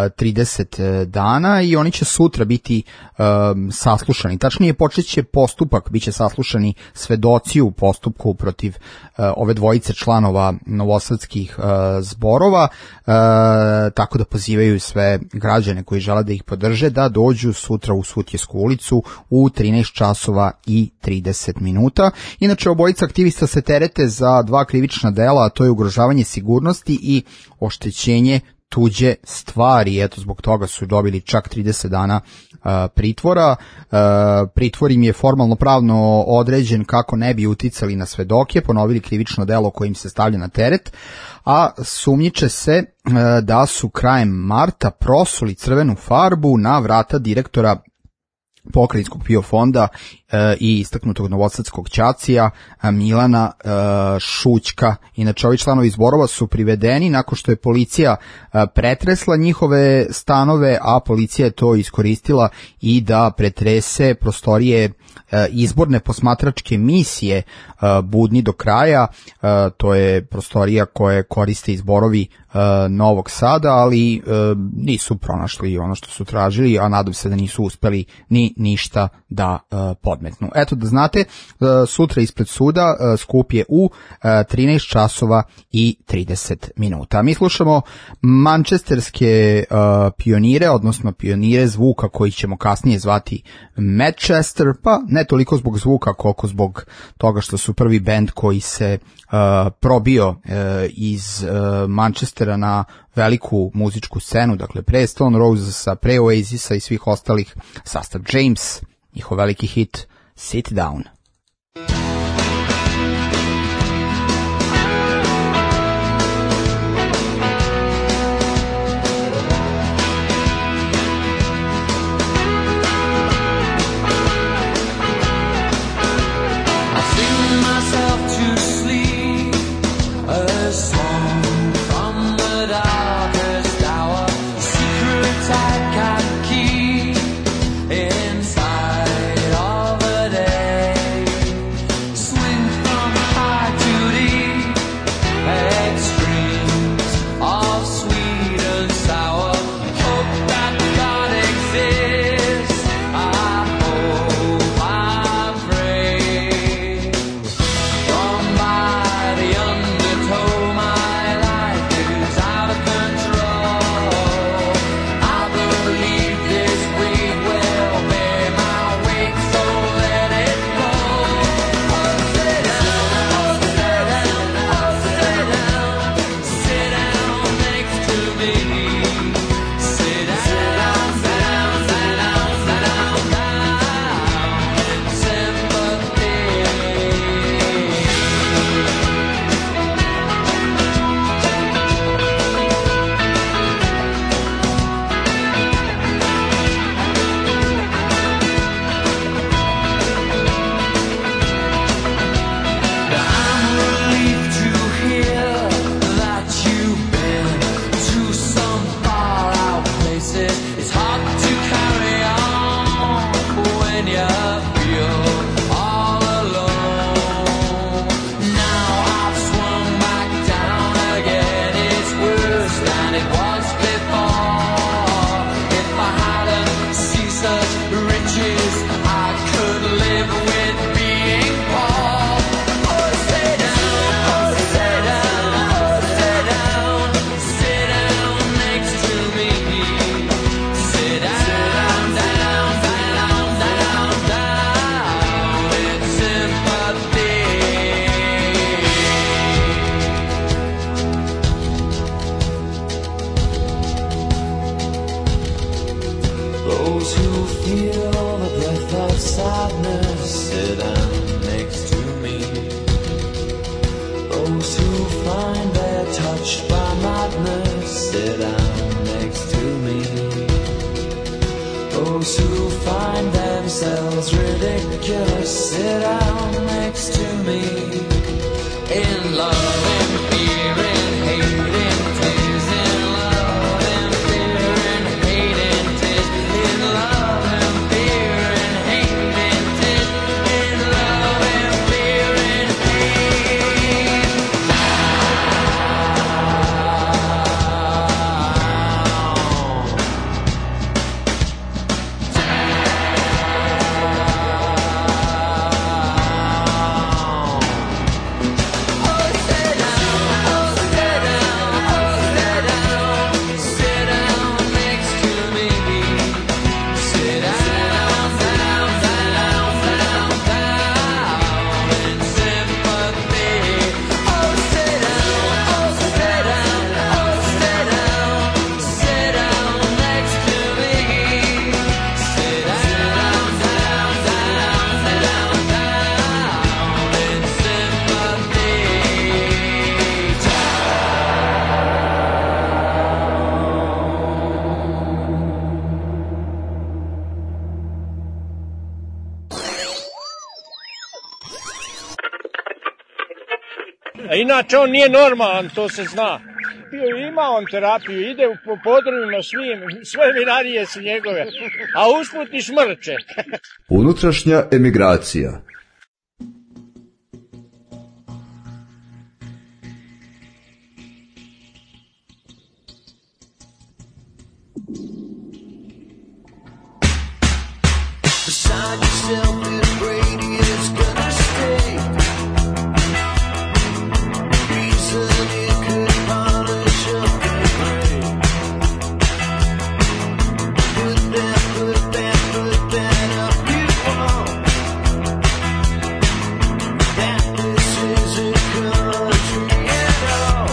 30 dana i oni će sutra biti saslušani. Tačnije, počeće postupak, bit će saslušani svedoci u postupku protiv ove dvojice članova novosadskih zborova, tako da pozivaju sve građane koji žele da ih podrže da dođu sutra u Sutjesku ulicu u 13 časova i 30 minuta. Inače, obojica aktivista se terete za 2 krivična dela, a to je ugrožavanje sigurnosti i oštećenje tuđe stvari. Eto, zbog toga su dobili čak 30 dana pritvora. Pritvor im je formalno pravno određen kako ne bi uticali na svedoke, ponovili krivično delo kojim se stavlja na teret, a sumnjiče se da su krajem marta prosuli crvenu farbu na vrata direktora Pokrajinskog PIO fonda i istaknutog novosadskog ćacija Milana Šućka. Inače, ovi članovi zborova su privedeni nakon što je policija pretresla njihove stanove, a policija je to iskoristila i da pretrese prostorije izborne posmatračke misije Budni do kraja. To je prostorija koje koriste zborovi Novog Sada, ali nisu pronašli ono što su tražili, a nadam se da nisu uspeli ni ništa da podmetnu. Eto, da znate, sutra ispred suda skup je u 13 časova i 30 minuta. Mi slušamo mančesterske pionire, odnosno pionire zvuka koji ćemo kasnije zvati Manchester, pa ne toliko zbog zvuka koliko zbog toga što su prvi bend koji se probio iz Manchestera na veliku muzičku scenu, dakle pre Stone Rosesa, pre Oasisa i svih ostalih, sastav James, njihov veliki hit Sit Down. Those who feel the breath of sadness, sit down next to me. Those who find they're touched by madness, sit down next to me. Those who find themselves ridiculous, sit down next to me. In love and fear and hate and tears, in love and fear and hate and tears, in love and fear and hate and tears, in love and fear and A inače on nije normalan, to se zna. Ima on terapiju, ide po podrumima svim, sve vinarije su njegove, a usput i šmrče. Unutrašnja emigracija. Beside yourself is Brady is gonna stay. Reason it could polish up the gray. Put that up you want. That this is a country at all.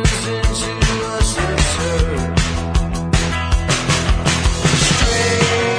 Straight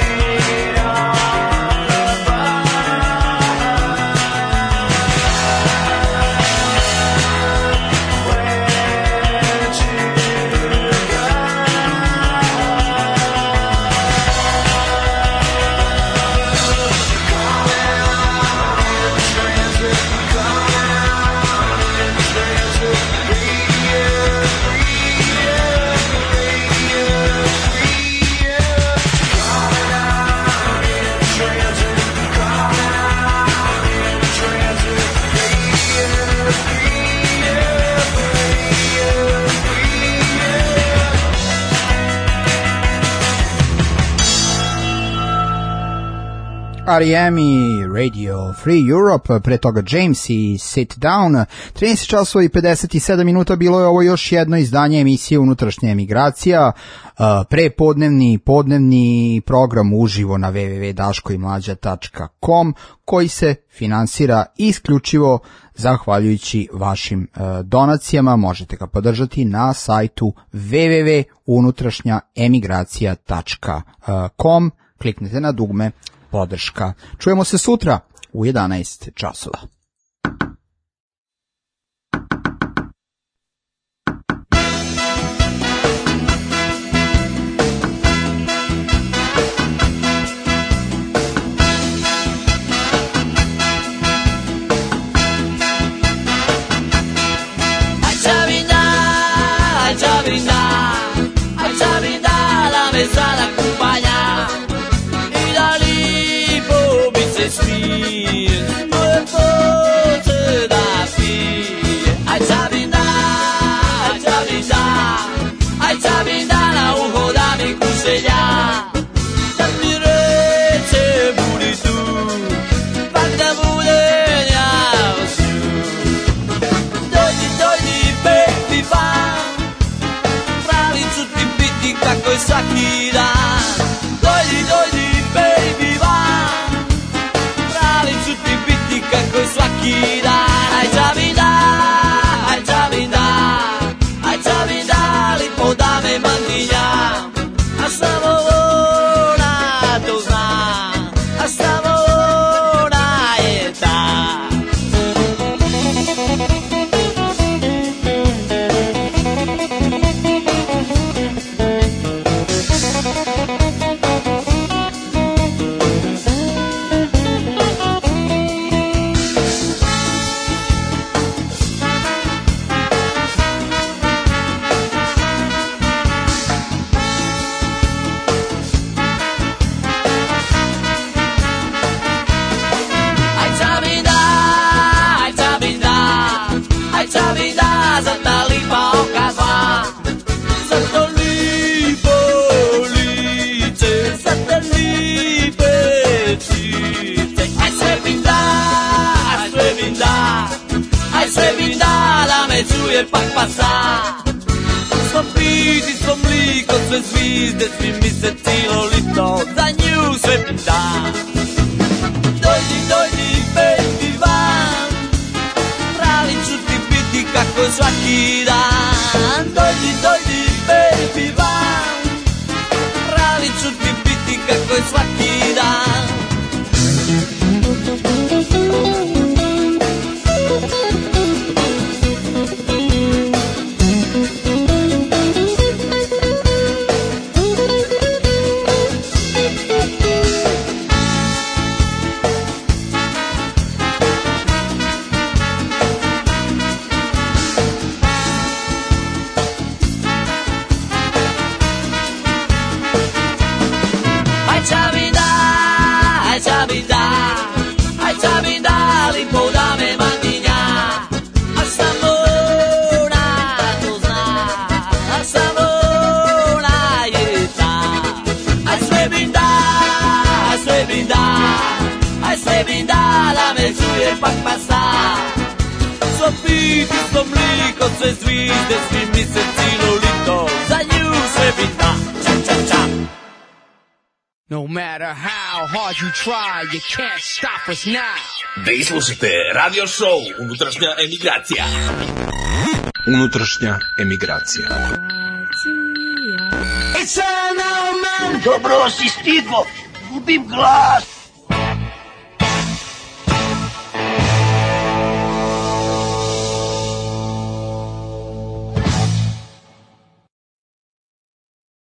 R.E.M. i Radio Free Europe, pre toga James i Sit Down. 13 časova i 57 minuta bilo je ovo još jedno izdanje emisije Unutrašnja emigracija, prepodnevni, podnevni program uživo na www.daškoimlađa.com koji se finansira isključivo zahvaljujući vašim donacijama. Možete ga podržati na sajtu www.unutrašnjaemigracija.com. Kliknite na dugme podrška. Čujemo se sutra u 11 časova. Svaki dan dojdi, dojdi, baby, van. Pravi ću ti biti kako je svaki dan. Aj čavinda, aj čavinda, aj čavinda, lipo da me mandinja. A samo ona to zna, a samo ona je ta. Čuje pak pasa. Svom biti, svom likom, sve zvizde, svi meseci lolito, za nju sve da. Dojdi, dojdi, baby, van. Pravi ću ti biti kako je svaki dan. Dojdi, dojdi, baby, van. Pravi ću ti biti kako je svaki dan. Pak pasa. Svom biti, svom likom, sve zvizde, svi meseci lolito, za nju sve bi da. Ča, ča, ča. No matter how hard you try, you can't stop us now. Vi slušate radio show Unutrašnja emigracija. Unutrašnja emigracija. Dobro si stigo, gubim glas.